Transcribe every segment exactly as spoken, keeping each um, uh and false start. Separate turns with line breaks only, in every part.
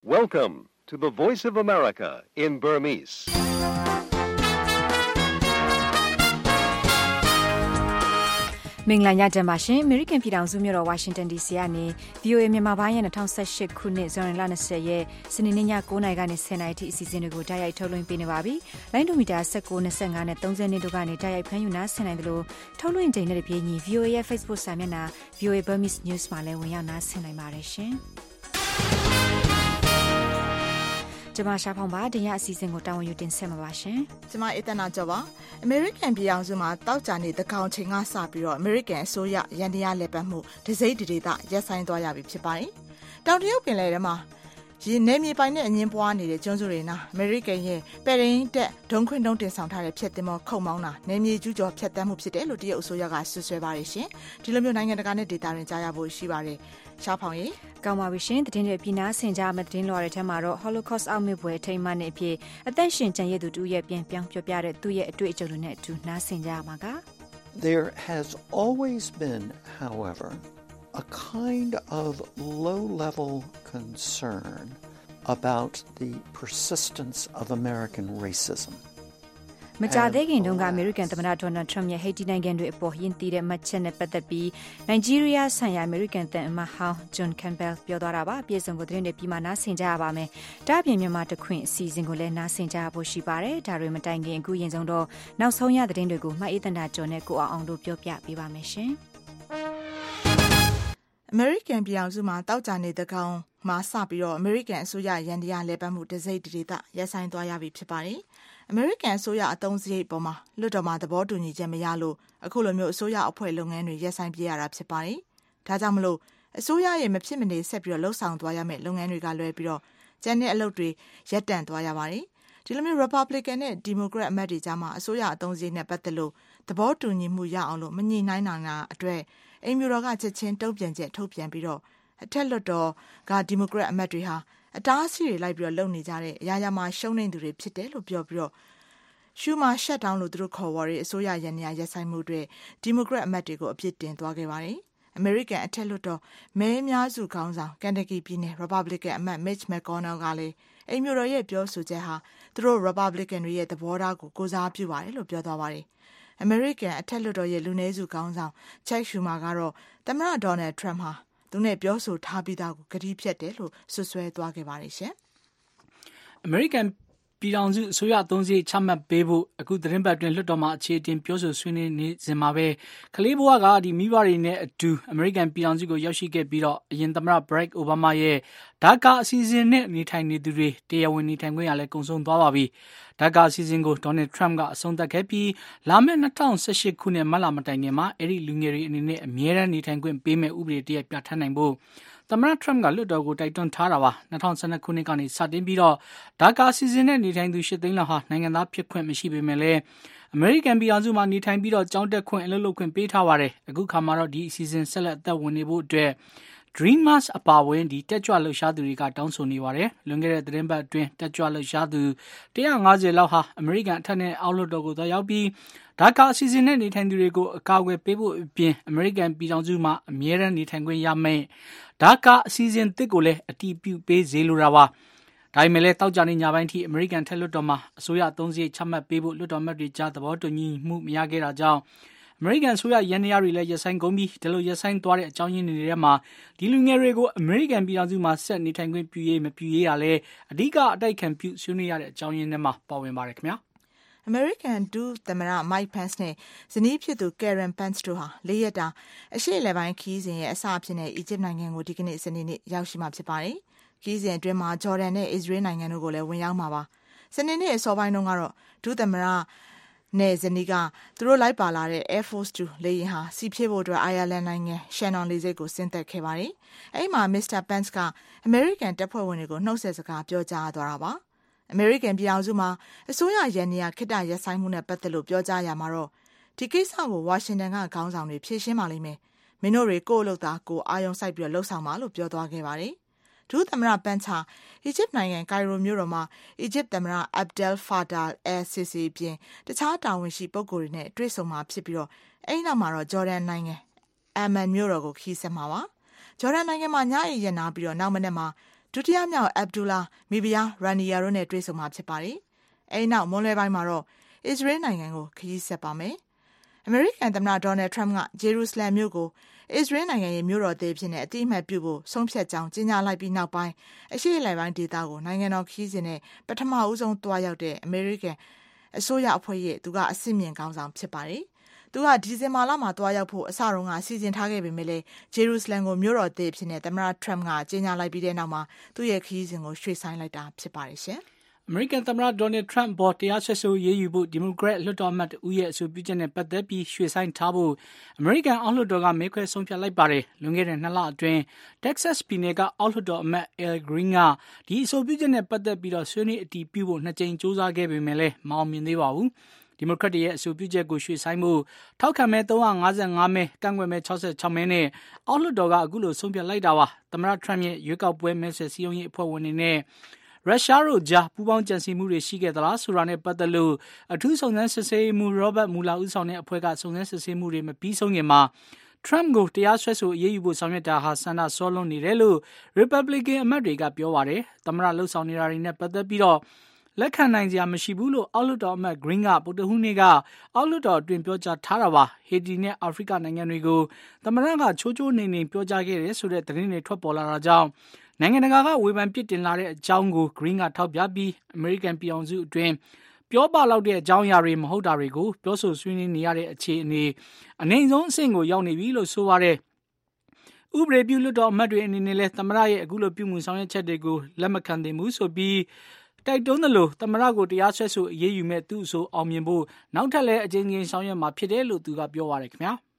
Welcome to the Voice of America in Burmese.
။မင်္ဂလာညချမ်းပါရှင်။ American ပြည်ထောင်စုမြို့တော် Washington ဒီ စီ ကနေ ဗွီအိုအေ မြန်မာပိုင်းရဲ့၂၀၁၈ခုနှစ်ဇန်နဝါရီလ၂၀ရက်စနေနေ့ည၉နာရီကနေ၁၀နာရီထိအစီအစဉ်တွေကိုတိုက်ရိုက်ထုတ်လွှင့်ပေးနေပါပြီ။လိုင်းဒိုမီတာ၁၉ ၂၅နဲ့၃၀နှစ်တို့ကနေတိုက်ရိုက်ဖမ်းယူနာဆင်နိုင်တယ်လို့ထုတ်လွှင့်ချိန်နဲ့တပြေးညီ ဗွီအိုအေ ရဲ့ Facebook စာမျက်နှာ ဗွီအိုအေ Burmese News မှာလည်းဝင်ရောက်နာဆင်နိုင်ပါတယ်ရှင်။ကျမရှာဖောင်ပါတင်ရအစီအစဉ်ကိုတာဝန်ယူတင်ဆက်မှာပါရှင်
ကျမအေးတနာကျော်ပါ American ပြည်အောင်စုမှာတောက်ကြနေတကောင်ချိန်ကစပြီးတော့ American အစိုးရရန်တရားလက်ပတ်မှုဒစိမ့်ဒေသရက်ဆိုင်သွားရပြီဖြစ်ပါတယ်တောင်တရုတ်ပင်လယ်ထဲမှာရေနေမြေပိုင်နဲ့အငင်းပွားနေတဲ့ကျွန်းစုတွေနာ American ရဲ့ပယ်ရင်တက်ဒုံခွင့်တုံးတင်ဆောင်ထားတဲ့ဖြတ်တင်မောခုံမောင်းတာနေမြေကျူးကျော်ဖြတ်တမ်းမှုဖြစ်တယ်လို့တရုတ်အစိုးရကဆွဆွဲပါတယ်ရှင်ဒီလိုမျိုးနိုင်ငံတကာနဲ့ဒေသတွင်ကြားရဖို့ရှိပါတယ်ရှားဖောင်ရေ
ကောင်းပါပြီရှင်သတင်းတွေပြည်နာဆင်ကြမယ့်သတင်းလွှာတွေထဲမှာတော့ Holocaust အောက်မေ့ပွဲထိမ်းမှတ်နေအဖြစ်အသက်ရှင်ကျန်ရည်သူတူရဲ့ပြန်ပြောင်းပြောပြတဲ့သူ့ရဲ့အတွေ့အကြုံတွေနဲ့အတူနားဆင်ကြရမှာက
There has always been, however, a kind of low-level concern about the persistence of American racism.
မကြသေးခင်တုန်းကအမေရိကန်သမ္မတဒေါ်နယ်ထရမ့်ရဲ့ဟိတ်တီနိုင်ငံတွေအပေါ်ယဉ်တည်တဲ့မှတ်ချက်နဲ့ပတ်သက်ပြီးနိုင်ဂျီးရီးယားဆိုင်ရာအမေရိကန်သံအမတ်ဟောင်းဂျွန်ကမ်ဘဲလ်ပြောသွားတာပါအပြည့်စုံကိုသတင်းတွေပြီးမှနားဆင်ကြရပါမယ်ဒါအပြင်မြန်မာတခွင့်အစီအစဉ်ကိုလည်းနားဆင်ကြဖို့ရှိပါတယ်ဒါတွေမတိုင်ခင်အခုရင်ဆုံးတော့နောက်ဆုံးရသတင်းတွေကိုမှတ်အေးတန်တာကျော်နဲ့ကိုအောင်အောင်တို့ပြောပြပေးပါမယ်ရှင်
American ပြည်အောင်စုမှာတောက်ကြနေတကောင်မှာစပြီးတော့ American အစိုးရရန်တရားလက်ပတ်မှုဒစိမ့်ဒေသရက်ဆိုင်သွားရပြီဖြစ်ပါတယ်အမေရိကန်အစိုးရအသုံးစရိတ်ပေါ်မှာလွှတ်တော်မှာသဘောတူညီချက်မရလို့အခုလိုမျိုးအစိုးရအဖွဲ့လုပ်ငန်းတွေရပ်ဆိုင်းပြေးရတာဖြစ်ပါတယ်။ဒါကြောင့်မလို့အစိုးရရဲ့မဖြစ်မနေဆက်ပြီးတော့လှုပ်ဆောင်သွားရမယ့်လုပ်ငန်းတွေကလွဲပြီးတော့ကျန်တဲ့အလုပ်တွေရပ်တန့်သွားရပါတယ်။ဒီလိုမျိုး Republican နဲ့ Democrat အမတ်တွေကြားမှာအစိုးရအသုံးစရိတ်နဲ့ပတ်သက်လို့သဘောတူညီမှုရအောင်လို့မညှိနှိုင်းနိုင်တာအတွက်အိမ်ဖြူတော်ကချက်ချင်းတုံ့ပြန်ချက်ထုတ်ပြန်ပြီးတော့အထက်လွှတ်တော်က Democrat အမတ်တွေဟာအတားအဆီးတွေလိုက်ပြီးတော့လုပ်နေကြတဲ့အရာရာမှာရှုံးနေသူတွေဖြစ်တယ်လို့ပြောပြီးတော့ရှူမာရှက်ဒေါင်းလို့သူတို့ခေါ်ဝေါ်တဲ့အစိုးရရန်နေရာရပ်ဆိုင်မှုတွေဒီမိုကရက်အမတ်တွေကိုအပြစ်တင်သွားခဲ့ပါတယ်။ American အထက်လွှတ်တော်မဲအများစုခေါင်းဆောင်ကန်တကီပြည်နယ် Republican အမတ် Mitch McConnell ကလည်းအိမ်မျိုးတော်ရဲ့ပြောဆိုချက်ဟာသူတို့ Republican တွေရဲ့သဘောထားကိုကိုးစားပြုပါတယ်လို့ပြောသွားပါတယ်။ American အထက်လွှတ်တော်ရဲ့လူနည်းစုခေါင်းဆောင် Chuck Schumer ကတော့သမ္မတ Donald Trump ဟာသူနဲ့ပြောဆိုထားပြီးသားကိုကတိဖြတ်တယ်လို့ဆွဆွဲသွားခဲ့ပါတယ်ရှင်
။ Americanပြည်ထောင်စုအစိုးရအသုံးစရိတ်ချမှတ်ပေးဖို့အခုသတင်းပတ်တွင်လွှတ်တော်မှာအခြေအတင်ပြောဆိုဆွေးနွေးနေစဉ်မှာပဲကလေးဘဝကဒီမိဘတွေနဲ့အတူအမေရိကန်ပြည်ထောင်စုကိုရောက်ရှိခဲ့ပြီးတော့အရင်သမ္မတ Barack Obama ရဲ့ဒါကာအစီအစဉ်နဲ့နေထိုင်နေသူတွေတရားဝင်နေထိုင်ခွင့်ရလဲကုန်ဆုံးသွားပါပြီ။ဒါကာအစီအစဉ်ကို Donald Trump ကအဆုံးသတ်ခဲ့ပြီးလာမယ့်၂၀၁၈ခုနှစ်မတ်လမတိုင်ခင်မှာအဲ့ဒီလူငယ်တွေအနေနဲ့အမြဲတမ်းနေထိုင်ခွင့်ပေးမဲ့ဥပဒေတရက်ပြဋ္ဌာန်းနိုင်ဖို့သမ္မတ Trump ကလွှတ်တော်ကိုတိုက်တွန်းထားတာပါ၂၀၁၂ခုနှစ်ကနေစတင်ပြီးတော့ဒါကာစီစဉ်နဲ့နေထိုင်သူ၈သိန်းလောက်ဟာနိုင်ငံသားဖြစ်ခွင့်မရှိပေမဲ့လည်းအမေရိကန်ပြည်ထောင်စုမှာနေထိုင်ပြီးတော့ကျောင်းတက်ခွင့်အလုပ်လုပ်ခွင့်ပေးထားပါတယ်အခုခါမှာတော့ဒီအစီအစဉ်ဆက်လက်အသက်ဝင်နေဖို့အတွက် Dreamers အပါအဝင်ဒီတက်ကြွလှုပ်ရှားသူတွေကတောင်းဆိုနေပါတယ်လွန်ခဲ့တဲ့သတင်းပတ်အတွင်းတက်ကြွလှုပ်ရှားသူ၁၅၀လောက်ဟာအမေရိကန်အထက်နဲ့အောက်လွှတ်တော်ကိုသွားရောက်ပြီးဒါကာအစီအစဉ်နဲ့နေထိုင်သူတွေကိုအကာအကွယ်ပေးဖို့အပြင်အမေရိကန်ပြည်ထောင်စုမှာအမြဲတမ်းနေထိုင်ခွင့်ရမယ်ဒါကာအစီအစဉ်တစ်ကိုလည်းအတည်ပြုပေးစေလိုတာပါဒါပေမဲ့လည်းတောက်ကြနေညပိုင်းထိအမေရိကန်ထက်လွှတ်တော်မှာအစိုးရအသုံးစရိတ်ချမှတ်ပေးဖို့လွှတ်တော်မှတ်တွေကြားသဘောတူညီမှုမရခဲ့တာကြောင့်အမေရိကန်အစိုးရရန်နေရတွေလည်းရပ်ဆိုင်ကုန်ပြီးဒီလိုရပ်ဆိုင်သွားတဲ့အကြောင်းရင်းတွေထဲမှာဒီလူငယ်တွေကိုအမေရိကန်ပြည်ထောင်စုမှာဆက်နေထိုင်ခွင့်ပြုရေးမပြုရေးတာလည်းအဓိကအတိုက်ခံပြုဆွေးနွေးရတဲ့အကြောင်းရင်းတွေမှာပါဝင်ပါတယ်ခင်ဗျာ
American ဒုသမ္မတ Mike Pence နဲ့ဇနီးဖြစ်သူ Karen Pence တို့ဟာလေးရက်တာအရှေ့အလယ်ပိုင်းခီးစဉ်ရဲ့အစအဖြစ်နဲ့အီဂျစ်နိုင်ငံကိုဒီကနေ့စနေနေ့ရောက်ရှိမှာဖြစ်ပါတယ်။ခီးစဉ်အတွင်းမှာဂျော်ဒန်နဲ့အစ္စရေးနိုင်ငံတို့ကိုလည်းဝင်ရောက်မှာပါ။စနေနေ့အစောပိုင်းတုန်းကတော့ဒုသမ္မတနဲ့ဇနီးကသူတို့လိုက်ပါလာတဲ့ Air Force တူလေယာဉ်ဟာစီးဖြည့်ဖို့အတွက်အိုင်ယာလန်နိုင်ငံ Shannon လေဆိပ်ကိုဆင်းသက်ခဲ့ပါတယ်။အဲဒီမှာ Mister Pence က American တပ်ဖွဲ့ဝင်တွေကိုနှုတ်ဆက်စကားပြောကြားသွားတာပါ။ American ပြည်အောင်စုမှာအစိုးရရန်နေရခိတ္တရပ်ဆိုင်မှုနဲ့ပတ်သက်လို့ပြောကြားရမှာတော့ဒီကိစ္စကိုဝါရှင်တန်ကခေါင်းဆောင်တွေဖြေရှင်းပါလိမ့်မယ်။မင်းတို့တွေကိုယ့်အလုပ်သားကိုအာရုံစိုက်ပြီးလှုပ်ဆောင်ပါလို့ပြောသွားခဲ့ပါတယ်။ဒုသမ္မတပန်ချာအီဂျစ်နိုင်ငံကိုင်ရိုမြို့တော်မှာအီဂျစ်သမ္မတ Abdel Fattah el-Sisi ပြင်တခြားတာဝန်ရှိပုဂ္ဂိုလ်တွေနဲ့တွေ့ဆုံမှာဖြစ်ပြီးတော့အဲဒီနောက်မှာတော့ဂျော်ဒန်နိုင်ငံ Amman မြို့တော်ကိုခီးဆက်မှာပါ။ဂျော်ဒန်နိုင်ငံမှာညအိပ်ရနာပြီးတော့နောက်မနေ့မှာဒုတိယမြောက်အဗ်ဒူလာမီဘီယာရန်နီယာတို့နဲ့တွေ့ဆုံမှာဖြစ်ပါတယ်။အဲဒီနောက်မွန်းလွဲပိုင်းမှာတော့အစ္စရေးနိုင်ငံကိုခရီးဆက်ပါမယ်။အမေရိကန်သမ္မတဒေါ်နယ်ထရမ့်ကဂျေရုဆလမ်မြို့ကိုအစ္စရေးနိုင်ငံရဲ့မြို့တော်သစ်ဖြစ်တဲ့အတိအမှတ်ပြုဖို့ဆုံးဖြတ်ကြောင်းကြေညာလိုက်ပြီးနောက်ပိုင်းအရှေ့အလယ်ပိုင်းဒေသကိုနိုင်ငံတော်ခရီးစဉ်နဲ့ပထမဦးဆုံးတွားရောက်တဲ့အမေရိကန်အစိုးရအဖွဲ့ရဲ့သူကအစစ်မြင့်ခေါင်းဆောင်ဖြစ်ပါတယ်။သူကဒီဇင်ဘာလမှာတွားရောက်ဖို့အစတုန်းကစီစဉ်ထားခဲ့ပေမဲ့လည်းဂျေရုဆလမ်ကိုမြို့တော်သစ်ဖြစ်တဲ့သမ္မတထရမ့်ကကြေညာလိုက်ပြီးတဲ့နောက်မှာသူ့ရဲ့ခရီးစဉ်ကိုရွှေ့ဆိုင်းလိုက်တာဖြစ်ပါတယ်ရှင်။
အမေရိကန်သမ္မတဒေါ်နယ်ထရန့်ပေါ်တရားစွဲဆိုရေးယူဖို့ဒီမိုကရက်လွှတ်တော်အမတ်ဦးရဲ့အဆိုပြုချက်နဲ့ပတ်သက်ပြီးရွှေ့ဆိုင်းထားဖို့အမေရိကန်အောက်လွှတ်တော်ကမဲခွဲဆုံးဖြတ်လိုက်ပါတယ်။လွန်ခဲ့တဲ့နှစ်လအတွင်း Texas ပြည်နယ်ကအောက်လွှတ်တော်အမတ် Al Green ကဒီအဆိုပြုချက်နဲ့ပတ်သက်ပြီးတော့ဆွေးနွေးအတည်ပြုဖို့နှစ်ကြိမ်စူးစမ်းခဲ့ပေမဲ့လည်းမအောင်မြင်သေးပါဘူး။ဒီမိုကရက်တွေရဲ့အဆိုပြုချက်ကိုရွှေ့ဆိုင်းဖို့ထောက်ခံမဲသုံးရာ၅၅မဲကန့်ကွက်မဲ၆၆မဲနဲ့အောက်လွှတ်တော်ကအခုလိုဆုံးဖြတ်လိုက်တာပါ။သမ္မတထရမ့်ရဲ့ရွေးကောက်ပွဲမဲဆွယ်စည်းရုံးရေးအဖွဲ့ဝင်တွေနဲ့ရုရှားတို့ကြားပူးပေါင်းကြံစည်မှုတွေရှိခဲ့သလားဆိုတာနဲ့ပတ်သက်လို့အထူးစုံစမ်းစစ်ဆေးမှု Robert Mueller ဦးဆောင်တဲ့အဖွဲ့ကစုံစမ်းစစ်ဆေးမှုတွေမပြီးဆုံးခင်မှာ Trump ကိုတရားစွဲဆိုအရေးယူဖို့ဆောင်ရွက်တာဟာဆန္ဒစောလွန်းနေတယ်လို့ Republican အမတ်တွေကပြောပါတယ်။သမ္မတလှုပ်ဆောင်နေတာတွေနဲ့ပတ်သက်ပြီးတော့လက်ခံနိုင်စရာမရှိဘူးလို့အောက်လွှတ်တော်အမတ် Green ကဗုဒ္ဓဟူးနေ့ကအောက်လွှတ်တော်အတွင်းပြောကြားထားတာပါ။ဟေတီနဲ့အာဖရိကနိုင်ငံတွေကိုသမ္မတကချိုးချိုးနေနေပြောကြားခဲ့တယ်ဆိုတဲ့သတင်းတွေထွက်ပေါ်လာတာကြောင့်နိုင်ငံတကာကဝေဖန်ပစ်တင်လာတဲ့အကြောင်းကို Green ကထောက်ပြပြီးအမေရိကန်ပြည်အောင်စုအတွင်းပြောပလောက်တဲ့အကြောင်းအရာတွေမဟုတ်တာတွေကိုပြောဆိုဆွေးနွေးနေရတဲ့အခြေအနေအနိုင်ဆုံးအဆင့်ကိုရောက်နေပြီလို့ဆိုပါတယ်။ဥပဒေပြုလွှတ်တော်အမတ်တွေအနေနဲ့လည်းသမ္မတရဲ့အခုလိုပြုမှုဆောင်ရွက်ချက်တွေကိုလက်မခံသင့်ဘူးဆိုပြီးတိုက်တွန်းတယ်လို့သမ္မတကိုတရားစွဲဆိုအရေးယူမဲ့သူ့အဆိုအောင်မြင်ဖို့နောက်ထပ်လည်းအကြိမ်ကြိမ်ဆောင်ရွက်မှာဖြစ်တယ်လို့သူကပြောပါတယ်ခင်ဗျာ။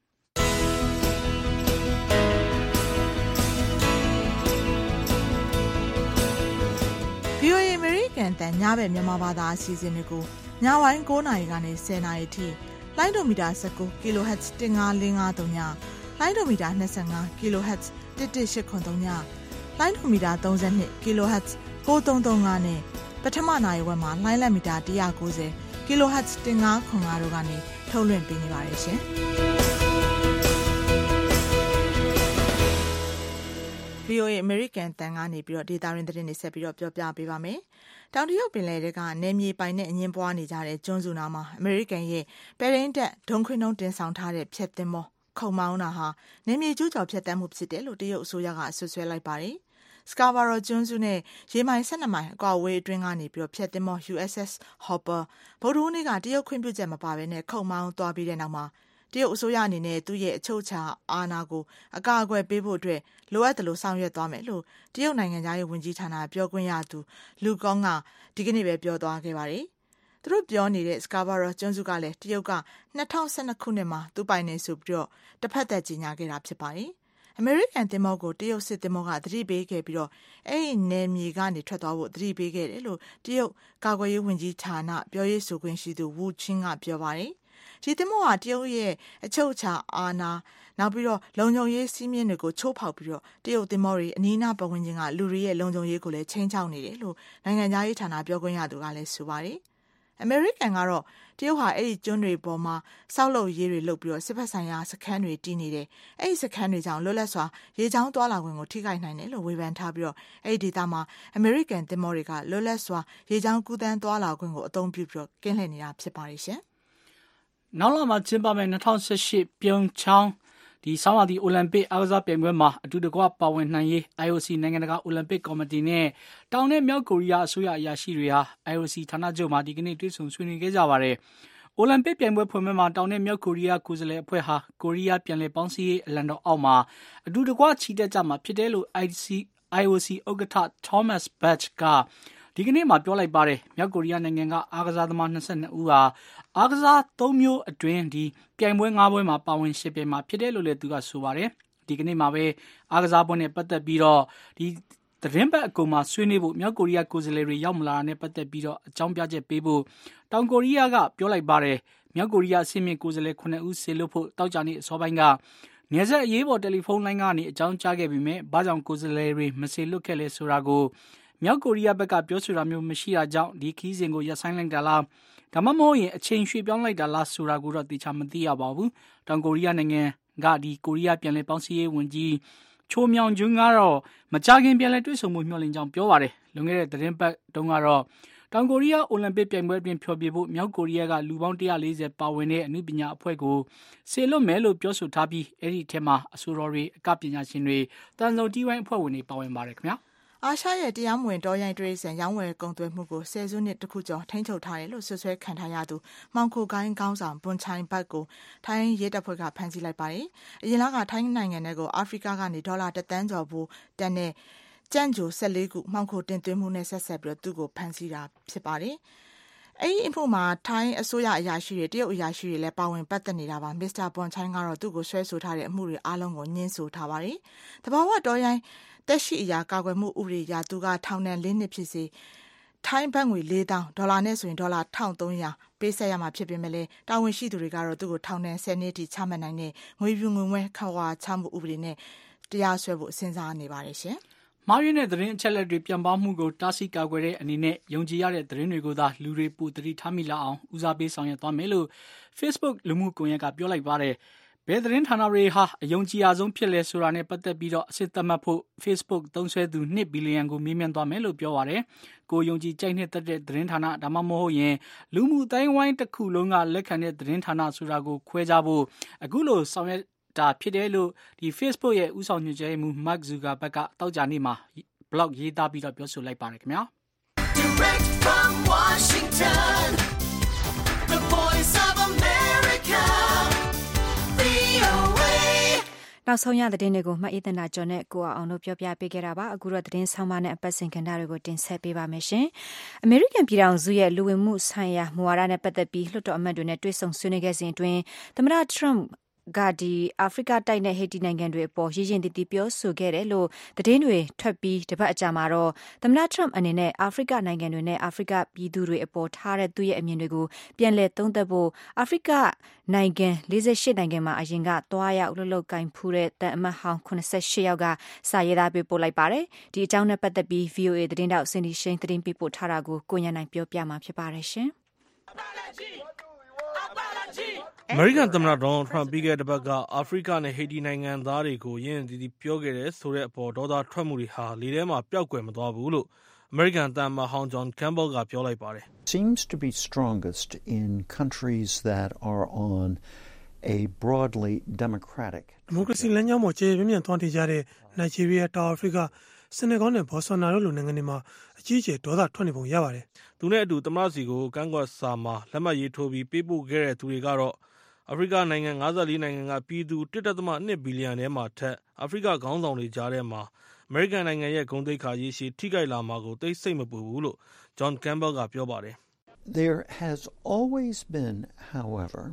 ဗွီအိုအေ American တန်ညဘက်မြန်မာဘာသာအစီအစဉ်တွေကိုညဝိုင်း၉နာရီကနေ၁၀နာရီထိလိုင်းဒိုမီတာ၁၉ kilohertz ၁၅၄၅၃ညလိုင်းဒိုမီတာ၂၅ kilohertz ၁၁၈၇၃ညလိုင်းဒိုမီတာ၃၂ kilohertz ၉၃၃၅နဲ့ပထမနာရီဝက်မှာလိုင်းလက်မီတာ၁၉၀ kilohertz ၁၅၇၅တို့ကနေထုတ်လွှင့်ပေးနေပါတယ်ရှင်။ဗွီအိုအေ American တန်ကနေပြီးတော့ဒေတာရင်းသတင်းတွေဆက်ပြီးတော့ပြောပြပေးပါမယ်။တောင်တရုတ်ပင်လယ်ထဲကနေမြေပိုင်နဲ့အငင်းပွားနေကြတဲ့ကျွန်းစုနာမှာအမေရိကန်ရဲ့ပဲရင်းတက်ဒုံခွင်းတုံးတင်ဆောင်ထားတဲ့ဖျက်သင်္ဘောခုံမောင်းတာဟာနေမြေကျူးကျော်ဖျက်ဆီးမှုဖြစ်တယ်လို့တရုတ်အစိုးရကဆွဆွဲလိုက်ပါတယ်။ Scarborough ကျွန်းစုနဲ့ရေမိုင်၁၂မိုင်အကွာအဝေးအတွင်းကနေပြီးတော့ဖျက်သင်္ဘော ယူ အက်စ် အက်စ် Hopper ဗုဒ္ဓဟူးနေ့ကတရုတ်ခွင့်ပြုချက်မပါဘဲနဲ့ခုံမောင်းသွားပြီးတဲ့နောက်မှာတရုတ်အစိုးရအနေနဲ့သူ့ရဲ့အချုပ်အခြာအာဏာကိုအကာအကွယ်ပေးဖို့အတွက်လိုအပ်တယ်လို့ဆောင်ရွက်သွားမယ်လို့တရုတ်နိုင်ငံသားရေးဝန်ကြီးဌာနပြောခွင့်ရသူလူကောင်းကဒီကနေ့ပဲပြောသွားခဲ့ပါတယ်။သူတို့ပြောနေတဲ့ Scarborough ကျွန်းစုကလည်းတရုတ်က၂၀၁၂ခုနှစ်မှာသူပိုင်နေဆိုပြီးတော့တစ်ဖက်သက်ကြီးညာခဲ့တာဖြစ်ပါတယ်။အမေရိကန်သင်္ဘောကိုတရုတ်စစ်သင်္ဘောကသတိပေးခဲ့ပြီးတော့အဲ့ဒီနယ်မြေကနေထွက်သွားဖို့သတိပေးခဲ့တယ်လို့တရုတ်ကာကွယ်ရေးဝန်ကြီးဌာနပြောရေးဆိုခွင့်ရှိသူဝူချင်းကပြောပါတယ်။ဒီသင်္ဘောဟာတရုတ်ရဲ့အချုပ်အခြာအာဏာနောက်ပြီးတော့လုံခြုံရေးစည်းမျဉ်းတွေကိုချိုးဖောက်ပြီးတော့တရုတ်သင်္ဘောတွေအနီးအနားပတ်ဝန်းကျင်ကလူတွေရဲ့လုံခြုံရေးကိုလည်းချိန်ချောက်နေတယ်လို့နိုင်ငံသားရေးဌာနပြောခွင့်ရသူကလည်းဆိုပါတယ်။အမေရိကန်ကတော့တရုတ်ဟာအဲ့ဒီကျွန်းတွေပေါ်မှာစောက်လုပ်ရေးတွေလုပ်ပြီးတော့စစ်ဖက်ဆိုင်ရာစခန်းတွေတည်နေတယ်။အဲ့ဒီစခန်းတွေကြောင့်လွတ်လပ်စွာရေကြောင်းသွားလာခွင့်ကိုထိခိုက်နိုင်တယ်လို့ဝေဖန်ထားပြီးတော့အဲ့ဒီဒေသမှာအမေရိကန်သင်္ဘောတွေကလွတ်လပ်စွာရေကြောင်းကူးသန်းသွားလာခွင့်ကိုအသုံးပြုပြီးတော့ကင်းလှည့်နေတာဖြစ်ပါတယ်ရှင်
။နောက်လာမှာကျင်းပမယ့်၂၀၁၈ပြုံချောင်းဒီဆောင်းရာသီအိုလံပစ်အားကစားပြိုင်ပွဲမှာအတူတကွပါဝင်နိုင်ရေး အိုင် အို စီ နိုင်ငံတကာအိုလံပစ်ကော်မတီနဲ့တောင်နဲ့မြောက်ကိုရီးယားအစိုးရအရာရှိတွေဟာ အိုင် အို စီ ဌာနချုပ်မှာဒီကနေ့တွေ့ဆုံဆွေးနွေးခဲ့ကြပါတယ်။အိုလံပစ်ပြိုင်ပွဲဖွင့်ပွဲမှာတောင်နဲ့မြောက်ကိုရီးယားကိုယ်စားလှယ်အဖွဲ့ဟာကိုရီးယားပြန်လည်ပေါင်းစည်းရေးအလံတော်အောက်မှာအတူတကွချီတက်ကြမှာဖြစ်တယ်လို့ အိုင် အို စီ ဥက္ကဋ္ဌ Thomas Bach ကဒီကနေ့မှပြောလိုက်ပါတယ်။မြောက်ကိုရီးယားနိုင်ငံကအားကစားသမား၂၂ဦးဟာအားကစား၃မျိုးအတွင်းဒီပြိုင်ပွဲ၅ပွဲမှာပါဝင်ရှင်ပြိုင်မှာဖြစ်တယ်လို့လည်းသူကဆိုပါတယ်။ဒီကနေ့မှာပဲအားကစားပွဲနဲ့ပတ်သက်ပြီးတော့ဒီသတင်းပတ်အကုန်မှာဆွေးနွေးဖို့မြောက်ကိုရီးယားကိုယ်စားလှယ်တွေရောက်မလာတာနဲ့ပတ်သက်ပြီးတော့အကြောင်းပြချက်ပေးဖို့တောင်ကိုရီးယားကပြောလိုက်ပါတယ်။မြောက်ကိုရီးယားအဆင့်မြင့်ကိုယ်စားလှယ်ခုနှစ်ဦးဆေလွတ်ဖို့တောက်ကြနေ့အစောပိုင်းကနယ်စပ်အရေးပေါ်တယ်လီဖုန်းလိုင်းကနေအကြောင်းကြားခဲ့ပြီးမြဲဘာကြောင့်ကိုယ်စားလှယ်တွေမဆေလွတ်ခဲ့လဲဆိုတာကိုမြောက်ကိုရီးယားဘက်ကပြောဆိုတာမျိုးမရှိတာကြောင့်ဒီခီးစဉ်ကိုရပ်ဆိုင်းလိုက်တာလားဒါမှမဟုတ်ရင်အချိန်ရွှေ့ပြောင်းလိုက်တာလားဆိုတာကိုတော့သိချာမသိရပါဘူး။တောင်ကိုရီးယားနိုင်ငံကဒီကိုရီးယားပြန်လည်ပေါင်းစည်းရေးဝန်ကြီးချိုမြောင်ကျွန်းကတော့မကြခင်ပြန်လဲတွေ့ဆုံမှုမျှော်လင့်ကြောင်းပြောပါတယ်လွန်ခဲ့တဲ့သတင်းပတ်တုန်းကတော့တောင်ကိုရီးယားအိုလံပစ်ပြိုင်ပွဲအတွင်းဖျော်ဖြေဖို့မြောက်ကိုရီးယားကလူပေါင်းone hundred fortyပါဝင်တဲ့အနုပညာအဖွဲ့ကိုဆေလွတ်မယ်လို့ပြောဆိုထားပြီးအဲ့ဒီအထက်မှာအဆိုတော်တွေအကပညာရှင်တွေတန်ဆုံတီးဝိုင်းအဖွဲ့ဝင်တွေပါဝင်ပါတယ်ခင်ဗျာ
အာရှရဲ့တရားမဝင်တော်ရိုင်းတွေးဆန်ရောင်းဝယ်ကုန်သွယ်မှုကိုဆယ်စုနှစ်တခုကျော်ထိန်းချုပ်ထားတယ်လို့ဆွဆွဲခံထားရသူမောင်ခိုကိုင်းကောင်းဆောင်ပွန်ချိုင်ဘတ်ကိုထိုင်းရဲတပ်ဖွဲ့ကဖမ်းဆီးလိုက်ပါတယ်။အရင်လကထိုင်းနိုင်ငံကိုအာဖရိကကနေဒေါ်လာတစ်သန်းကျော်ဘူးတန်တဲ့ကြံ့ဂျိုfourteenခုမှောင်ခိုတင်သွင်းမှုနဲ့ဆက်ဆက်ပြီးတော့သူ့ကိုဖမ်းဆီးတာဖြစ်ပါတယ်။အဲ့ဒီအဖို့မှာထိုင်းအစိုးရအရာရှိတွေတရုတ်အရာရှိတွေလည်းပါဝင်ပတ်သက်နေတာပါမစ္စတာပွန်ချိုင်ကတော့သူ့ကိုဆွဲဆိုထားတဲ့အမှုတွေအားလုံးကိုညှင်းဆိုထားပါတယ်။တဘာဝတော်ရိုင်းတက်ရှိအရာကာကွယ်မှုဥပဒေအရသူကထောင်ဒဏ်၄နှစ်ဖြစ်စေထိုင်းဘတ်ငွေ၄သောင်းဒေါ်လာနဲ့ဆိုရင်ဒေါ်လာone thousand three hundredပေးဆက်ရမှာဖြစ်ပေမဲ့လည်းတာဝန်ရှိသူတွေကတော့သူ့ကိုထောင်ဒဏ်tenနှစ်ထိချမှတ်နိုင်တဲ့ငွေပြူငွေဝဲခဝါချမှုဥပဒေနဲ့တရားစွဲဖို့စဉ်းစားနေပါတယ်ရှင်
။မားရင်းတဲ့သတင်းအချက်လက်တွေပြန်ပေါင်းမှုကိုတားဆီးကာကွယ်တဲ့အနေနဲ့ယုံကြည်ရတဲ့သတင်းတွေကိုသာလူတွေပိုသတိထားမိလာအောင်ဦးစားပေးဆောင်ရွက်သွားမယ်လို့ Facebook လူမှုကွန်ရက်ကပြောလိုက်ပါတယ်။ဘယ်သတင်းဌာနတွေဟာအယုံကြည်အားဆုံးဖြစ်လဲဆိုတာနဲ့ပတ်သက်ပြီးတော့အစစ်သတ်မှတ်ဖို့ Facebook သုံးစွဲသူtwoဘီလီယံကိုမေးမြန်းသွားမယ်လို့ပြောပါတယ်။ကိုယုံကြည်ကြိုက်နှစ်သက်တဲ့သတင်းဌာနဒါမှမဟုတ်ရင်လူမှုတိုင်းဝိုင်းတစ်ခုလုံးကလက်ခံတဲ့သတင်းဌာနဆိုတာကိုခွဲခြားဖို့အခုလိုဆောင်ရွက်တာဖြစ်တယ်လို့ဒီ Facebook ရဲ့ဦးဆောင်ညွှန်ကြားမှု Mark Zuckerberg ကတောက်ကြနေ့မှာ blog ရေးသားပြီးတော့ပြောဆိုလိုက်ပါတယ်ခင်ဗျာ။ Direct from Washington The Voice of America
နောက်ဆုံးရသတင်းတွေကိုမှတ်ရေးတင်တာကျော်နဲ့ကိုအောင်တို့ပြောပြပေးခဲ့တာပါအခုတော့သတင်းဆောင်မနဲ့အပတ်စဉ်ခန္ဓာတွေကိုတင်ဆက်ပေးပါမယ်ရှင်အမေရိကန်ပြည်ထောင်စုရဲ့လူဝင်မှုဆိုင်ရာမူဝါဒနဲ့ပတ်သက်ပြီးလွှတ်တော်အမတ်တွေနဲ့တွေ့ဆုံဆွေးနွေးခဲ့စဉ်အတွင်းသမ္မတထရမ့်ကဒီအာဖရိကတိုက်နဲ့ဟေတီနိုင်ငံတွေအပေါ်ရည်ရင်တည်တည်ပြောဆိုခဲ့တယ်လို့သတင်းတွေထွက်ပြီးတပတ်အကြာမှာတော့သမ္မတထရမ့်အနေနဲ့အာဖရိကနိုင်ငံတွေနဲ့အာဖရိကပြည်သူတွေအပေါ်ထားတဲ့သူ့ရဲ့အမြင်တွေကိုပြန်လည်သုံးသပ်ဖို့အာဖရိကနိုင်ငံforty-eightနိုင်ငံမှာအရင်ကသွားရောက်လှုပ်လှုပ်ကိုင်ဖူးတဲ့တန်အမတ်ဟောင်းseventy-eightယောက်ကစာရေးသားပေးပို့လိုက်ပါတယ်ဒီအကြောင်းနဲ့ပတ်သက်ပြီး V O A သတင်းတောက်စင်ဒီရှိန်သတင်းပေးပို့ထားတာကိုကိုညနိုင်ပြောပြမှာဖြစ်ပါတယ်ရှင်
အမေရိကန်သမ္မတဒေါ်နယ်ထရမ့်ပြီးခဲ့တဲ့ဘက်ကအာဖရိကနဲ့ဟေတီနိုင်ငံသားတွေကိုရင်းရင်းသီးသီးပြောခဲ့တယ်ဆိုတဲ့အပေါ်ဒေါသထွက်မှုတွေဟာလေထဲမှာပျောက်ကွယ်မသွားဘူးလို့အမေရိကန်သံအမတ်ဟောင်း John Campbell ကပြောလိုက်ပါတယ်။
Seems to be strongest in countries that are on a broadly democratic
ဒီမိုကရေစီလမ်းကြောင်းပေါ်ကျေပြင်းပြင်းသွားတည်ကြတဲ့နိုင်ဂျီးရီးယားတောင်အာဖရိကစနေကောနဲ့ဘော်ဆွာနာတို့လိုနိုင်ငံတွေမှာအကြီးအကျယ်ဒေါသထွက်နေပုံရပါတယ်
။သူနဲ့အတူသမ္မတစီကိုကန့်ကွက်စာမှာလက်မှတ်ရေးထိုးပြီးပေးပို့ခဲ့တဲ့သူတွေကတော့အာဖရိကနိုင်ငံfifty-fourနိုင်ငံကပြည်သူone point twoဘီလီယံထဲမှာထက်အာဖရိကခေါင်းဆောင်တွေကြားထဲမှာအမေရိကန်နိုင်ငံရဲ့ဂုဏ်သိက္ခာရေးရှည်ထိခိုက်လာမှာကိုသိစိတ်မပူဘူးလို့ John Campbell ကပြောပါတယ်
။ There has always been, however,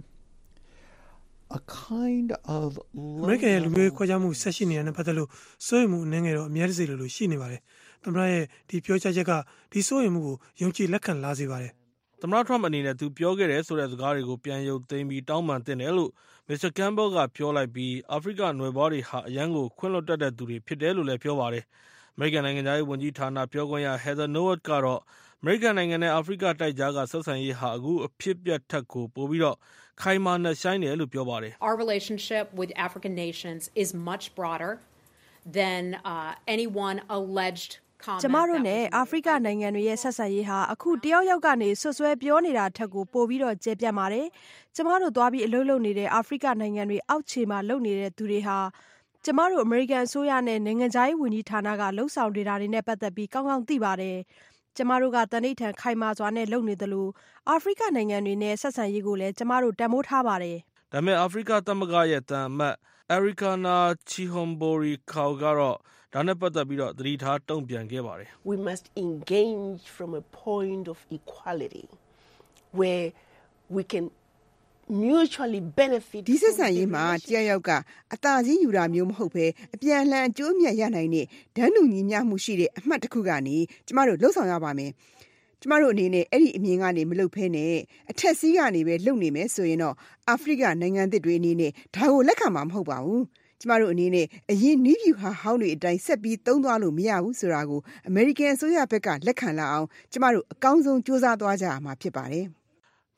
a kind of
အမေရိကန်ရဲ့လူမျိုးခွဲခြားမှုဆက်ရှိနေတာနဲ့ပတ်သက်လို့စိုးရိမ်မှုအနည်းငယ်တော့အများကြီးလိုလိုရှိနေပါတယ်။သမ္မတရဲ့ဒီပြောကြားချက်ကဒီစိုးရိမ်မှုကိုယုံကြည်လက်ခံလာစေပါတယ်
။သမ္မတထရမ့်အနေနဲ့သူပြောခဲ့တယ်ဆိုတဲ့စကားတွေကိုပြန်ရုပ်သိမ်းပြီးတောင်းပန်သင့်တယ်လို့ Mister Campbell ကပြောလိုက်ပြီးအာဖရိကနွယ်ဖွားတွေဟာအရန်ကိုခွင့်လွှတ်တတ်တဲ့သူတွေဖြစ်တယ်လို့လည်းပြောပါတယ်။အမေရိကန်နိုင်ငံသားရေးဝန်ကြီးဌာနပြောခွင့်ရ Heather Nauert ကတော့အမေရိကန်နိုင်ငံနဲ့အာဖရိကတိုက်ကြားကဆက်ဆံရေးဟာအခုအဖြစ်အပျက်ထက်ကိုပိုပြီးတော့ခိုင်မာနှက်ရှိုင်းတယ်လို့ပြောပါတယ်။
Our relationship with African nations is much broader than uh, any one alleged
ကျမတို့နဲ့အာဖရိကနိုင်ငံတွေရဲ့ဆက်ဆံရေးဟာအခုတယောက်ယောက်ကနေဆွဆွဲပြောနေတာထက်ကိုပိုပြီးတော့ကျယ်ပြန့်ပါတယ်။ကျမတို့သွားပြီးအလုပ်လုပ်နေတဲ့အာဖရိကနိုင်ငံတွေအောက်ခြေမှာလုပ်နေတဲ့သူတွေဟာကျမတို့အမေရိကန်အစိုးရနဲ့နိုင်ငံခြားရေးဝန်ကြီးဌာနကလှုပ်ဆောင်နေတာတွေနဲ့ပတ်သက်ပြီးကောင်းကောင်းသိပါတယ်။ကျမတို့ကတန်ဋိဌာန်ခိုင်မာစွာနဲ့လုပ်နေသလိုအာဖရိကနိုင်ငံတွေနဲ့ဆက်ဆံရေးကိုလည်းကျမတို့တန်ဖိုးထားပါတယ်
။ဒါပေမဲ့အာဖရိကသမဂ္ဂရဲ့တန်အမတ် Ericana Chihombori Kao ကတော့ဒါနဲ့ပတ်သက်ပြီးတော့သတိထားတုံ့ပြန်ခဲ့ပါတယ်
We must engage from a point of equality where we can mutually benefit
ဒီဆက်ဆံရေးမှာတယောက်ယောက်ကအသာစီးယူတာမျိုးမဟုတ်ဘဲအပြန်အလှန်အကျိုးအမြတ်ရနိုင်တဲ့ဒန်းတူညီမျှမှုရှိတဲ့အမှတ်တစ်ခုကနေကျမတို့လှုပ်ဆောင်ရပါမယ်ကျမတို့အနေနဲ့အဲ့ဒီအမြင်ကနေမလုပ်ဖဲနဲ့အထက်စီးကနေပဲလုပ်နေမယ်ဆိုရင်တော့အာဖရိကနိုင်ငံသစ်တွေအနေနဲ့ဒါကိုလက်ခံမှာမဟုတ်ပါဘူးကျမတို့အနေနဲ့အရင်နည်းဗျူဟာဟောင်းတွေအတိုင်းဆက်ပြီးသုံးသွားလို့မရဘူးဆိုတာကိုအမေရိကန်အစိုးရဘက်ကလက်ခံလာအောင်ကျမတို့အကောင်းဆုံးစူးစမ်းသွားကြရမှာဖြစ်ပါတယ်
ဒ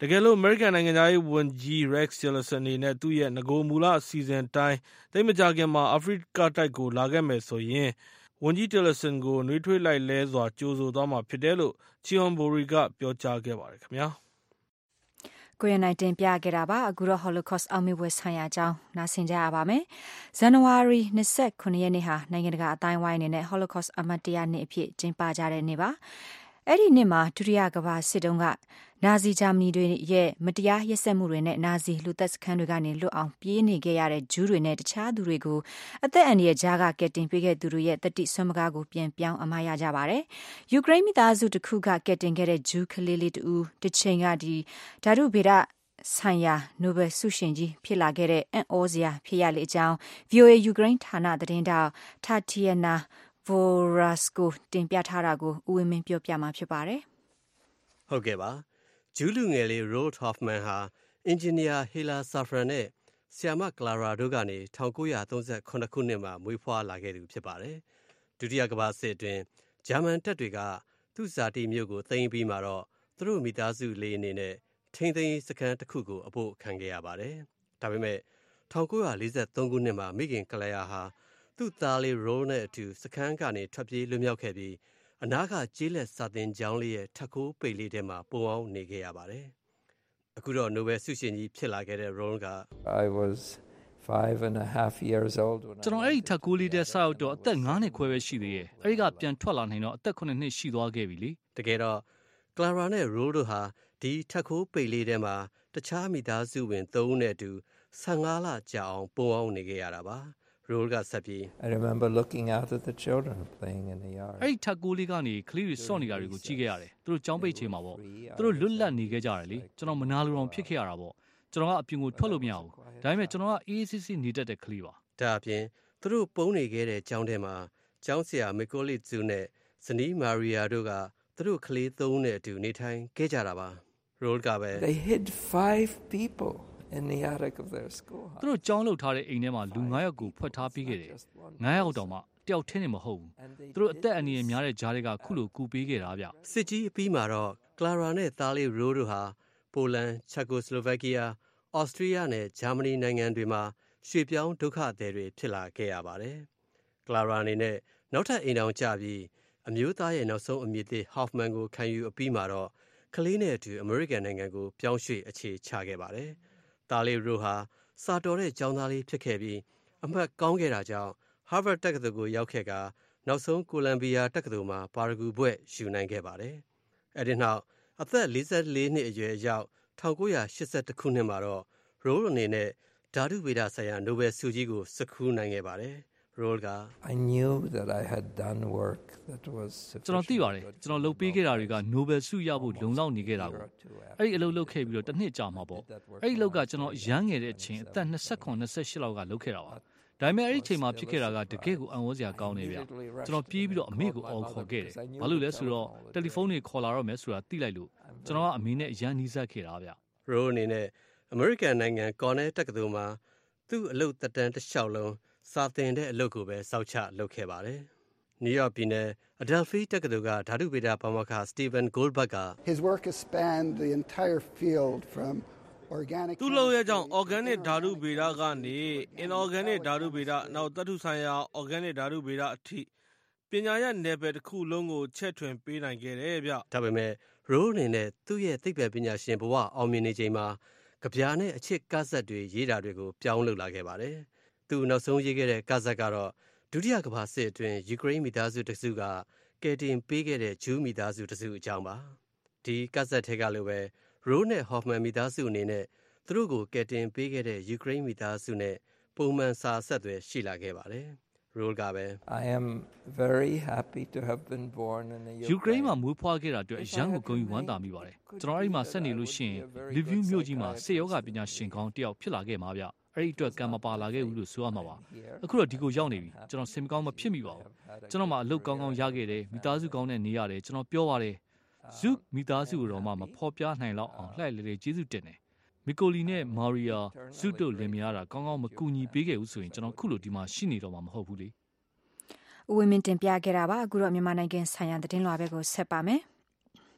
တကယ်လို့ American နိုင်ငံသားရေးဝန်ကြီး Rex Tillerson အနေနဲ့သူ့ရဲ့ငကိုမူလအစီအစဉ်တိုင်းသိမကြခင်မှာအာဖရိကတိုက်ကိုလာခဲ့မယ်ဆိုရင်ဝန်ကြီး Tillerson ကိုနှွေးထွေးလိုက်လဲစွာကြိုဆိုသွားမှာဖြစ်တယ်လို့ Chionburi ကပြောကြားခဲ့ပါတယ်ခင်ဗျာ
ကိုရနိုင်တင်ပြခဲ့တာပါအခုတော့ Holocaust အောက်မေ့ပွဲဆိုင်ရာအကြောင်းနားဆင်ကြရပါမယ်ဇန်နဝါရီ ၂၉ ရက်နေ့ဟာနိုင်ငံတကာအတိုင်းဝိုင်းအနေနဲ့ Holocaust အမှတ်တရနေ့အဖြစ်ကျင်းပကြတဲ့နေ့ပါအဲ့ဒီနှစ်မှာဒုတိယကမ္ဘာစစ်တုန်းကနာဇီဂျာမနီတွေရဲ့မတရားရက်စက်မှုတွေနဲ့နာဇီလူသက်စခန်းတွေကနေလွတ်အောင်ပြေးနေခဲ့ရတဲ့ဂျူးတွေနဲ့တခြားသူတွေကိုအသက်အန္တရာယ်ကြားကကယ်တင်ပေးခဲ့သူတွေရဲ့တတိဆွမ်းမကားကိုပြန်ပြောင်းအမှားရကြပါတယ်။ယူကရိန်းမိသားစုတစ်ခုကကယ်တင်ခဲ့တဲ့ဂျူးကလေးလေးတူတစ်ချိန်ကဒီဓာတုဗေဒဆိုင်ရာနိုဘယ်ဆုရှင်ကြီးဖြစ်လာခဲ့တဲ့အံ့ဩစရာဖြစ်ရလေအကြောင်း ဗီအိုအေ ယူကရိန်းဌာနသတင်းတောက်တာတီယာနာဗိုရာစကိုတင်ပြထားတာကိုဦးဝင်းမင်းပြောပြမှာဖြစ်ပါတယ်
။ဟုတ်ကဲ့ပါဂျူးလူငယ်လေး Roald Hoffman ဟာအင်ဂျင်နီယာ Hella Safran နဲ့ဆီယာမ Clara တို့ကနေ၁၉၃၇ခုနှစ်မှာမွေးဖွားလာခဲ့သူဖြစ်ပါတယ်။ဒုတိယကမ္ဘာစစ်အတွင်းဂျာမန်တပ်တွေကသူ့ဇာတိမြို့ကိုသိမ်းပြီးမှတော့သူတို့မိသားစုလေးအနေနဲ့ထိန်းသိမ်းစခန်းတစ်ခုကိုအဖို့ခံခဲ့ရပါတယ်။ဒါပေမဲ့၁၉၄၃ခုနှစ်မှာမိခင်ကလယာဟာသူ့သားလေး Roald နဲ့အတူစခန်းကနေထွက်ပြေးလွတ်မြောက်ခဲ့ပြီးအနားကကျေးလက်စာသင်ကျောင်းလေးရဲ့ထက်ခိုးပိတ်လေးထဲမှာပုံအောင်နေခဲ့ရပါတယ်။အခုတော့နိုဘယ်ဆုရှင်ကြီးဖြစ်လာခဲ့တဲ့ Roald က
I was five and a half years old when
ကျွန်တော်အဲ့ဒီထက်ကိုးလေးတဲ့ဆောက်တော့အသက်၅နှစ်ခွဲပဲရှိသေးရဲ့အဲ့ဒီကပြန်ထွက်လာနိုင်တော့အသက်ခုနှစ်နှစ်ရှိသွားခဲ့ပြီလေ
တကယ်တော့ Clara နဲ့ Roald တို့ဟာဒီထက်ခိုးပိတ်လေးထဲမှာတခြားမိသားစုဝင်သုံးဦးနဲ့အတူ၁၅လကြာအောင်ပုံအောင်နေခဲ့ရတာပါRoald ကဆက်ပြီး
I remember looking out at the children playing in the yard
အဲ့ဒီထက်ကိုးလေးကနေကလေးတွေစော့နေတာတွေကိုကြည့်ခဲ့ရတယ်သူတို့ကြောင်းပိတ်ချိန်မှာပေါ့သူတို့လွတ်လပ်နေခဲ့ကြတယ်လေကျွန်တော်မနာလိုအောင်ဖြစ်ခဲ့ရတာပေါ့ကျွန်တော်ကအပြင်ကိုထွက်လို့မရဘူးဒါပေမဲ့ကျွန်တော်ကအေးအေးဆေးဆေးနေတတ်တဲ့ကလေးပါ
ဒါအပြင်သူတို့ပုံနေခဲ့တဲ့ကျောင်းထဲမှာကျောင်းဆရာ Mikolit နဲ့ဇနီး Maria တို့ကသူတို့ကလေးသုံးဦးနဲ့အတူနေထိုင်ခဲ့ကြတာပါ Roald ကပဲ
They hid five people in the attic of their school
သူတို့ကျောင်းလုပ်ထားတဲ့အိမ်ထဲမှာလူ၅ယောက်ကိုဖွက်ထားပြီးခဲ့တယ်၅ယောက်တောင်မှတယောက်ထင်းနေမဟုတ်ဘူးသူတို့အသက်အန္တရာယ်များတဲ့ဂျားတွေကခုလိုကူပေးခဲ့တာဗျ
စစ်ကြီးအပြီးမှာတော့ Clara နဲ့သားလေး Roald တို့ဟာပိုလန် Czechoslovakia ဩစတြီးယားနဲ့ဂျာမနီနိုင်ငံတွေမှာရွှေ့ပြောင်းဒုက္ခသည်တွေဖြစ်လာခဲ့ရပါတယ်။ Clara အနေနဲ့နောက်ထပ်အိမ်တော်ကြပြီးအမျိုးသားရဲ့နောက်ဆုံးအမည်သစ် Hoffman ကိုခံယူအပြီးမှာတော့ကလေးနဲ့အတူအမေရိကန်နိုင်ငံကိုပြောင်းရွှေ့အခြေချခဲ့ပါတယ်။သားလေး Roald ဟာစာတော်တဲ့ကျောင်းသားလေးဖြစ်ခဲ့ပြီးအမှတ်ကောင်းခဲ့တာကြောင့် Harvard တက္ကသိုလ်ကိုရောက်ခဲ့ကနောက်ဆုံး Columbia တက္ကသိုလ်မှာပါရဂူဘွဲ့ယူနိုင်ခဲ့ပါတယ်။အဲဒီနောက်အသက်၄၄နှစ်အရွယ်ရောက်၁၉၈၁ခုနှစ်မှာတော့ Roald အနေနဲ့ဓာတုဗေဒဆိုင်ရာနိုဘယ်ဆုကြီးကိုစခူးနိုင်ခဲ့ပါတယ်။ Roald က
I knew that I had done work that was
ကျွန်တော်သိပါတယ်ကျွန်တော်လုပ်ပေးခဲ့တာတွေကနိုဘယ်ဆုရဖို့လုံလောက်နေခဲ့တာကိုအဲ့ဒီအလုပ်လုပ်ခဲ့ပြီးတော့တစ်နှစ်ကြာမှာပေါ့အဲ့ဒီအလုပ်ကကျွန်တော်ရမ်းငယ်တဲ့အချိန်အသက်၂၇ ၂၈လောက်ကလုပ်ခဲ့တာပါဒါပေမဲ့အဲ့ဒီချိန်မှာဖြစ်ခဲ့တာကတကယ်ကိုအံ့ဩစရာကောင်းနေဗျကျွန်တော်ပြေးပြီးတော့အမေကိုအော်ခေါ်ခဲ့တယ်ဘာလို့လဲဆိုတော့တယ်လီဖုန်းတွေခေါ်လာတော့မယ်ဆိုတာသိလိုက်လို့ကျွန်တော်ကအမေနဲ့ရမ်းနီးစပ်ခဲ့တာဗျ
Roald အနေနဲ့အမေရိကန်နိုင်ငံကော်နယ်တက္ကသိုလ်မှာသူ့အလုပ်သက်တမ်းတစ်လျှောက်လုံးစာသင်တဲ့အလုပ်ကိုပဲစောင့်ချလုပ်ခဲ့ပါတယ်။ နယူးယောက်ပြည်နယ် Adelphi တက္ကသိုလ်ကဓာတုဗေဒပါမောက္ခ Stephen Goldberg က
His work has spanned the entire field from organic
သူ့လုပ်ရဲ့ကြောင့် organic ဓာတုဗေဒကနေ inorganic ဓာတုဗေဒနောက်သတ္တုဆိုင်ရာ organic ဓာတုဗေဒအထိပညာရပ်နယ်ပယ်တစ်ခုလုံးကိုချဲ့ထွင်ပေးနိုင်ခဲ့တယ်ဗျ
။ဒါပေမဲ့ Roald အနေနဲ့သူ့ရဲ့သိပ္ပံပညာရှင်ဘဝအောင်မြင်နေချိန်မှာကဗျာနဲ့အချစ်ကဇက်တွေရေးတာတွေကိုပြောင်းလုပ်လာခဲ့ပါတယ်။သူနောက်ဆုံးရေးခဲ့တဲ့ကဇက်ကတော့ဒုတိယကမ္ဘာစစ်အတွင်းယူကရိန်းမိသားစုတစုကကယ်တင်ပေးခဲ့တဲ့ဂျူးမိသားစုတစုအကြောင်းပါ။ဒီကဇက်ထဲကလိုပဲ Roald နဲ့ Hoffman မိသားစုအနေနဲ့သူတို့ကိုကယ်တင်ပေးခဲ့တဲ့ယူကရိန်းမိသားစုနဲ့ပုံမှန်စာဆက်သွယ်ရှိလာခဲ့ပါတယ်။ Roald ကပဲ
I am very happy to have been born in the
Ukraine ယူကရိန်းမှာမွေးဖွားခဲ့တာအတွက်အရန်ကိုဂုဏ်ယူဝမ်းသာမိပါတယ်ကျွန်တော်အဲ့ဒီမှာဆက်နေလို့ရှိရင် Lviv မြို့ကြီးမှာစေယောဂပညာရှင်ကောင်းတယောက်ဖြစ်လာခဲ့မှာဗျအဲ့ဒီအတွက်ကံမပါလာခဲ့ဘူးလို့ဆိုရမှာပါအခုတော့ဒီကိုရောက်နေပြီကျွန်တော်စင်မကောင်းမဖြစ်မိပါဘူးကျွန်တော်မှအလုပ်ကောင်းကောင်းရခဲ့တယ်မိသားစုကောင်းနဲ့နေရတယ်ကျွန်တော်ပြောပါတယ်ဇုမိသားစုတော်မှမဖော်ပြနိုင်လောက်အောင်လှိုက်လေလေကျေးဇူးတင်တယ်မီကိုလီနဲ့မာရီယာဇုတို့လင်မယားတာကောင်းကောင်းမကူညီပေးခဲ့ဘူးဆိုရင်ကျွန်တော်ခုလိုဒီမှာရှိနေတော့မှာမဟုတ်ဘူးလေ
ဦးဝင်းမင်းတင်ပြခဲ့တာပါအခုတော့မြန်မာနိုင်ငံဆိုင်ရာသတင်းလွှာဘက်ကိုဆက်ပါမယ်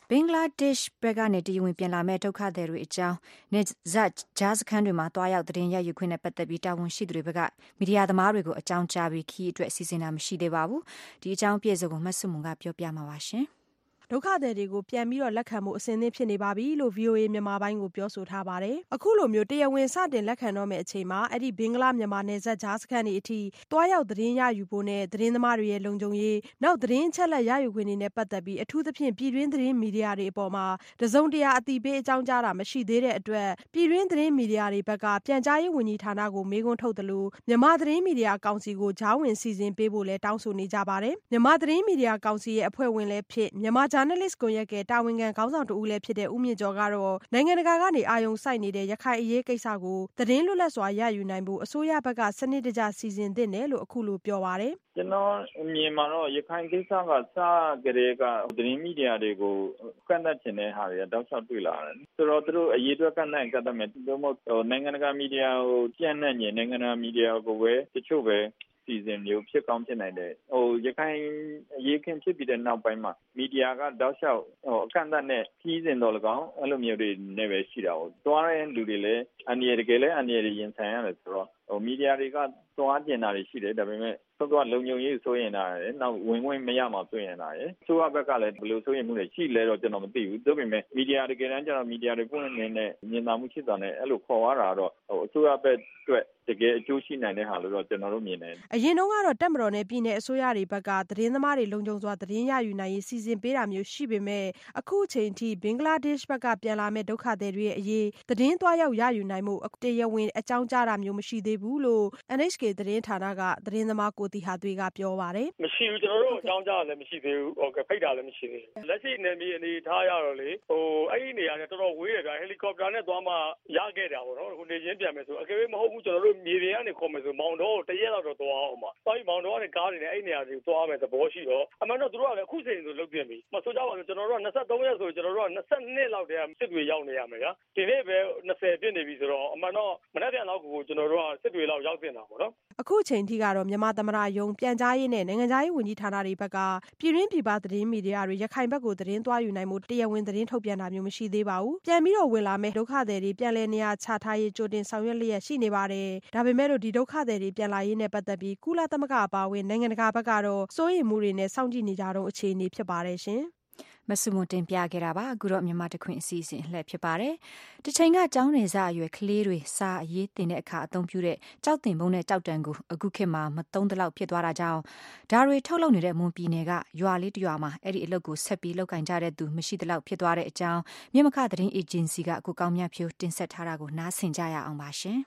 ဘင်္ဂလားဒေ့ရှ်ဘက်ကနေတည်ဝင်ပြန်လာမဲ့ဒုက္ခသည်တွေအကြောင်းနေဇတ်ဂျာစခန်းတွေမှာတွားရောက်သတင်းရယူခွင့်နဲ့ပတ်သက်ပြီးတာဝန်ရှိသူတွေဘက်ကမီဒီယာသမားတွေကိုအကြောင်းကြားပြီးခီးအတွက်စီစဉ်တာမရှိသေးပါဘူးဒီအကြောင်းပြည့်စုံကိုမဆုမွန်ကပြောပြမှာပါရှင်
ဒုက္ခသည်တွေကိုပြန်ပြီးတော့လက်ခံမှုအစဉ်သင့်ဖြစ်နေပါပြီလို့ ဗီအိုအေ မြန်မာပိုင်းကိုပြောဆိုထားပါတယ်။အခုလိုမျိုးတရားဝင်စတင်လက်ခံတော့မယ့်အချိန်မှာအဲ့ဒီဘင်္ဂလားမြန်မာနယ်စပ်ဂျားစခန်းတွေအထိတွားရောက်သတင်းရယူဖို့နဲ့သတင်းသမားတွေရဲ့လုံခြုံရေးနောက်သတင်းချက်လက်ရယူခွင့်တွေနဲ့ပတ်သက်ပြီးအထူးသဖြင့်ပြည်တွင်းသတင်းမီဒီယာတွေအပေါ်မှာတစုံတရာအသိပေးအကြောင်းကြားတာမရှိသေးတဲ့အတွက်ပြည်တွင်းသတင်းမီဒီယာတွေဘက်ကပြန်ကြားရေးဝန်ကြီးဌာနကိုမေးခွန်းထုတ်တယ်လို့မြန်မာသတင်းမီဒီယာကောင်စီကိုကြားဝင်စီစဉ်ပေးဖို့လဲတောင်းဆိုနေကြပါတယ်။မြန်မာသတင်းမီဒီယာကောင်စီရဲ့အဖွဲ့ဝင်လည်းဖြစ်မြန်မာဂျာနယ်လစ်ကွန်ရက်ကတာဝန်ခံခေါင်းဆောင်တဦးလည်းဖြစ်တဲ့ဦးမြင့်ကျော်ကတော့နိုင်ငံတကာကနေအာရုံစိုက်နေတဲ့ရခိုင်အရေးကိစ္စကိုသတင်းလွတ်လပ်စွာရယူနိုင်ဖို့အစိုးရဘက်ကစနစ်တကျစီစဉ်သင့်တယ်လို့အခုလိုပြောပါတယ်
။ကျွန်တော်အမြင်မှာတော့ရခိုင်ကိစ္စကစကြတဲ့ကသတင်းမီဒီယာတွေကိုကန့်သတ်ခြင်းတဲ့ဟာတွေတောက်လျှောက်တွေ့လာတယ်။ဆိုတော့သူတို့အရေးအတွက်ကန့်သတ်ကန့်သတ်မယ်တို့မဟုတ်နိုင်ငံတကာမီဒီယာကိုကြံ့နှံ့ရင်နိုင်ငံတကာမီဒီယာကိုပဲတချို့ပဲစီစဉ်မျိုးဖြစ်ကောင်းဖြစ်နိုင်တယ်ဟိုရခိုင်အရေးခင်ဖြစ်ပြီးတဲ့နောက်ပိုင်းမှာမီဒီယာကတောက်လျှောက်ဟိုအကန့်အသတ်နဲ့ကြီးစင်တော်၎င်းအဲ့လိုမျိုးတွေနဲ့ပဲရှိတာဟိုတွားတဲ့လူတွေလည်းအန်ရတကယ်လည်းအန်ရရင်ဆိုင်ရတယ်ဆိုတော့ဟိုမီဒီယာတွေကတွားကျင်တာတွေရှိတယ်ဒါပေမဲ့သောတော့လုံခြုံရေးဆိုရင်တာရယ်နောက်ဝင်ဝင်မရမှာဆိုရင်တာရယ်ဆိုရဘက်ကလည်းဘယ်လိုဆိုရင်မှုတွေရှိလဲတော့ကျွန်တော်မသိဘူးဒါပေမဲ့မီဒီယာတကယ်တမ်းကျတော့မီဒီယာတွေပွင့်နေနဲ့ညင်သာမှုဖြစ်တာနဲ့အဲ့လိုခေါ်ရတာတော့ဟိုအစိုးရဘက်အတွက်တကယ်အကျိုးရှိနိုင်တဲ့ဟာလို့တော့ကျွန်တော်တို့မြင်တယ်
အရင်တော့ကတော့တပ်မတော်နဲ့ပြည်내အစိုးရတွေဘက်ကသတင်းသမားတွေလုံခြုံစွာသတင်းရယူနိုင်ရေးစီစဉ်ပေးတာမျိုးရှိပေမဲ့အခုချိန်ထိဘင်္ဂလားဒေ့ရှ်ဘက်ကပြန်လာမဲ့ဒုက္ခသည်တွေရဲ့အရေးသတင်းသွားရောက်ရယူနိုင်မှုတရားဝင်အကြောင်းကြားတာမျိုးမရှိသေးဘူးလို့ အန် အိတ်ချ် ကေ သတင်းဌာနကသတင်းသမားကိုတီဟာသွေးကပြောပါတယ်
မရှိဘူးကျွန်တော်တို့အကြောင်းကြားလည်းမရှိသေးဘူးဟုတ်ကဲ့ဖိတ်တာလည်းမရှိသေးဘူးလက်ရှိနေမြေအနေထားရတော့လေဟိုအဲ့ဒီနေရာနဲ့တော်တော်ဝေးတယ်ဗျာဟယ်လီကော်ပတာနဲ့သွားမှရခဲ့တာပေါ့နော်ခုနေချင်းပြန်မယ်ဆိုအကယ်၍မဟုတ်ဘူးကျွန်တော်တို့မြေပြင်ကနေခေါ်မယ်ဆိုမောင်တော်တရက်လောက်တော့သွားအောင်ပါသွားပြီးမောင်တော်ကနေကားနေနဲ့အဲ့နေရာကြီးသွားမယ်သဘောရှိတော့အမှန်တော့သူတို့ကလည်းအခုချိန်ဆိုလုပ်ပြင်ပြီမဆိုကြပါဘူးကျွန်တော်တို့ကနှစ်ဆယ့်သုံးရက်ဆိုကျွန်တော်တို့ကနှစ်ဆယ့်နှစ်လောက်တည်းစစ်တွေရောက်နေရမယ်ဗျာဒီနေ့ပဲနှစ်ဆယ်ပြည့်နေပြီဆိုတော့အမှန်တော့မနေ့ပြန်လောက်ကိုကျွန်တော်တို့ကစစ်တွေလောက်ရောက်တင်တာပေါ့နော်
အခုချိန်ထိကတော့မြန်မာသမ္မတရုံးပြန်ကြားရေးနဲ့နိုင်ငံခြားရေးဝန်ကြီးဌာနတွေဘက်ကပြည်တွင်းပြည်ပသတင်းမီဒီယာတွေရခိုင်ဘက်ကိုသတင်းသွားယူနိုင်မှုတရားဝင်သတင်းထုတ်ပြန်တာမျိုးမရှိသေးပါဘူးပြန်ပြီးတော့ဝင်လာမဲ့ဒုက္ခသည်တွေပြန်လည်နေရာချထားရေးကြိုတင်ဆောင်ရွက်လျက်ရှိနေပါတယ်ဒါပေမဲ့လို့ဒီဒုက္ခသည်တွေပြန်လာရေးနဲ့ပတ်သက်ပြီးကုလသမဂ္ဂအပါအဝင်နိုင်ငံတကာဘက်ကတော့စိုးရိမ်မှုတွေနဲ့စောင့်ကြည့်နေကြတော့အခြေအနေဖြစ်ပါတယ်ရှင်
မဆုမတင်ပြခဲ့တာပါအခုတော့မြန်မာတခွင်အစီအစဉ်လှည့်ဖြစ်ပါတယ်တချိန်ကကျောင်းနေစားအရွယ်ကလေးတွေစာအရေးတင်တဲ့အခါအသုံးပြုတဲ့ကြောက်တင်ပုံးနဲ့ကြောက်တံကိုအခုခေတ်မှာမသုံးသလောက်ဖြစ်သွားတာကြောင့်ဒါတွေထုတ်လုပ်နေတဲ့မွန်ပြည်နယ်ကရွာလေးတရွာမှာအဲ့ဒီအလုပ်ကိုဆက်ပြီးလုပ်ကင်ကြတဲ့သူမရှိသလောက်ဖြစ်သွားတဲ့အကြောင်းမြန်မာခသတင်းအေဂျင်စီကအခုကောင်းမြတ်ဖြိုးတင်ဆက်ထားတာကိုနားဆင်ကြရအောင်ပါရှင်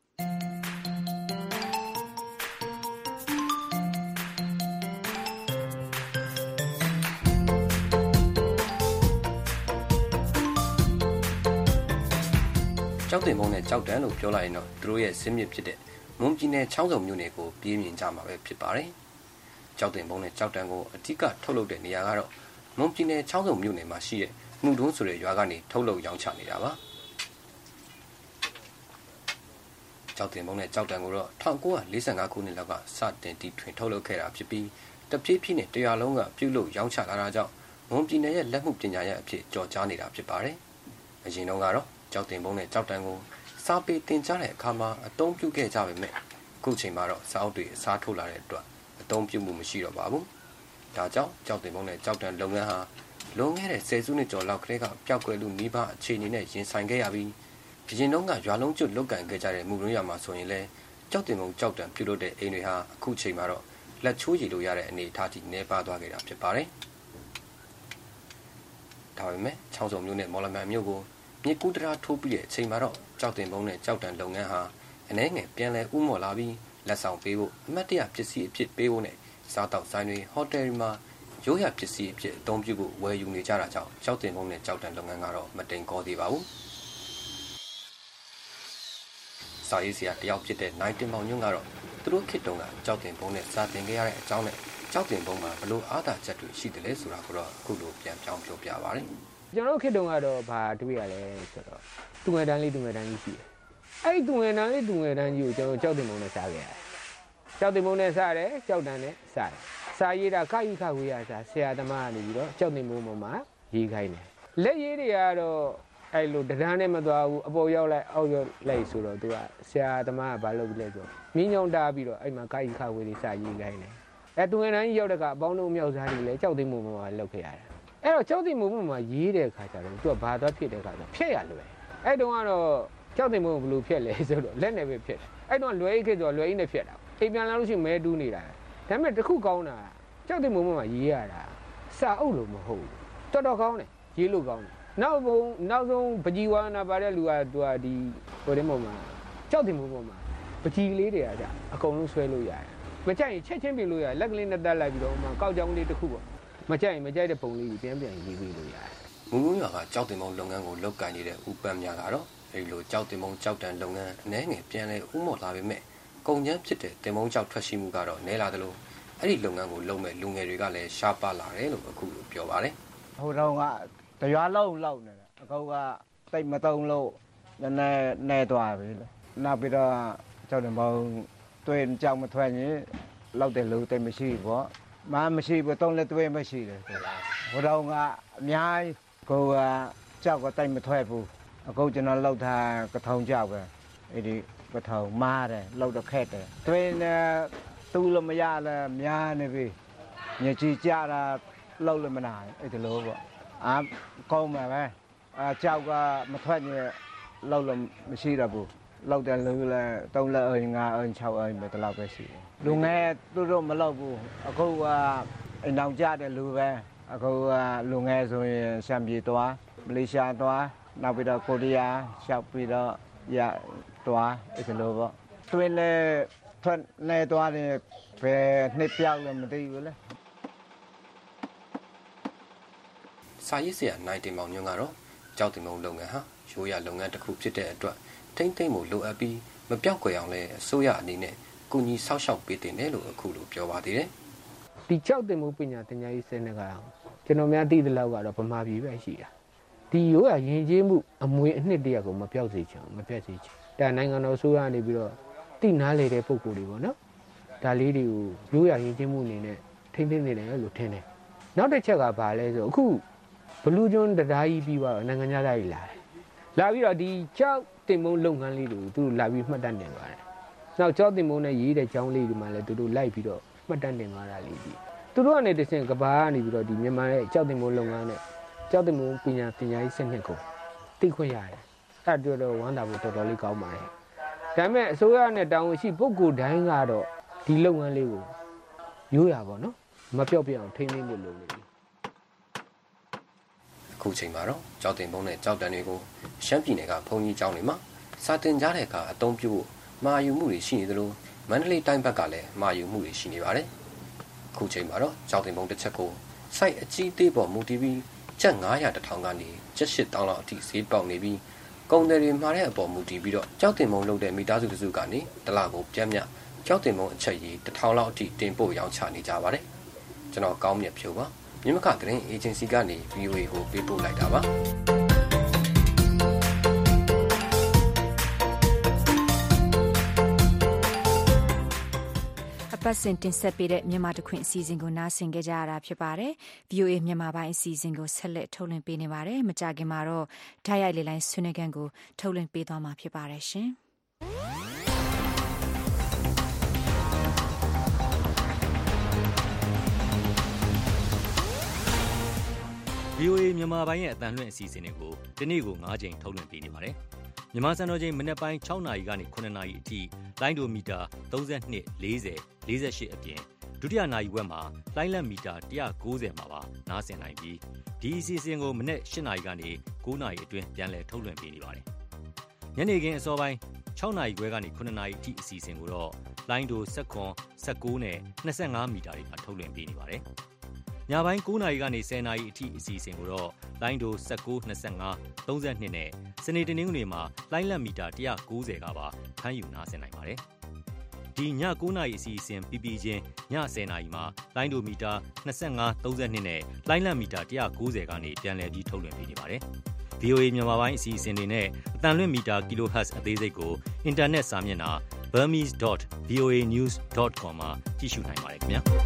ကြောက်တင်ပုံးနဲ့ကြောက်တန်းလို့ပြောလိုက်ရင်တော့သူတို့ရဲ့ဇင်းမြစ်ဖြစ်တဲ့မွန်ပြည်နယ်ချောင်းစုံမြို့နယ်ကိုပြေးမြင်ကြမှာပဲဖြစ်ပါတယ်။ကြောက်တင်ပုံးနဲ့ကြောက်တန်းကိုအဓိကထုတ်လုပ်တဲ့နေရာကတော့မွန်ပြည်နယ်ချောင်းစုံမြို့နယ်မှာရှိတဲ့မှုတွန်းဆိုတဲ့ရွာကနေထုတ်လုပ်ရောင်းချနေတာပါ။ကြောက်တင်ပုံးနဲ့ကြောက်တန်းကိုတော့၁၉၄၅ခုနှစ်လောက်ကစတင်တီထွင်ထုတ်လုပ်ခဲ့တာဖြစ်ပြီးတဖြည်းဖြည်းနဲ့တရားလုံးကပြုလုပ်ရောင်းချလာတာကြောင့်မွန်ပြည်နယ်ရဲ့လက်မှုပညာရဲ့အဖြစ်ကြော်ကြားနေတာဖြစ်ပါတယ်။အရင်တုန်းကတော့ကြောက်တင်ပုံးနဲ့ကြောက်တန်းကိုစားပေတင်ကြားတဲ့အခါမှာအသုံးပြုခဲ့ကြပေမဲ့အခုချိန်မှာတော့စားအုပ်တွေအစားထိုးလာတဲ့အတွက်အသုံးပြုမှုမရှိတော့ပါဘူး။ဒါကြောင့်ကြောက်တင်ပုံးနဲ့ကြောက်တန်းလုပ်ငန်းဟာလွန်ခဲ့တဲ့ဆယ်စုနှစ်ကျော်လောက်ကတည်းကပျောက်ကွယ်လူနှီးပါအခြေအနေနဲ့ရင်ဆိုင်ခဲ့ရပြီးအရင်တုန်းကရွာလုံးကျွတ်လုတ်ကန်ခဲ့ကြတဲ့မူရင်းရွာမှာဆိုရင်လည်းကြောက်တင်ပုံးကြောက်တန်းပြုလုပ်တဲ့အိမ်တွေဟာအခုချိန်မှာတော့လက်ချိုးရည်လို့ရတဲ့အနေအထားထိနှဲပါသွားခဲ့တာဖြစ်ပါတယ်။ဒါပေမဲ့ချောင်းစုံမြို့နဲ့မော်လမြိုင်မြို့ကိုမြေကူတရာထိုးပြီးတဲ့အချိန်မှာတော့ကြောက်တင်ပုံးနဲ့ကြောက်တန်လုပ်ငန်းဟာအနေငယ်ပြန်လဲဥမော်လာပြီးလက်ဆောင်ပေးဖို့အမတ်တရပစ္စည်းအဖြစ်ပေးဖို့နဲ့စားတောက်ဆိုင်တွေဟိုတယ်တွေမှာရိုးရာပစ္စည်းအဖြစ်အသုံးပြုဖို့ဝယ်ယူနေကြတာကြောင့်ကြောက်တင်ပုံးနဲ့ကြောက်တန်လုပ်ငန်းကတော့မတိမ်ကောသေးပါဘူး။စာရေးဆရာတယောက်ဖြစ်တဲ့နိုင်တင်မောင်ညွန့်ကတော့သူတို့ခေတ်တုန်းကကြောက်တင်ပုံးနဲ့စာတင်ခဲ့ရတဲ့အကြောင်းနဲ့ကြောက်တင်ပုံးမှာဘလို့အားသာချက်တွေရှိတယ်လဲဆိုတာကိုတော့အခုလိုပြန်ပြောင်းပြောပြပါရတယ်
။ကျွန်တော်ခေတ်တုန်းကတော့ဘာတွေ့ရလဲဆိုတော့သူငယ်တန်းလေးသူငယ်တန်းကြီးရှိတယ်။အဲ့ဒီသူငယ်တန်းလေးသူငယ်တန်းကြီးကိုကျွန်တော်ကြောက်တင်ပုံးနဲ့စားခဲ့ရတယ်။ကြောက်တင်ပုံးနဲ့စားတယ်ကြောက်တန်းနဲ့စားတယ်။စားရတာခရီးခဝေးရစားဆရာသမားကနေပြီးတော့ကြောက်တင်ပုံးပေါ်မှာရေးခိုင်းတယ်လက်ရည်တွေကတော့အဲ့လိုတရားနဲ့မသွားဘူးအပေါ်ရောက်လိုက်အောက်ရောက်လိုက်ဆိုတော့သူကဆရာသမားကဘာလုပ်ပြီးလဲဆိုမင်းညောင်းတားပြီးတော့အဲ့မှာကိုက်ခါဝေးလေးစာရေးခိုင်းတယ်အဲ့သူငယ်တန်းကြီးရောက်တဲ့ကအပေါင်းတို့မြောက်စားတွေလည်းကြောက်သိမှုမှာလောက်ခဲ့ရတယ်အဲ့တော့ကြောက်သိမှုမှာရေးတဲ့ခါကျတော့သူကဘာသွားဖြစ်တဲ့ခါကျဖြက်ရလွယ်အဲ့တုန်းကတော့ကြောက်သိမှုဘယ်လိုဖြက်လဲဆိုတော့လက်နဲ့ပဲဖြက်တယ်အဲ့တော့လွယ်အိတ်ခေဆိုတော့လွယ်အိတ်နဲ့ဖြက်တာအိမ်ပြန်လာလို့ရှိရင်မဲတူးနေတာဒါပေမဲ့တခုကောင်းတာကြောက်သိမှုမှာရေးရတာစာအုပ်လို့မဟုတ်ဘူးတော်တော်ကောင်းတယ်ရေးလို့ကောင်းတယ်နောက်ဘုံနောက်ဆုံးပကြီးဝါနာပါတဲ့လူကသူကဒီဟိုတဲ့ပုံမှာကြောက်တင်မှုပုံမှာပကြီးလေးတွေကကြာအကုန်လုံးဆွဲလို့ရတယ်မကြိုက်ရင်ချက်ချင်းပြင်လို့ရတယ်လက်ကလေးနဲ့တက်လိုက်ပြီးတော့မှကောက်ကြောင်းလေးတစ်ခုပေါ့မကြိုက်ရင်မကြိုက်တဲ့ပုံလေးကိုပြန်ပြန်ရေးပေးလို့ရတယ်
မုံမုံရွာကကြောက်တင်မုံလုပ်ငန်းကိုလုပ်ကိုင်နေတဲ့ဥပန်းများကတော့အဲဒီလိုကြောက်တင်မုံကြောက်တန်လုပ်ငန်းအနည်းငယ်ပြန်လဲဥမော်လာပေမဲ့ကုန်ကျန်းဖြစ်တဲ့တင်မုံကြောက်ထွက်ရှိမှုကတော့နည်းလာသလိုအဲ့ဒီလုပ်ငန်းကိုလုပ်မဲ့လူငယ်တွေကလည်းရှားပါလာတယ်လို့အခုလိုပြောပါတယ်
ဟိုတော့ကတရားလုံးလောက်နေတယ်အကောကတိတ်မတုံးလို့နည်းနည်းနေသွားပြီလို့နောက်ပြီးတော့ကျောင်းတင်ပေါင်းတွေ့ကြောက်မထွက်ရင်လောက်တယ်လို့တိတ်မရှိဘူးပေါ့မမရှိဘူးတုံးလည်းတွေ့မရှိတယ်ဟိုတော့ကအများကိုကကြောက်ကတိတ်မထွက်ဘူးအခုကျွန်တော်လောက်ထားကထောင်ကြောက်ပဲအဲ့ဒီကထောင်မားတယ်လောက်တော့ခက်တယ်တွေ့နေတူးလို့မရလဲများနေပြီညကြီးကြတာလောက်လည်းမနာအဲ့ဒီလိုပေါ့အာကောင်းမှာပဲအာကြောက်ကမထွက်ညလောက်လို့မရှိတော့ဘူးလောက်တယ်လို့လဲတုံးလက်အင်ငါအင်၆အင်ပဲတလောက်ပဲရှိတယ်လူငယ်သူတို့မလောက်ဘူးအခုကအနောက်ကြတဲ့လူပဲအခုကလူငယ်ဆိုရင်ရှမ်းပြည်သွားမလေးရှားသွားနောက်ပြီးတော့ကိုရီးယားရှောက်ပြီးတော့ရသွားအဲ့ဒီလိုပေါ့တွင်လဲထွက်နေသွားတယ်ပဲနှစ်ပြောက်လည်းမသိဘူးလေ
စာရေးဆရာနိုင်တင်မောင်ညွန့်ကတော့ကြောက်တင်မုံလုပ်ငန်းဟာရိုးရလုပ်ငန်းတစ်ခုဖြစ်တဲ့အတွက်ထိမ့်သိမ့်မှုလိုအပ်ပြီးမပြောက်ကွယ်အောင်လဲအစိုးရအနေနဲ့ကုညီဆောက်ရှောက်ပေးတင်တယ်လို့အခုလိုပြောပါသေးတယ်
ဒီကြောက်တင်မှုပညာတင်ညာရေးစနစ်ကကျွန်တော်များသိတဲ့လောက်ကတော့ဗမာပြည်ပဲရှိတာဒီရိုးရယဉ်ကျေးမှုအမွေအနှစ်တရက်ကိုမပြောက်စေချင်မပြတ်စေချင်ဒါနိုင်ငံတော်အစိုးရကနေပြီးတော့တိနားလေတဲ့ပုံကိုယ်တွေပေါ့နော်ဒါလေးတွေကိုရိုးရယဉ်ကျေးမှုအနေနဲ့ထိမ့်သိမ့်နေတယ်လို့ထင်တယ်နောက်တစ်ချက်ကဘာလဲဆိုအခုဘလူးကျွန်းတရားကြီးပြီးတော့နိုင်ငံသားကြီးလာတယ်လာပြီးတော့ဒီကြောက်တင်မုံလုပ်ငန်းလေးတွေကိုသူတို့လာပြီးမှတ်တမ်းတင်သွားတယ်နောက်ကြောက်တင်မုံနဲ့ရေးတဲ့ကျောင်းလေးတွေမှာလည်းသူတို့လိုက်ပြီးတော့မှတ်တမ်းတင်သွားတာလေးကြီးသူတို့ကနေတဆင့်ကဘာကနေပြီးတော့ဒီမြန်မာရဲ့ကြောက်တင်မုံလုပ်ငန်းနဲ့ကြောက်တင်မုံပညာပညာရေးစနစ်ကိုသိခွင့်ရတယ်အဲ့ဒါတော့ဝမ်းသာဖို့တော်တော်လေးကောင်းပါတယ်ဒါပေမဲ့အစိုးရနဲ့တာဝန်ရှိပုဂ္ဂိုလ်တိုင်းကတော့ဒီလုပ်ငန်းလေးကိုရိုးရပါတော့မပြော့ပြအောင်ထိန်းသိမ်းဖို့လိုနေပြီ
အခုချိန်မှာတော့ကြောက်တင်ပုံးနဲ့ကြောက်တန်တွေကိုရှမ်းပြည်နယ်ကဘုံကြီးကျောင်းတွေမှာစာတင်ကြားတဲ့အခါအသုံးပြုဖို့မာယူမှုတွေရှိနေသလိုမန္တလေးတိုင်းဘက်ကလည်းမာယူမှုတွေရှိနေပါတယ်အခုချိန်မှာတော့ကြောက်တင်ပုံးတစ်ချက်ကိုစိုက်အကြီးသေးပေါ်မူတည်ပြီးကျပ်ငါးရာတစ်ထောင်ကနေကျပ်ရှစ်တောင်းလောက်အထိဈေးပေါက်နေပြီးကုန်တယ်တွေမှာတဲ့အပေါ်မူတည်ပြီးတော့ကြောက်တင်ပုံးလုပ်တဲ့မိသားစုတစုကနေတစ်လကိုပြတ်မြတ်ကြောက်တင်ပုံးအချက်ကြီးတစ်ထောင်လောက်အထိတင်ပို့ရောင်းချနေကြပါတယ်ကျွန်တော်ကောင်းမြတ်ဖြိုးပါမြမကသတင်းအေဂျင်စီကနေ ဗီအိုအေ ကိုပေးပို့လိုက်တာပါ
အပတ်စဉ်တင်ဆက်ပေးတဲ့မြန်မာတခွင်အစီအစဉ်ကိုနားဆင်ကြကြရတာဖြစ်ပါတယ်။ ဗီအိုအေ မြန်မာပိုင်းအစီအစဉ်ကိုဆက်လက်ထုတ်လွှင့်ပေးနေပါတယ်။မကြခင်မှာတော့ဓာတ်ရိုက်လေလိုင်းဆွေးနွေးခန်းကိုထုတ်လွှင့်ပေးသွားမှာဖြစ်ပါတယ်ရှင်။
ဗီအိုအေ မြန်မာပိုင်းရဲ့အသံလွှင့်အစီအစဉ်တွေကိုဒီနေ့ကို၅ချိန်ထုတ်လွှင့်ပေးနေပါတယ်။မြန်မာစံတော်ချိန်မနက်ပိုင်း၆နာရီကနေ၇နာရီအထိလိုင်းဒိုမီတာ၃၂ ၄၀ ၄၈အပြင်ဒုတိယနာရီဝက်မှာလိုင်းလက်မီတာ၁၉၀မှာပါနားဆင်နိုင်ပြီးဒီအစီအစဉ်ကိုမနက်၈နာရီကနေ၉နာရီအတွင်းပြန်လည်ထုတ်လွှင့်ပေးနေပါတယ်။ညနေခင်းအစောပိုင်း၆နာရီခွဲကနေ၇နာရီအထိအစီအစဉ်ကိုတော့လိုင်းဒို၁၇ ၁၉နဲ့၂၅မီတာတွေမှာထုတ်လွှင့်ပေးနေပါတယ်။ညပိုင်း၉နာရီကနေ၁၀နာရီအထိအစီအစဉ်ကိုတော့လိုင်းဒို၁၉ ၂၅ ၃၂နဲ့စနေတနင်္ဂနွေမှာလိုင်းလက်မီတာ၁၉၀ကပါဖမ်းယူနားဆင်နိုင်ပါတယ်။ဒီည၉နာရီအစီအစဉ်ပြီးပြီးချင်းည၁၀နာရီမှာလိုင်းဒိုမီတာ၂၅ ၃၂နဲ့လိုင်းလက်မီတာ၁၉၀ကနေပြန်လည်ပြီးထုတ်လွှင့်ပေးနေပါတယ်။ ဗီအိုအေ မြန်မာပိုင်းအစီအစဉ်တွေနဲ့အသံလွှင့်မီတာ kilohertz အသေးစိတ်ကိုအင်တာနက်စာမျက်နှာ burmese dot v o a news dot com မှာကြည့်ရှုနိုင်ပါတယ်ခင်ဗျာ။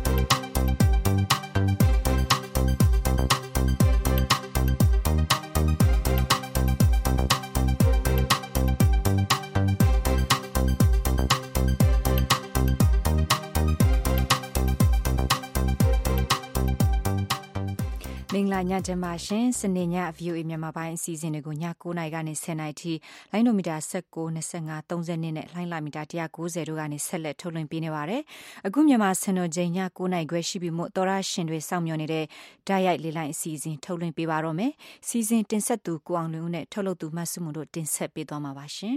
လာညချမ်းပါရှင်စနေည ဗီအိုအေ မြန်မာပိုင်းအစီအစဉ်တွေကိုည9:00နာရီကနေ10:00နာရီထိလိုင်းနိုမီတာ၁၉ ၂၅ ၃၂နဲ့လိုင်းလာမီတာ၁၉၀တို့ကနေဆက်လက်ထုတ်လွှင့်ပေးနေပါတယ်အခုမြန်မာစံတော်ချိန်ည9:00နာရီခွဲရှိပြီမို့တော်ရရှင်တွေစောင့်မျှော်နေတဲ့ဓာတ်ရိုက်လေးလိုင်းအစီအစဉ်ထုတ်လွှင့်ပေးပါတော့မယ်စီစဉ်တင်ဆက်သူကိုအောင်လွင်ဦးနဲ့ထုတ်လုပ်သူမဆုမွန်တို့တင်ဆက်ပေးသွားမှာပါရှင်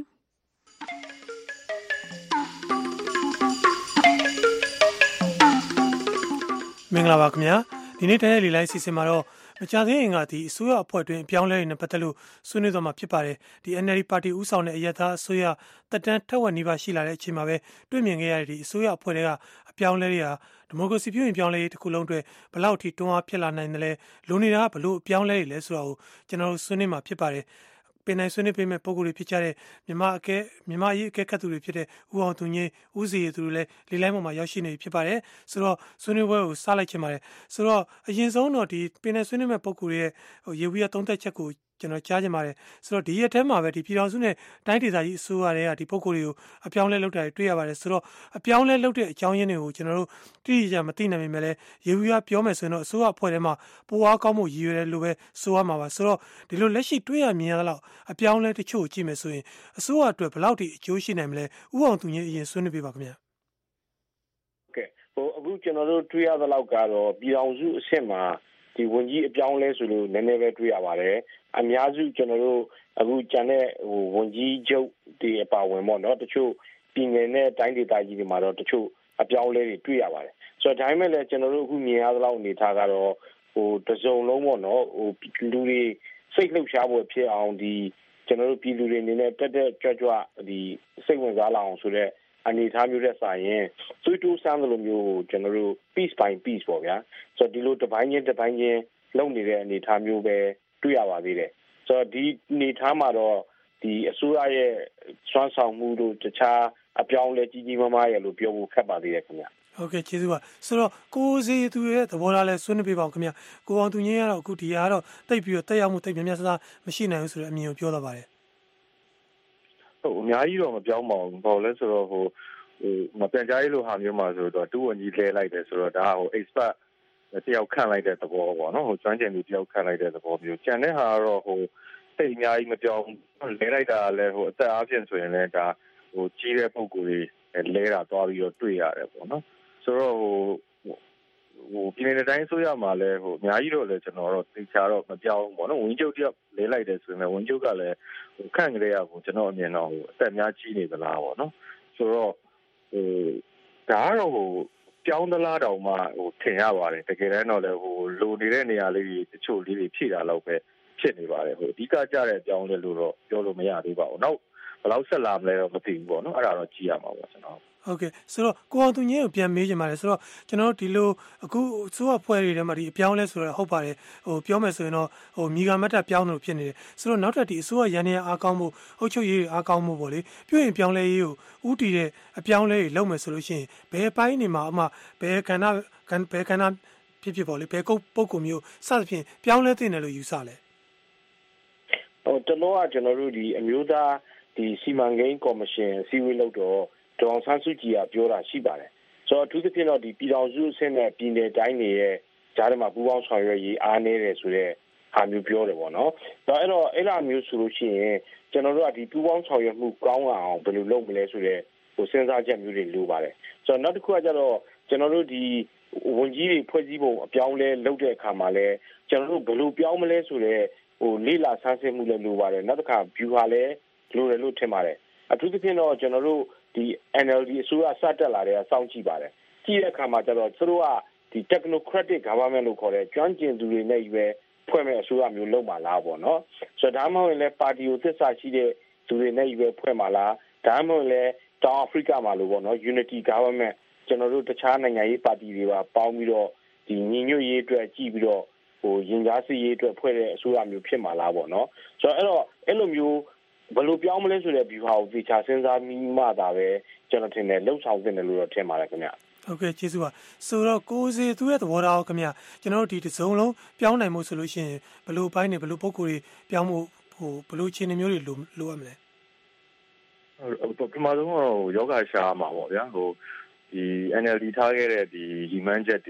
မင်္ဂလာပါခင်ဗျာဒီနေ့တိုင်းလေးလိုင်းစီစဉ်မှာတော့မကြသေးရင်ကဒီအစိုးရအဖွဲ့တွင်အပြောင်းလဲတွေနဲ့ပတ်သက်လို့ဆွေးနွေးသွားမှာဖြစ်ပါတယ်ဒီ N L D ပါတီဦးဆောင်တဲ့အရက်သားအစိုးရတက်တန်းထက်ဝက်နီးပါးရှိလာတဲ့အချိန်မှာပဲတွေ့မြင်ခဲ့ရတဲ့ဒီအစိုးရအဖွဲ့တွေကအပြောင်းလဲတွေဟာဒီမိုကရေစီပြုရင်ပြောင်းလဲရေးတစ်ခုလုံးအတွက်ဘယ်လောက်ထိတွန်းအားဖြစ်လာနိုင်တယ်လဲလူနေတာဘလို့အပြောင်းလဲတွေလဲဆိုတာကိုကျွန်တော်တို့ဆွေးနွေးမှာဖြစ်ပါတယ်ပင်နိုင်ဆွေးနွေးပေးမဲ့ပုံကိုယ်တွေဖြစ်ကြတဲ့မြန်မာအကဲမြန်မာရေးအကဲခတ်သူတွေဖြစ်တဲ့ဦးအောင်သူငင်းဦးစီရသူတွေလည်းလေလိုင်းပေါ်မှာရောက်ရှိနေဖြစ်ပါတယ်ဆိုတော့ဆွေးနွေးပွဲကိုစလိုက်ချင်ပါတယ်ဆိုတော့အရင်ဆုံးတော့ဒီပင်နိုင်ဆွေးနွေးမဲ့ပုံကိုယ်တွေရဲ့ဟိုရေဝီရသုံးသက်ချက်ကိုကျွန်တော်ကြားချင်ပါတယ်ဆိုတော့ဒီရက်ထဲမှာပဲဒီပြည်တော်စုနဲ့တိုင်းဒေသကြီးအစိုးရတွေကဒီပုံကိုယ်တွေကိုအပြောင်းလဲလုပ်တာတွေ့ရပါတယ်ဆိုတော့အပြောင်းလဲလုပ်တဲ့အကြောင်းရင်းတွေကိုကျွန်တော်တို့တိတိကျကျမသိနိုင်ပေမဲ့လည်းရေဝီရပြောမယ်ဆိုရင်တော့အစိုးရအဖွဲ့ထဲမှာပိုအားကောင်းမှုရည်ရွယ်တယ်လို့ပဲဆိုရမှာပါဆိုတော့ဒီလိုလက်ရှိတွေ့ရမြင်ရတော့အပြောင်းလဲတချို့ကြည့်မယ်ဆိုရင်အစိုးရအတွက်ဘယ်လောက်ထိအကျိုးရှိနိုင်မလဲဥအောင်သူကြီးအရင်ဆွေးနွေးပြပါခင်ဗျာ
โอเคဟိုအခုကျွန်တော်တို့တွေ့ရတဲ့လောက်ကတော့ပြည်တော်စုအဆင့်မှာဒီဝန်ကြီးအပြောင်းလဲဆိုလို့နည်းနည်းပဲတွေ့ရပါတယ်အများစုကျွန်တော်တို့အခုကျန်တဲ့ဟိုဝန်ကြီးချုပ်တွေအပါဝင်ပေါ့နော်တချို့ပြည်နယ်နဲ့တိုင်းဒေသကြီးတွေမှာတော့တချို့အပြောင်းလဲတွေတွေ့ရပါတယ်ဆိုတော့ဒါပေမဲ့လည်းကျွန်တော်တို့အခုမြင်ရတဲ့လောက်အနေထားကတော့ဟိုတစုံလုံးပေါ့နော်ဟိုလူတွေစိတ်လှုပ်ရှားဖို့ဖြစ်အောင်ဒီကျွန်တော်တို့ပြည်သူတွေအနေနဲ့တက်တက်ကြွကြွဒီစိတ်ဝင်စားလာအောင်ဆိုတဲ့အနေအထားမျိုးတဲ့စာရင်သွေးတိုးစမ်းသလိုမျိုးကျွန်တော်တို့ piece by piece ပေါ့ဗျာဆိုတော့ဒီလိုတစ်ပိုင်းချင်းတစ်ပိုင်းချင်းလုပ်နေတဲ့အနေအထားမျိုးပဲတွေ့ရပါသေးတယ်ဆိုတော့ဒီအနေအထားမှာတော့ဒီအစိုးရရဲ့စွမ်းဆောင်မှုတို့တခြားအပြောင်းလဲကြီးကြီးမားမားရလို့ပြောဖို့ခက်ပါသေးတယ်ခင်ဗျ
ဟုတ်ကဲ့ကျေးဇူးပါဆိုတော့ကိုစီသူရဲ့သဘောထားလဲဆွေးနွေးပြပါအောင်ခင်ဗျကိုအောင်သူငင်းကတော့အခုဒီဟာကတော့တိတ်ပြီးတော့တက်ရောက်မှုတိတ်များများစားစားမရှိနိုင်ဘူးဆိုတဲ့အမြင်ကိုပြောတော့ပါတယ်
ဟုတ်အများကြီးတော့မပြောင်းပါဘူးဘာလို့လဲဆိုတော့ဟိုဟိုမပြန်ကြားရေးလိုဟာမျိုးမှာဆိုတော့တူဝန်ကြီးလဲလိုက်တယ်ဆိုတော့ဒါဟို expert တယောက်ခန့်လိုက်တဲ့သဘောပေါ့နော်ဟိုကျွမ်းကျင်သူတယောက်ခန့်လိုက်တဲ့သဘောမျိုးကျန်တဲ့ဟာကတော့ဟိုတိတ်အများကြီးမပြောင်းလဲလိုက်တာလည်းဟိုအသက်အားဖြင့်ဆိုရင်လည်းဒါဟိုကြီးတဲ့ပုံကိုယ်တွေလဲတာသွားပြီးတော့တွေ့ရတယ်ပေါ့နော်ဆိုတော့ဟိုဟိုပြည်နယ်တိုင်းဆိုရမှာလဲဟိုအများကြီးတော့လဲကျွန်တော်တော့သိချာတော့မပြောင်းဘူးပေါ့နော်ဝင်းကျုပ်တယောက်လဲလိုက်တယ်ဆိုရင်ဝင်းကျုပ်ကလည်းဟိုခန့်ကြရကိုကျွန်တော်အမြင်တော့ဟိုအသက်များကြီးနေသလားပေါ့နော်ဆိုတော့ဟိုဒါကတော့ဟိုပြောင်းသလားတောင်မှဟိုထင်ရပါတယ်တကယ်တမ်းတော့လဲဟိုလိုနေတဲ့နေရာလေးတွေတချို့လေးတွေဖြည့်တာတော့ပဲဖြစ်နေပါတယ်ဟိုအဓိကကြတဲ့အကြောင်းလဲလို့တော့ပြောလို့မရသေးပါဘူးနောက်ဘယ်လောက်ဆက်လာမလဲတော့မသိဘူးပေါ့နော်အဲ့ဒါတော့ကြည့်ရမှာပေါ့ကျွန်တော်
ဟုတ်ကဲ့ဆိုတော့ကိုအောင်သူညင်းကိုပြန်မေးချင်ပါတယ်ဆိုတော့ကျွန်တော်တို့ဒီလိုအခုစိုးရဖွဲ့တွေထဲမှာဒီအပြောင်းလဲဆိုတော့ဟုတ်ပါတယ်ဟိုပြောမယ်ဆိုရင်တော့ဟိုမိဂါမတ်တာပြောင်းလို့ဖြစ်နေတယ်ဆိုတော့နောက်ထပ်ဒီအစိုးရရန်ရအားကောင်းမှုအုပ်ချုပ်ရေးအားကောင်းမှုပေါ့လေပြုရင်ပြောင်းလဲရေးကိုဥတီတဲ့အပြောင်းလဲတွေလုပ်မယ်ဆိုလို့ရှိရင်ဘယ်ပိုင်းနေမှာအမှဘယ်ကဏ္ဍဘယ်ကဏ္ဍဖြစ်ဖြစ်ပေါ့လေဘယ်ကုတ်ပုံကူမျိုးစသဖြင့်ပြောင်းလဲသိနေလို့ယူဆလဲ
ဟိုတလို့ကကျွန်တော်တို့ဒီအမျိုးသားဒီစီမံကိန်းကော်မရှင်စီဝေးလို့တော့ဒေါအောင်ဆန်းစုကြည်ကပြောတာရှိပါတယ်ဆိုတော့အထူးသဖြင့်တော့ဒီပြည်တော်စုအဆင့်နဲ့ပြည်နယ်တိုင်းတွေရဲ့ကြားထဲမှာပူးပေါင်းဆောင်ရွက်ရေးအားနည်းတယ်ဆိုတော့ဟာမျိုးပြောတယ်ပေါ့နော်ဒါအဲ့တော့အဲ့လိုမျိုးဆိုလို့ရှိရင်ကျွန်တော်တို့ကဒီပူးပေါင်းဆောင်ရွက်မှုကောင်းအောင်ဘယ်လိုလုပ်မလဲဆိုတော့ဟိုစဉ်းစားချက်မျိုးတွေလိုပါတယ်ဆိုတော့နောက်တစ်ခုကကျတော့ကျွန်တော်တို့ဒီဝန်ကြီးတွေဖွဲ့စည်းပုံအပြောင်းလဲလုပ်တဲ့အခါမှာလဲကျွန်တော်တို့ဘယ်လိုပြောင်းမလဲဆိုတော့ဟိုလေးလာဆန်းစစ်မှုလည်းလိုပါတယ်နောက်တစ်ခါ view ဟာလည်းလိုတယ်လို့ထင်ပါတယ်အထူးသဖြင့်တော့ကျွန်တော်တို့ဒီ N L D အစိုးရစတက်လာတဲ့စောင့်ကြည့်ပါတယ်ကြည့်တဲ့အခါမှာကျတော့သူတို့ကဒီ technocratic government လို့ခေါ်တဲ့ကျွမ်းကျင်သူတွေနဲ့ပဲဖွဲ့မဲ့အစိုးရမျိုးလုပ်မှာလားပေါ့နော်ဆိုတော့ဒါမှမဟုတ်လည်းပါတီကိုသစ္စာရှိတဲ့သူတွေနဲ့ပဲဖွဲ့မှာလားဒါမှမဟုတ်လည်းတောင်အာဖရိကမှာလို့ပေါ့နော် unity government ကျွန်တော်တို့တခြားနိုင်ငံရေးပါတီတွေပါပေါင်းပြီးတော့ဒီညီညွတ်ရေးအတွက်ကြည့်ပြီးတော့ဟိုရင်ကြားစီရေးအတွက်ဖွဲ့တဲ့အစိုးရမျိုးဖြစ်မှာလားပေါ့နော်ဆိုတော့အဲ့တော့အဲ့လိုမျိုးဘယ်လိုပြောင်းမလဲဆိုတဲ့ view ဟာကိုသိချာစဉ်းစားမိမှသာပဲကျွန်တော်ထင်တယ်လှုပ်ဆောင်တင်တယ်လို့တော့ထင်ပါတယ်ခင်ဗျ
ဟုတ်ကဲ့ကျေးဇူးပါဆိုတော့ကိုစီသူရဲ့သဘောထားခင်ဗျကျွန်တော်တို့ဒီတစ်စုံလုံးပြောင်းနိုင်မှုဆိုလို့ရှိရင်ဘယ်လိုပိုင်းနေဘယ်လိုပုံကိုယ်တွေပြောင်းမှုဟိုဘယ်လိုအခြေအနေမျိုးတွေလိုလိုရမလဲ
ဟိုပထမဆုံးတော့ယောဂရှားမှာပေါ့ဗျာဟိုဒီ N L D ထားခဲ့တဲ့ဒီ demand ချက်တွေ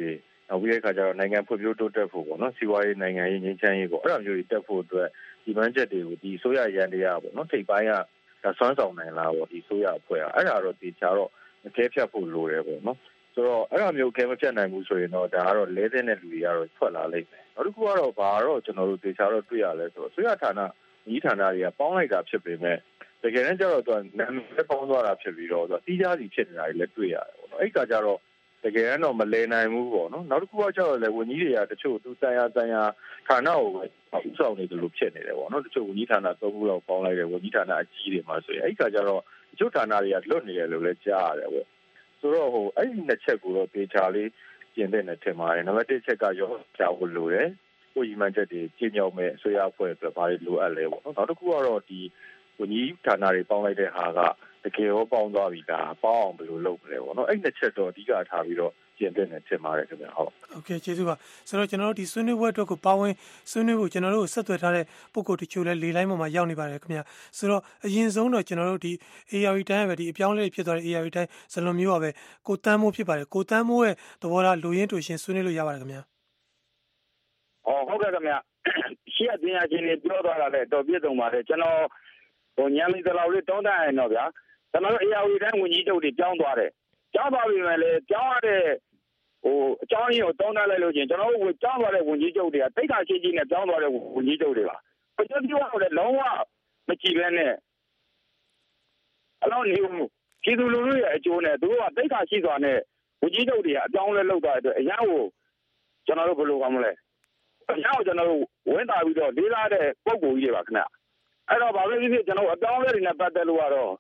နောက်ပြီးတဲ့အခါကျတော့နိုင်ငံဖွံ့ဖြိုးတိုးတက်ဖို့ပေါ့နော်စီးပွားရေးနိုင်ငံရေးငြိမ်းချမ်းရေးပေါ့အဲ့လိုမျိုးတွေတက်ဖို့အတွက်ဒီမှန်းချက်တွေကိုဒီအစိုးရရန်တရားပေါ့နော်ထိပ်ပိုင်းကဒါဆွမ်းဆောင်နိုင်လားပေါ့ဒီအစိုးရအဖွဲ့ကအဲ့ဒါတော့ဒီချာတော့အကဲဖြတ်ဖို့လိုတယ်ပေါ့နော်ဆိုတော့အဲ့လိုမျိုးအကဲမဖြတ်နိုင်ဘူးဆိုရင်တော့ဒါကတော့လဲတဲ့တဲ့လူတွေကတော့ထွက်လာလိမ့်မယ်နောက်တစ်ခုကတော့ဘာတော့ကျွန်တော်တို့ဒီချာတော့တွေ့ရလဲဆိုတော့အစိုးရဌာနဤဌာနတွေကပေါင်းလိုက်တာဖြစ်ပေမဲ့တကယ်တမ်းကျတော့သူကနာမည်ပေါင်းသွားတာဖြစ်ပြီးတော့သူကတီးခြားစီဖြစ်နေတာတွေလည်းတွေ့ရတယ်ပေါ့နော်အဲ့ကကြတော့တကယ်တော့မလဲနိုင်ဘူးပေါ့နော်နောက်တစ်ခုကကျတော့လေဝန်ကြီးတွေကတချို့သူတန်ရာတန်ရာဌာနကိုပဲဥဆောင်နေတယ်လို့ဖြစ်နေတယ်ပေါ့နော်တချို့ဝန်ကြီးဌာနသုံးခုလောက်ပေါင်းလိုက်တယ်ဝန်ကြီးဌာနအကြီးတွေမှာဆိုရင်အဲ့ကကြတော့တချို့ဌာနတွေကလွတ်နေတယ်လို့လည်းကြားရတယ်ပေါ့ဆိုတော့ဟိုအဲ့ဒီနှစ်ချက်ကိုတော့ဒေချာလေးပြင်တဲ့နဲ့ထင်ပါတယ်နံပါတ်တစ်ချက်ကရောကြာဖို့လိုတယ်ကိုကြီးမှန်ချက်တွေကြည်မြောက်မဲ့ဆွေးရအဖွဲ့အတွက်ဘာတွေလိုအပ်လဲပေါ့နော်နောက်တစ်ခုကတော့ဒီဝန်ကြီးဌာနတွေပေါင်းလိုက်တဲ့ဟာကတကယ်ရောပေါင်းသွားပြီလားပေါင်းအောင်ဘယ်လိုလုပ်မလဲပေါ့နော်အဲ့နှစ်ချက်တော့အဓိကထားပြီးတော့ပြင်တဲ့နဲ့ထင်ပါတယ်ခင်ဗျာဟုတ်
โอเคကျေးဇူးပါဆိုတော့ကျွန်တော်တို့ဒီဆွေးနွေးပွဲအတွက်ကိုပါဝင်ဆွေးနွေးဖို့ကျွန်တော်တို့ဆက်သွယ်ထားတဲ့ပုံကိုတချို့လဲလေလိုင်းပေါ်မှာရောက်နေပါတယ်ခင်ဗျာဆိုတော့အရင်ဆုံးတော့ကျွန်တော်တို့ဒီ A R V တိုင်းပဲဒီအပြောင်းလဲဖြစ်သွားတဲ့ A R V တိုင်းဇလုံးမျိုးပါပဲကိုတန်းမိုးဖြစ်ပါတယ်ကိုတန်းမိုးရဲ့သဘောထားလူရင်းတူရှင်ဆွေးနွေးလို့ရပါတယ်ခင်ဗျာ
อ๋อဟုတ်ကဲ့ခင်ဗျာရှေ့အပြင်အချင်းတွေပြောသွားတာလည်းတော်ပြည့်စုံပါတယ်ကျွန်တော်ဟိုညံမီတလောက်လေးတောင်းတရင်တော့ဗျာကျွန်တော်တို့ A R V တိုင်းဝင်ကြီးတုပ်တွေပြောင်းသွားတယ်ပြောင်းသွားပြီမဲ့လေပြောင်းရတဲ့ဟိုအကြောင်းရင်းကိုတောင်းတလိုက်လို့ချင်းကျွန်တော်တို့ကြောင်းသွားတဲ့ဝင်ကြီးချုပ်တွေကတိတ်ခါရှိကြီးနဲ့ကြောင်းသွားတဲ့ဝင်ကြီးချုပ်တွေပါကျွန်တော်ပြောရတဲ့လုံးဝမကြည့်ဘဲနဲ့အလောင်းနေဦးပြည်သူလူထုရဲ့အကျိုးနဲ့သူတို့ကတိတ်ခါရှိသွားတဲ့ဝင်ကြီးချုပ်တွေကအကြောင်းလဲလောက်သွားတဲ့အတွက်အရင်ကကျွန်တော်တို့ဘယ်လိုကောင်းမလဲအရင်ကကျွန်တော်တို့ဝင်တာပြီးတော့လေးစားတဲ့ပုံကိုကြီးတွေပါခင်ဗျအဲ့တော့ဘာပဲဖြစ်ဖြစ်ကျွန်တော်အကြောင်းလဲတွေနဲ့ပတ်သက်လို့ကတော့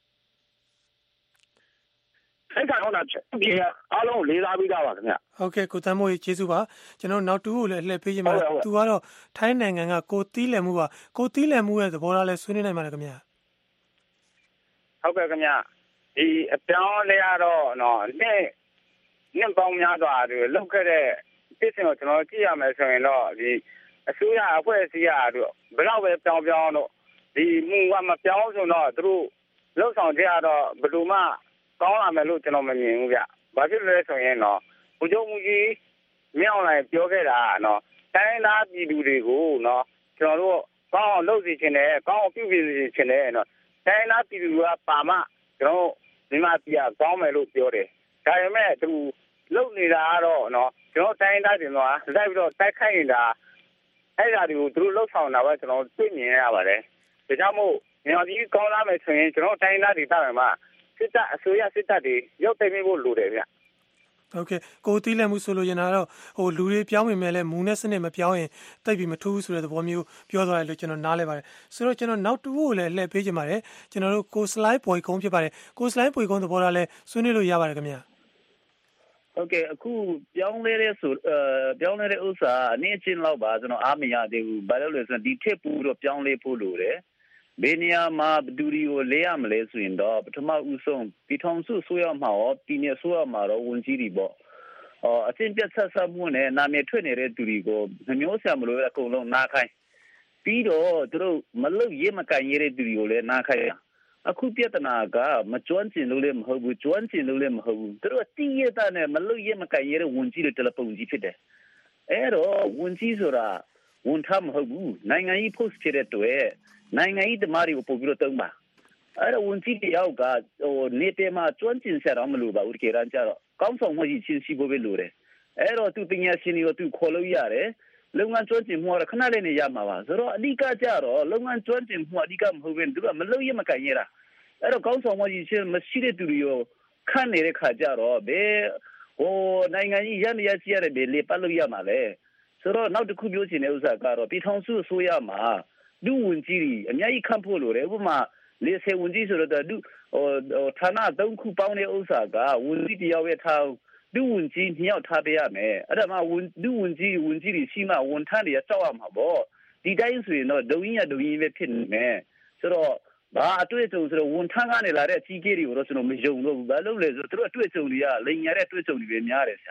အဲ့ကောင်တော့ဒီအားလုံးလေးစားပြီးသားပါခင်ဗျ
ဟုတ်ကဲ့ကိုတန်းမိုးကြီးကျေးဇူးပါကျွန်တော်နောက်တူကိုလည်းလှည့်ပေးခြင်းပါသူကတော့ထိုင်းနိုင်ငံကကိုတီးလည်မှုပါကိုတီးလည်မှုရဲ့သဘောထားလဲဆွေးနွေးနိုင်ပါတယ်ခင်ဗျ
ဟုတ်ကဲ့ခင်ဗျဒီအပြောင်းလဲရတော့နော်နှစ်နှစ်ပေါင်းများစွာတွေလောက်ခဲ့တဲ့ပြည်စင်ကိုကျွန်တော်ကြည့်ရမယ်ဆိုရင်တော့ဒီအစိုးရအဖွဲ့အစည်းရတို့ဘယ်တော့ပဲပြောင်းပြောင်းတော့ဒီမှုကမပြောင်းဆိုတော့သူတို့လှုပ်ဆောင်ကြရတော့ဘယ်လိုမှကောင်းလာမယ်လို့ကျွန်တော်မမြင်ဘူးဗျ။ဘာဖြစ်လဲဆိုရင်တော့ဘုံမှုကြီးမြောက်လိုက်ပြောခဲ့တာနော်တိုင်းသားပြည်သူတွေကိုနော်ကျွန်တော်တို့ကောင်းအောင်လုပ်စီခြင်းနဲ့ကောင်းအောင်ပြုပြင်စီခြင်းနဲ့နော်တိုင်းသားပြည်သူကပါမကျွန်တော်မြန်မာပြည်ကကောင်းမယ်လို့ပြောတယ်။ဒါပေမဲ့သူလုပ်နေတာကတော့နော်ကျွန်တော်တိုင်းသားတွေတော့လိုက်ပြီးတော့တိုက်ခိုက်နေတာအဲ့ဒါတွေကိုသူတို့လှုပ်ဆောင်တာပဲကျွန်တော်တွေ့မြင်ရပါတယ်။ဒါကြောင့်မို့မြန်မာပြည်ကောင်းလာမယ်ဆိုရင်ကျွန်တော်တိုင်းသားတွေတာမယ်မှာစစ်တပ်အစိုးရစစ်တပ်တွေရောက်သိမ်းဖို့လိုတယ်ဗျ
ဟုတ်ကဲ့ကိုတီးလက်မှုဆိုလို့ရင်တော့ဟိုလူတွေပြောင်းမိမယ်လဲမူနဲ့စနစ်မပြောင်းရင်တိတ်ပြီးမထူးဘူးဆိုတဲ့သဘောမျိုးပြောသွားတယ်လို့ကျွန်တော်နားလဲပါတယ်ဆိုတော့ကျွန်တော်နောက်တူကိုလည်းလှည့်ပေးချင်ပါတယ်ကျွန်တော်တို့ကိုစလိုက်ပွေကုန်းဖြစ်ပါတယ်ကိုစလိုက်ပွေကုန်းသဘောထားလဲဆွေးနွေးလို့ရပါတယ်ခင်ဗျာ
ဟုတ်ကဲ့အခုပြောင်းလဲတဲ့ဆိုအဲပြောင်းလဲတဲ့ဥစ္စာအနည်းချင်းလောက်ပါကျွန်တော်အားမရသေးဘူးဘာလို့လဲဆိုတော့ဒီထစ်ပူတော့ပြောင်းလဲဖို့လိုတယ်ဘယ်နေရာမှာဘဒူရီကိုလဲရမလဲဆိုရင်တော့ပထမဦးဆုံးဒီထောင်စုဆိုရမှာရောဒီနေ့ဆိုရမှာတော့ဝန်ကြီးတွေပေါ့အော်အချင်းပြတ်ဆက်ဆက်မှုနဲ့နာမည်ထွက်နေတဲ့သူတွေကိုမျိုးဆံမလို့အကုန်လုံးနားခိုင်းပြီးတော့သူတို့မလုတ်ရဲမကန်ရဲတဲ့သူတွေကိုလည်းနားခိုင်းအခုပြဿနာကမကျွမ်းကျင်လို့လည်းမဟုတ်ဘူးကျွမ်းကျင်လို့လည်းမဟုတ်ဘူးသူတို့တီးရတဲ့နဲ့မလုတ်ရဲမကန်ရဲတဲ့ဝန်ကြီးတွေတယ်လီဖုန်းကြီးဖြစ်တယ်အဲ့တော့ဝန်ကြီးဆိုတာဝန်ထမ်းမဟုတ်ဘူးနိုင်ငံရေး post ဖြစ်တဲ့တွေ့နိုင်ငံရေးတမားတွေကိုပို့ပြီးတော့တုံးပါအဲ့တော့ဝန်ကြီးတယောက်ကဟိုနေတဲ့မှာကျွမ်းကျင်စရာမလိုပါဘူးတကယ်တမ်းကျတော့ကောင်းဆောင်မှုကြီးချင်းစီဖို့ပဲလိုတယ်အဲ့တော့သူပညာရှင်တွေကိုသူခေါ်လို့ရတယ်လုပ်ငန်းကျွမ်းကျင်မှုကခဏလေးနေရမှာပါဆိုတော့အဓိကကျတော့လုပ်ငန်းကျွမ်းကျင်မှုအဓိကမဟုတ်ဘဲသူကမလုပ်ရမကန်ရတာအဲ့တော့ကောင်းဆောင်မှုကြီးချင်းမရှိတဲ့သူတွေကိုခန့်နေတဲ့ခါကျတော့ဘယ်ဟိုနိုင်ငံကြီးရန်ရစီရတယ်ဘယ်လေပတ်လို့ရမှာလဲဆိုတော့နောက်တစ်ခုပြောချင်တဲ့ဥစ္စာကတော့ပြည်ထောင်စုအစိုးရမှာဒုဝန်ကြီးတွေအများကြီးခန့်ဖို့လိုတယ်ဥပမာလေဆယ်ဝန်ကြီးဆိုတော့ဒုဟိုဌာနသုံးခုပေါင်းတဲ့ဥစ္စာကဝန်ကြီးတယောက်ရဲ့ထားဒုဝန်ကြီးနှစ်ယောက်ထားပေးရမယ်အဲ့ဒါမှဝန်ဒုဝန်ကြီးဝန်ကြီးတွေရှိမှဝန်ထမ်းတွေကြောက်ရမှာပေါ့ဒီတိုင်းဆိုရင်တော့ဒုံရင်ရဒုံရင်ပဲဖြစ်နေမယ်ဆိုတော့ဘာအတွေ့အကြုံဆိုတော့ဝန်ထမ်းကနေလာတဲ့အကြီးကြီးတွေကိုတော့ကျွန်တော်မယုံတော့ဘူးဘာလို့လဲဆိုတော့သူတို့အတွေ့အကြုံတွေကလိန်ရတဲ့အတွေ့အကြုံတွေပဲများတယ်ဆရာ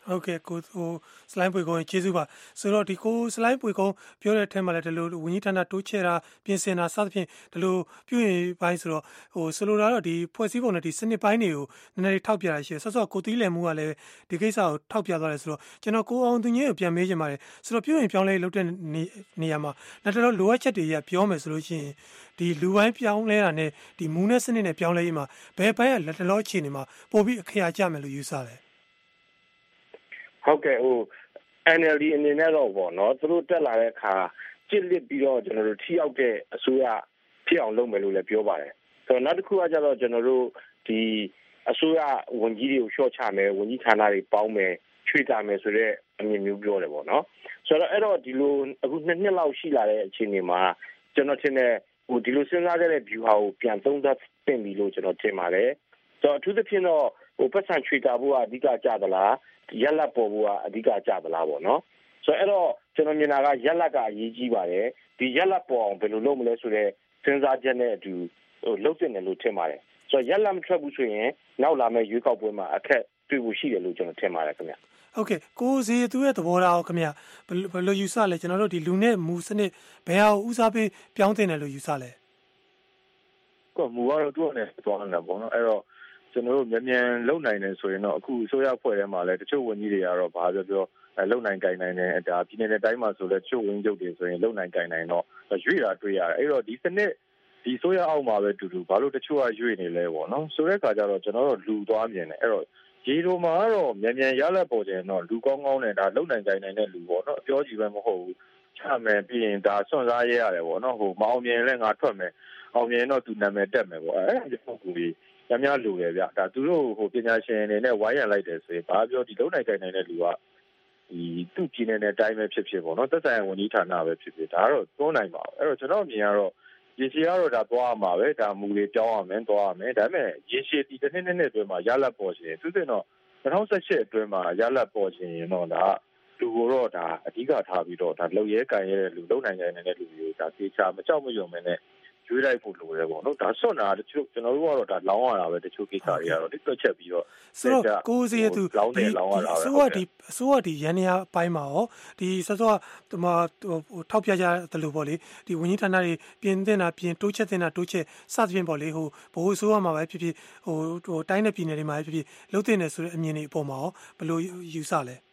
ဟုတ်ကဲ့ကိုဟိုစလိုင်းပွေကုန်းကျေးဇူးပါဆိုတော့ဒီကိုစလိုင်းပွေကုန်းပြောတဲ့အထက်မှာလည်းဒီလိုဝင်းကြီးဌာနတိုးချဲ့တာပြင်ဆင်တာစသဖြင့်ဒီလိုပြုရင်ပိုင်းဆိုတော့ဟိုဆိုလိုတာတော့ဒီဖွဲ့စည်းပုံနဲ့ဒီစနစ်ပိုင်းတွေကိုနည်းနည်းလေးထောက်ပြရရှိဆော့ဆော့ကိုတီးလည်မှုကလည်းဒီကိစ္စကိုထောက်ပြသွားတယ်ဆိုတော့ကျွန်တော်ကိုအောင်သူငင်းကိုပြန်မေးချင်ပါတယ်ဆိုတော့ပြုရင်ပြောင်းလဲလုပ်တဲ့နေရာမှာလက်တော်လိုအပ်ချက်တွေရပြောမယ်ဆိုလို့ရှိရင်ဒီလူပိုင်းပြောင်းလဲတာနဲ့ဒီမူနဲ့စနစ်နဲ့ပြောင်းလဲရေးမှာဘယ်ပိုင်းကလက်တော်အခြေအနေမှာပို့ပြီးအခရာကျမယ်လို့ယူဆတယ်
ဟုတ်ကဲ့ဟို N L D အနေနဲ့တော့ပေါ့နော်သူတို့တက်လာတဲ့အခါကြစ်လစ်ပြီးတော့ကျွန်တော်တို့ထိရောက်တဲ့အစိုးရဖြစ်အောင်လုပ်မယ်လို့လည်းပြောပါတယ်ဆိုတော့နောက်တစ်ခုကကျတော့ကျွန်တော်တို့ဒီအစိုးရဝန်ကြီးတွေကိုရှော့ချမယ်ဝန်ကြီးဌာနတွေပေါင်းမယ်ချွေတာမယ်ဆိုတော့အမြင်မျိုးပြောတယ်ပေါ့နော်ဆိုတော့အဲ့တော့ဒီလိုအခုနှစ်နှစ်လောက်ရှိလာတဲ့အခြေအနေမှာကျွန်တော်ထင်တယ်ဟိုဒီလိုစဉ်းစားခဲ့တဲ့ view ဟာကိုပြန်သုံးသပ်သင့်ပြီလို့ကျွန်တော်ထင်ပါတယ်ဆိုတော့အထူးသဖြင့်တော့ဟိုပတ်စံချွေတာဖို့ကအဓိကကြသလားရက်လက်ပေါ်ဖို့ကအဓိကကြသလားပေါ့နော်ဆိုတော့အဲ့တော့ကျွန်တော်မြင်တာကရက်လက်ကအရေးကြီးပါတယ်ဒီရက်လက်ပေါ်အောင်ဘယ်လိုလုပ်မလဲဆိုတော့စဉ်းစားချက်နဲ့အတူဟိုလုပ်တင်တယ်လို့ထင်ပါတယ်ဆိုတော့ရက်လက်မထွက်ဘူးဆိုရင်နောက်လာမယ့်ရွေးကောက်ပွဲမှာအခက်တွေ့ဖို့ရှိတယ်လို့ကျွန်တော်ထင်ပါတယ်ခင်ဗျ
ဟုတ်ကဲ့ကိုစီသူရဲ့သဘောထားကိုခင်ဗျဘယ်လိုယူဆလဲကျွန်တော်တို့ဒီလူနဲ့မူစနစ်ဘယ်ဟာကိုဦးစားပေးပြောင်းတင်တယ်လို့ယူဆလဲ
ကိုမူကတော့သူ့အနေနဲ့သွားနေတာပေါ့နော်အဲ့တော့ကျွန်တော်တို့မြန်မြန်လုံနိုင်တယ်ဆိုရင်တော့အခုအစိုးရဖွဲ့ထဲမှာလည်းတချို့ဝန်ကြီးတွေကတော့ဘာပြောပြောလုံနိုင်ကြိုင်နိုင်တယ်ဒါပြည်နယ်တိုင်းမှာဆိုလည်းတချို့ဝန်ကြီးချုပ်တွေဆိုရင်လုံနိုင်ကြိုင်နိုင်တော့ရွေ့တာတွေ့ရတယ်အဲ့တော့ဒီစနစ်ဒီအစိုးရအောက်မှာပဲတူတူဘာလို့တချို့ကရွေ့နေလဲပေါ့နော်ဆိုတဲ့အခါကျတော့ကျွန်တော်တို့လူသွားမြင်တယ်အဲ့တော့ဒီလိုမှာတော့မြန်မြန်ရလက်ပေါ်ကျရင်တော့လူကောင်းကောင်းနဲ့ဒါလုံနိုင်ကြိုင်နိုင်တဲ့လူပေါ့နော်အပြောကြီးပဲမဟုတ်ဘူးချမယ်ပြီးရင်ဒါစွန့်စားရရတယ်ပေါ့နော်ဟိုမအောင်မြင်လဲငါထွက်မယ်အောင်မြင်တော့သူနာမည်တက်မယ်ပေါ့အဲ့ဒါကြောင့်ကိုကြီးများများလိုတယ်ဗျဒါသူတို့ဟိုပညာရှင်တွေနဲ့ဝိုင်းရံလိုက်တယ်ဆိုရင်ဘာပြောဒီလုံနိုင်ကြိုင်နိုင်တဲ့လူကဒီသူ့ပြည်နယ်နဲ့တိုင်းပဲဖြစ်ဖြစ်ပေါ့နော်သက်ဆိုင်ရာဝန်ကြီးဌာနပဲဖြစ်ဖြစ်ဒါကတော့သုံးနိုင်ပါဘူးအဲ့တော့ကျွန်တော်မြင်ရတော့ရေရှည်ကတော့ဒါသွားမှာပဲဒါမူတွေပြောင်းရမယ်သွားရမယ်ဒါပေမဲ့ရေရှည်ဒီတစ်နှစ်နှစ်အတွင်းမှာရလတ်ပေါ်ရှင်သူတင်တော့၂၀၁၈အတွင်းမှာရလတ်ပေါ်ရှင်ရင်တော့ဒါလူကိုတော့ဒါအဓိကထားပြီးတော့ဒါလုံရဲကန်ရဲတဲ့လူလုံနိုင်နိုင်တဲ့လူမျိုးဒါသေချာမကြောက်မရွံ့မနဲ့ရွေးလိုက်ဖို့လိုတယ်ပေါ့နော်ဒါဆွတ်တာတချို့ကျွန်တော်တို့ကတော့ဒါလောင်းရတာပဲတချို့ကိစ္စတွေကတော့ဒီတွက်ချက်ပြီးတော့
ဆိုတော့ကိုစီရသူ
လောင်းတယ်လောင်းရတာပဲ
ဆိုတော့ဒီဆိုတော့ဒီရန်နေရာပိုင်းမှာရောဒီစောစောဒီမှာထောက်ပြကြတယ်လို့ပေါ့လေဒီဝန်ကြီးဌာနတွေပြင်တင်တာပြင်တိုးချက်တင်တာတိုးချက်စသဖြင့်ပေါ့လေဟိုဘိုးဆိုးရမှာပဲဖြစ်ဖြစ်ဟိုဟိုတိုင်းတဲ့ပြည်နယ်တွေမှာပဲဖြစ်ဖြစ်လုံးတင်တယ်ဆိုတဲ့အမြင်တွေအပေါ်မှာရောဘယ်လိုယူဆလဲ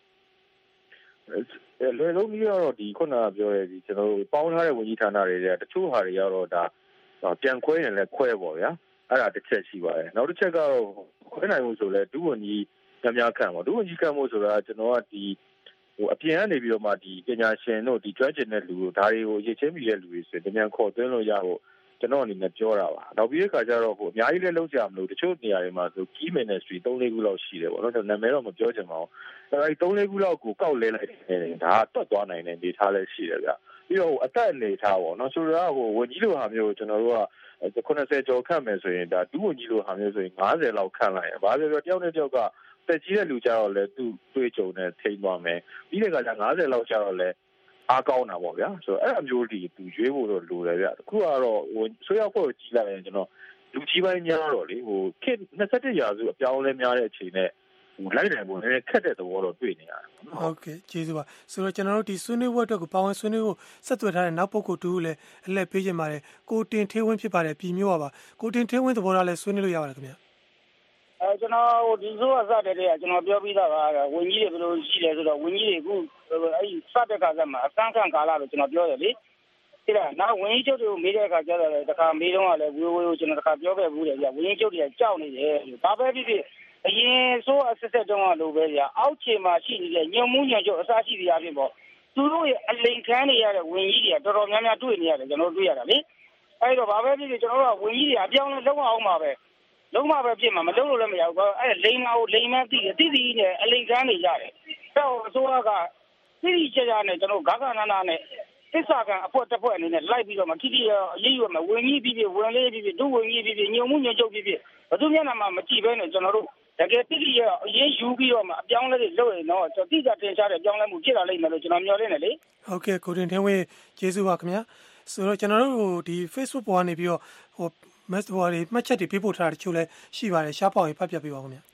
လွယ်လုံးကြီးကတော့ဒီခုနကပြောရဲဒီကျွန်တော်တို့ပေါင်းထားတဲ့ဝန်ကြီးဌာနတွေတချို့ဟာတွေကတော့ဒါပြန်ခွဲရင်လည်းခွဲပေါ့ဗျာအဲ့ဒါတစ်ချက်ရှိပါတယ်နောက်တစ်ချက်ကတော့ခွဲနိုင်မှုဆိုလဲဒုဝန်ကြီးများများခံပေါ့ဒုဝန်ကြီးခံမှုဆိုတာကျွန်တော်ကဒီဟိုအပြင်ကနေပြီးတော့မှဒီပညာရှင်တို့ဒီကျွမ်းကျင်တဲ့လူတို့ဒါတွေကိုရည်ချင်းပြီးတဲ့လူတွေဆိုရင်ပြန်ခေါ်သွင်းလို့ရဖို့ကျွန်တော်အနေနဲ့ပြောတာပါနောက်ပြီးတဲ့အခါကျတော့ဟိုအများကြီးလည်းလုံးကြမလို့တချို့နေရာတွေမှာဆို key ministry သုံးလေးခုလောက်ရှိတယ်ပေါ့နော်ကျွန်တော်နာမည်တော့မပြောချင်ပါဘူးအဲဒီသုံးလေးခုလောက်ကိုကောက်လဲလိုက်တယ်ဒါကတွတ်သွားနိုင်တဲ့အနေထားလည်းရှိတယ်ဗျပြီးတော့ဟိုအသက်အနေထားပေါ့နော်ဆိုတော့ဟိုဝန်ကြီးလိုဟာမျိုးကျွန်တော်တို့ကခုနှစ်ဆယ်ကျော်ခန့်မယ်ဆိုရင်ဒါဒုဝန်ကြီးလိုဟာမျိုးဆိုရင်၅၀လောက်ခန့်လိုက်ဘာပြောပြောတယောက်နဲ့တယောက်ကတက်ကြီးတဲ့လူကြတော့လဲသူ့တွေ့ကြုံနဲ့ထိန်းသွားမယ်ပြီးတဲ့အခါကျ၅၀လောက်ကျတော့လဲအားကောင်းတာပေါ့ဗျာဆိုတော့အဲ့အမျိုးဒီသူရွေးဖို့တော့လိုတယ်ဗျအခုကတော့ဟိုဆွေးရောက်ဖို့ကြီးလာရင်ကျွန်တော်လူကြီးပိုင်းများတော့လေဟိုခေတ်၂၁ရာစုအပြောင်းလဲများတဲ့အချိန်နဲ့ဟိုလိုက်နိုင်ဖို့နည်းနည်းခက်တဲ့သဘောတော့တွေ့နေရတယ်
ဟုတ်ကဲ့ကျေးဇူးပါဆိုတော့ကျွန်တော်တို့ဒီဆွေးနွေးပွဲအတွက်ကိုပါဝင်ဆွေးနွေးဖို့ဆက်သွယ်ထားတဲ့နောက်ပုဂ္ဂိုလ်တူလည်းအလှည့်ပေးခြင်းပါတယ်ကိုတင်ထေးဝင်းဖြစ်ပါတယ်ပြည်မျိုးပါကိုတင်ထေးဝင်းသဘောထားလည်းဆွေးနွေးလို့ရပါတယ်ခင်ဗျာ
အဲကျွန်တော်ဒီဆိုအစတဲ့တည်းကကျွန်တော်ပြောပြီးသားပါဝန်ကြီးတွေဘယ်လိုရှိလဲဆိုတော့ဝန်ကြီးတွေအခုအဲ့စတဲ့ကာလမှာအကန့်ခန့်ကာလလို့ကျွန်တော်ပြောတယ်လေအဲ့ဒါနောက်ဝန်ကြီးချုပ်တွေကိုမေးတဲ့အခါကျတော့တခါမေးတော့ကလည်းဝေဝေကိုကျွန်တော်တခါပြောခဲ့ဘူးတယ်ဗျဝန်ကြီးချုပ်တွေကကြောက်နေတယ်ဘာပဲဖြစ်ဖြစ်အရင်ဆိုအစစ်စစ်တုန်းကလိုပဲဗျအောက်ခြေမှာရှိနေတဲ့ညွန်မှုညွန်ချုပ်အစားရှိနေရပြင်ပေါ့သူတို့ရဲ့အလိန်ခန်းနေရတဲ့ဝန်ကြီးတွေကတော်တော်များများတွေ့နေရတယ်ကျွန်တော်တွေ့ရတာလေအဲ့တော့ဘာပဲဖြစ်ဖြစ်ကျွန်တော်တို့ကဝန်ကြီးတွေအပြောင်းလဲလုံးအောင်ပါပဲလုံးမပဲဖြစ်မှာမလုံးလို့လည်းမရဘူး။အဲ့လိန်မာကိုလိန်မသိတယ်တိတိနဲ့အလိန်ကန်းနေရတယ်။အဲ့တော့အစိုးရကတိတိကျကျနဲ့ကျွန်တော်ဂါဂနာနာနဲ့သစ္စာကံအဖွက်တစ်ဖွက်အနေနဲ့လိုက်ပြီးတော့မတိတိအရေးယူမှာဝင်ကြီးပြီးပြီးဝင်လေးပြီးပြီးဒုဝင်ကြီးပြီးပြီးညုံမှုညုံချုပ်ပြီးပြီးဘယ်သူမျက်နှာမှမကြည့်ဘဲနဲ့ကျွန်တော်တို့တကယ်တိတိရဲ့အရေးယူပြီးတော့မှအပြောင်းလဲတွေလုပ်ရင်တော့တိကျတင်ရှားတဲ့အပြောင်းလဲမှုဖြစ်လာလိမ့်မယ်လို့ကျွန်တော်မျှော်လင့်တယ်လေ
။ဟုတ်ကဲ့ကိုတင်ထင်းဝင်းကျေးဇူးပါခင်ဗျာ။ဆိုတော့ကျွန်တော်တို့ဒီ Facebook ပေါ်ကနေပြီးတော့ဟိုမက်ဟိုတွေမှတ်ချက်တွေပေးပို့ထားတာတချို့လည်းရှိပါတယ်ရှားပေါင်ရေးဖတ်ပြပေးပါဦးခင်ဗျာ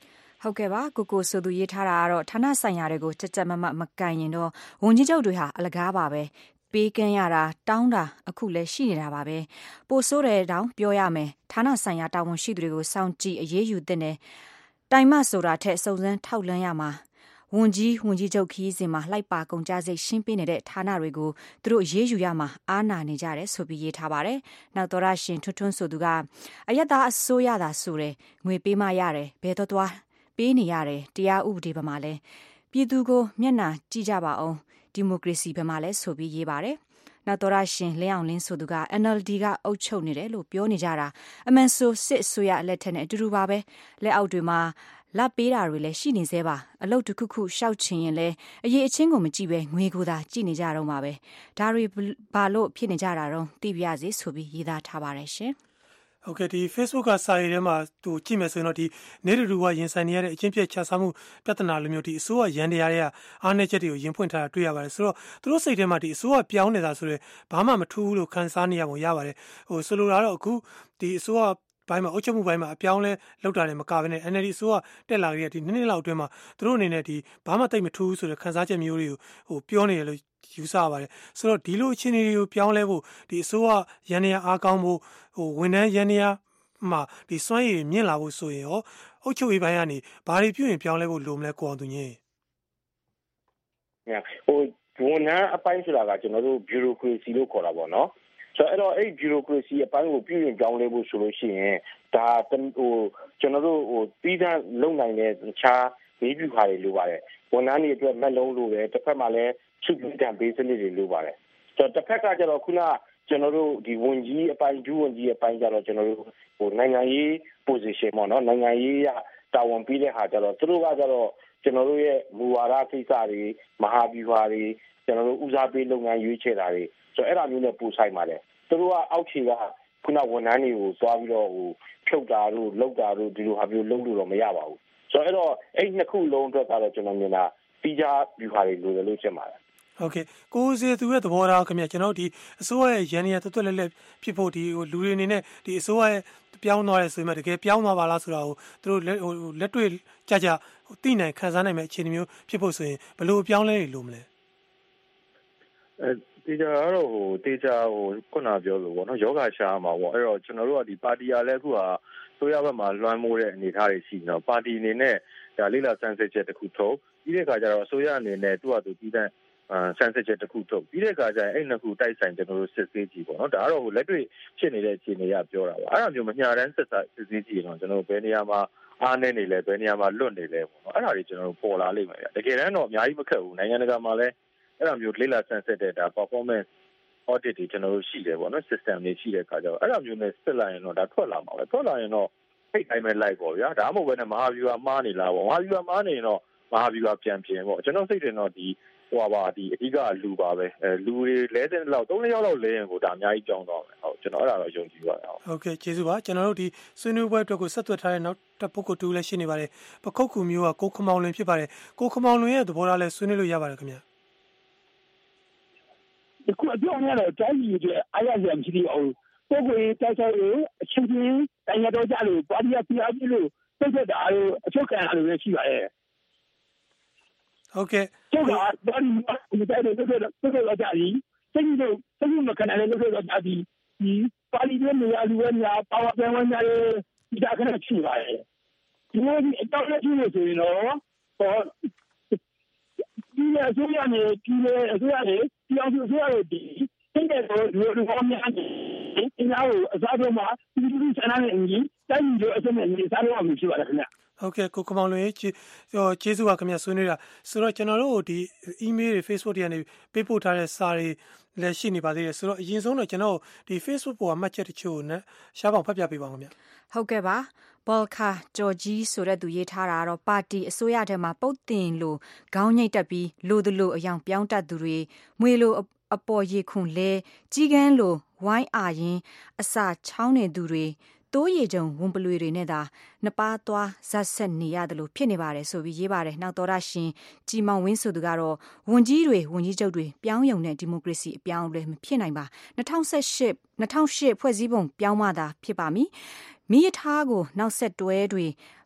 ဟုတ်ကဲ့ပါကိုကိုဆိုသူရေးထားတာကတော့ဌာနဆိုင်ရာတွေကိုကြက်ကြက်မမမကန်ရင်တော့ဝန်ကြီးချုပ်တွေဟာအလကားပါပဲပေးကမ်းရတာတောင်းတာအခုလည်းရှိနေတာပါပဲပို့ဆိုးတယ်တောင်ပြောရမယ်ဌာနဆိုင်ရာတာဝန်ရှိသူတွေကိုစောင့်ကြည့်အရေးယူသင့်တယ်တိုင်မဆိုတာထက်စုံစမ်းထောက်လှမ်းရမှာဝန်ကြီးဝန်ကြီးချုပ်ခီးစဉ်မှာလိုက်ပါကုန်ကြစိတ်ရှင်းပေးနေတဲ့ဌာနတွေကိုသူတို့ရေးယူရမှာအားနာနေကြတယ်ဆိုပြီးရေးထားပါတယ်နောက်တော်ရရှင်ထွန်းထွန်းဆိုသူကအယက်သားအစိုးရသာဆိုတယ်ငွေပေးမှရတယ်ဘယ်တော့သွားပေးနေရတယ်တရားဥပဒေဘက်မှာလဲပြည်သူကိုမျက်နှာကြည့်ကြပါအောင်ဒီမိုကရေစီဘက်မှာလဲဆိုပြီးရေးပါတယ်နောက်တော်ရရှင်လင်းအောင်လင်းဆိုသူက N L D ကအုပ်ချုပ်နေတယ်လို့ပြောနေကြတာအမှန်ဆိုစစ်ဆိုရအလက်ထက်နဲ့အတူတူပါပဲလက်အောက်တွေမှာလက်ပေးတာတွေလည်းရှိနေသေးပါအလုပ်တစ်ခုခုရှောက်ချင်ရင်လည်းအရေးအချင်းကိုမကြည့်ပဲငွေကိုသာကြည့်နေကြတော့မှာပဲဒါတွေဘာလို့ဖြစ်နေကြတာတော့သိပြရစီဆိုပြီးရေးသားထားပါတယ်ရှင်
ဟုတ်ကဲ့ဒီ Facebook ကစာရေးထဲမှာသူကြည့်မယ်ဆိုရင်တော့ဒီနေတူတူကရင်ဆိုင်နေရတဲ့အချင်းပြည့်ချစားမှုပြဿနာလိုမျိုးဒီအစိုးရရန်တရားတွေကအားနည်းချက်တွေကိုရင်ဖွင့်ထားတာတွေ့ရပါတယ်ဆိုတော့သူတို့စိတ်ထဲမှာဒီအစိုးရပြောင်းနေတာဆိုတော့ဘာမှမထူးဘူးလို့ခံစားနေရပုံရပါတယ်ဟိုဆိုလိုတာတော့အခုဒီအစိုးရဘိုင်းမှာအုပ်ချုပ်မှုဘိုင်းမှာအပြောင်းလဲလောက်တာလည်းမကဘဲနဲ့ N L D အစိုးရတက်လာခဲ့တဲ့ဒီနှစ်နှစ်လောက်အတွင်းမှာသူတို့အနေနဲ့ဒီဘာမှတိတ်မထူးဘူးဆိုတဲ့ခံစားချက်မျိုးတွေကိုဟိုပြောနေတယ်လို့ယူဆပါတယ်ဆိုတော့ဒီလိုအခြေအနေတွေကိုပြောင်းလဲဖို့ဒီအစိုးရရန်တရားအားကောင်းဖို့ဟိုဝန်ထမ်းရန်တရားမှာဒီစွမ်းရည်မြင့်လာဖို့ဆိုရင်ရောအုပ်ချုပ်ရေးပိုင်းကနေဘာတွေပြုရင်ပြောင်းလဲဖို့လိုမလဲကိုအောင်သူညင်း
ဟိုဝန်ထမ်းအပိုင်းဆိုတာကကျွန်တော်တို့ bureaucracy လို့ခေါ်တာပေါ့နော်ဆိုတော့အဲ့တော့အဲ့ bureaucracy အပိုင်းကိုပြုရင်ပြောင်းလဲဖို့ဆိုလို့ရှိရင်ဒါဟိုကျွန်တော်တို့ဟိုပြီးသားလုံနိုင်တဲ့တခြားနေပြခါတွေလိုပါတယ်ဝန်ထမ်းတွေအတွက်မက်လုံးလိုတယ်တစ်ဖက်မှာလည်းစုပြုတံပေးစနစ်တွေလိုပါတယ်ဆိုတော့တစ်ဖက်ကကျတော့ခုနကျွန်တော်တို့ဒီဝန်ကြီးအပိုင်းဒုဝန်ကြီးအပိုင်းကျတော့ကျွန်တော်တို့ဟိုနိုင်ငံရေး position ပေါ့နော်နိုင်ငံရေးရတာဝန်ပြီးတဲ့ဟာကျတော့သူတို့ကကျတော့ကျွန်တော်တို့ရဲ့မူဝါဒကိစ္စတွေမဟာဗျူဟာတွေကျွန်တော်တို့ဦးစားပေးလုပ်ငန်းရွေးချယ်တာတွေဆိုတော့အဲ့ဒါမျိုးနဲ့ပူဆိုင်ပါတယ်သူတို့ကအောက်ခြေကခုနဝန်ထမ်းတွေကိုသွားပြီးတော့ဟိုဖြုတ်တာတို့လုပ်တာတို့ဒီလိုဟာမျိုးလုပ်လို့တော့မရပါဘူးဆိုတော့အဲ့တော့အဲ့နှစ်ခုလုံးအတွက်ကတော့ကျွန်တော်မြင်တာပြီးကြဗျူဟာတွေလိုတယ်လို့ထင်ပါတယ်
ဟုတ်ကဲ့ကိုစီသူရဲ့သဘောထားခင်ဗျကျွန်တော်ဒီအစိုးရရဲ့ရန်ရတွတ်တွတ်လက်လက်ဖြစ်ဖို့ဒီဟိုလူတွေအနေနဲ့ဒီအစိုးရရဲ့ပြောင်းသွားတယ်ဆိုရင်တကယ်ပြောင်းသွားပါလားဆိုတာကိုသူတို့ဟိုလက်တွေ့ကြကြသိနိုင်ခံစားနိုင်မဲ့အခြေအနေမျိုးဖြစ်ဖို့ဆိုရင်ဘယ်လိုပြောင်းလဲနေလို့မလဲ
အဲတေချာကတော့ဟိုတေချာဟိုခုနပြောလို့ပေါ့နော်ယောဂရှာမှာပေါ့အဲ့တော့ကျွန်တော်တို့ကဒီပါတီအားလည်းအခုဟာဆိုရဘက်မှာလွှမ်းမိုးတဲ့အနေအထားတွေရှိနေတော့ပါတီအနေနဲ့ဒါလိလာစမ်းစစ်ချက်တစ်ခုထုတ်ပြီးတဲ့အခါကျတော့အစိုးရအနေနဲ့သူ့ဟာသူပြီးတဲ့ဆန်းစစ်ချက်တစ်ခုထုတ်ပြီးတဲ့အခါကျရင်အဲ့နှစ်ခုတိုက်ဆိုင်ကျွန်တော်တို့စစ်ဆေးကြည့်ပေါ့နော်ဒါကတော့ဟိုလက်တွေ့ဖြစ်နေတဲ့အခြေအနေရပြောတာပါအဲ့ဒါမျိုးမညာတန်းစစ်စစ်ဆေးကြည့်တော့ကျွန်တော်တို့ဘယ်နေရာမှာအားနေနေလဲဘယ်နေရာမှာလွတ်နေလဲပေါ့နော်အဲ့ဒါတွေကျွန်တော်တို့ပေါ်လာလိမ့်မယ်ဗျတကယ်တမ်းတော့အများကြီးမခက်ဘူးနိုင်ငံတကာမှာလည်းအဲ့ဒါမျိုးလိလာဆန်းစစ်တဲ့ဒါ performance audit တွေကျွန်တော်တို့ရှိတယ်ပေါ့နော် system တွေရှိတဲ့အခါကျတော့အဲ့ဒါမျိုးနဲ့စစ်လိုက်ရင်တော့ဒါထွက်လာမှာပဲထွက်လာရင်တော့ဖိတ်တိုင်းပဲလိုက်ပေါ့ဗျာဒါမှမဟုတ်ဘဲနဲ့မဟာဗျူဟာမှားနေလားပေါ့မဟာဗျူဟာမှားနေရင်တော့မဟာဗျူဟာပြန်ပြင်ပေါ့ကျွန်တော်စိတ်တယ်တော့ဒီဟိုပါဒီအဓိကလူပါပဲအဲလူတွေလဲတဲ့လောက်သုံးယောက်လောက်လဲရင်ကိုဒါအများကြီးကြောင်းသွားမယ်ဟုတ်ကျွန်တော်အဲ့ဒါတော့ယုံကြည်ပါတယ်
ဟုတ်ကဲ့ကျေးဇူးပါကျွန်တော်တို့ဒီဆွေးနွေးပွဲအတွက်ကိုဆက်သွယ်ထားတဲ့နောက်တစ်ပုဂ္ဂိုလ်တူလည်းရှိနေပါတယ်ပခုတ်ကူမျိုးကကိုခမောင်လွင်ဖြစ်ပါတယ်ကိုခမောင်လွင်ရဲ့သဘောထားလဲဆွေးနွေးလို့ရပါတယ်ခင်ဗျာ
ဒီခုအပြောင်းရတော့တိုင်းပြည်ရဲ့အားရစရာမရှိသေးဘူးပုဂ္ဂိုလ်တိုက်ဆိုင်လို့အချင်းချင်းတိုင်းရတော့ကြလို့ပါတီကပြားပြီးလို့တိတ်တက်တာလို့အချုပ်ခံရလို့လည်းရှိပါတယ်
ဟုတ်ကဲ့
ကျုပ်ကဘာလို့ဒီတိုင်းလို့ဆိုတော့ဆိုတော့ကြာပြီစိတ်ကြီးစိတ်ကြီးမခံနိုင်လို့ဆိုတော့ကြာပြီဒီပါတီရဲ့နေရာလူရဲ့နေရာပါဝါပြန်ဝင်ကြတယ်ဒီကနေ့ရှိပါတယ်ဒီလိုဒီအတော့လည်းရှိလို့ဆိုရင်တော့ဟောဒီအစိုးရနဲ့ဒီအစိုးရနဲ့ဒီအောင်အစိုးရတွေဒီတဲ့တော့ဒီလိုကောင်းများနေဒီနောက်အစားဆုံးမှာဒီလိုဆန္ဒနဲ့အညီတိုင်းပြည်ရဲ့အစနဲ့နေစားလို့မရှိပါဘူးခင်ဗျ
ဟုတ်ကဲ့ကိုကမောင်လွင်ကျေကျေးဇူးပါခင်ဗျဆွေးနွေးတာဆိုတော့ကျွန်တော်တို့ဒီ email တွေ Facebook တွေကနေပေးပို့ထားတဲ့စာတွေလည်းရှိနေပါသေးတယ်ဆိုတော့အရင်ဆုံးတော့ကျွန်တော်ဒီ Facebook ပေါ်မှာမှတ်ချက်တချို့နဲ့ရှားပေါင်ဖတ်ပြပေးပါဦးခင်ဗျ
ဟုတ်ကဲ့ပါဘော်ခါဂျော်ဂျီဆိုတဲ့သူရေးထားတာတော့ပါတီအစိုးရထဲမှာပုတ်တင်လို့ခေါင်းညိတ်တက်ပြီးလိုသလိုအယောင်ပြောင်းတတ်သူတွေမွေလိုအပေါ်ရေခွန်လဲကြီးကန်းလိုဝိုင်းအာရင်အစာချောင်းနေသူတွေတိုးရီကြုံဝန်ပလွေတွေနဲ့သာနှစ်ပါးသွားဇက်ဆက်နေရတယ်လို့ဖြစ်နေပါတယ်ဆိုပြီးရေးပါတယ်နောက်တော်ရရှင်ကြည်မောင်ဝင်းဆိုသူကတော့ဝန်ကြီးတွေဝန်ကြီးချုပ်တွေပြောင်းယုံတဲ့ဒီမိုကရေစီအပြောင်းအလဲမဖြစ်နိုင်ပါ၂၀၁၈ ၂၀၀၈ဖွဲ့စည်းပုံပြောင်းမှသာဖြစ်ပါမည်မိရထားကိုနောက်ဆက်တွဲတွေ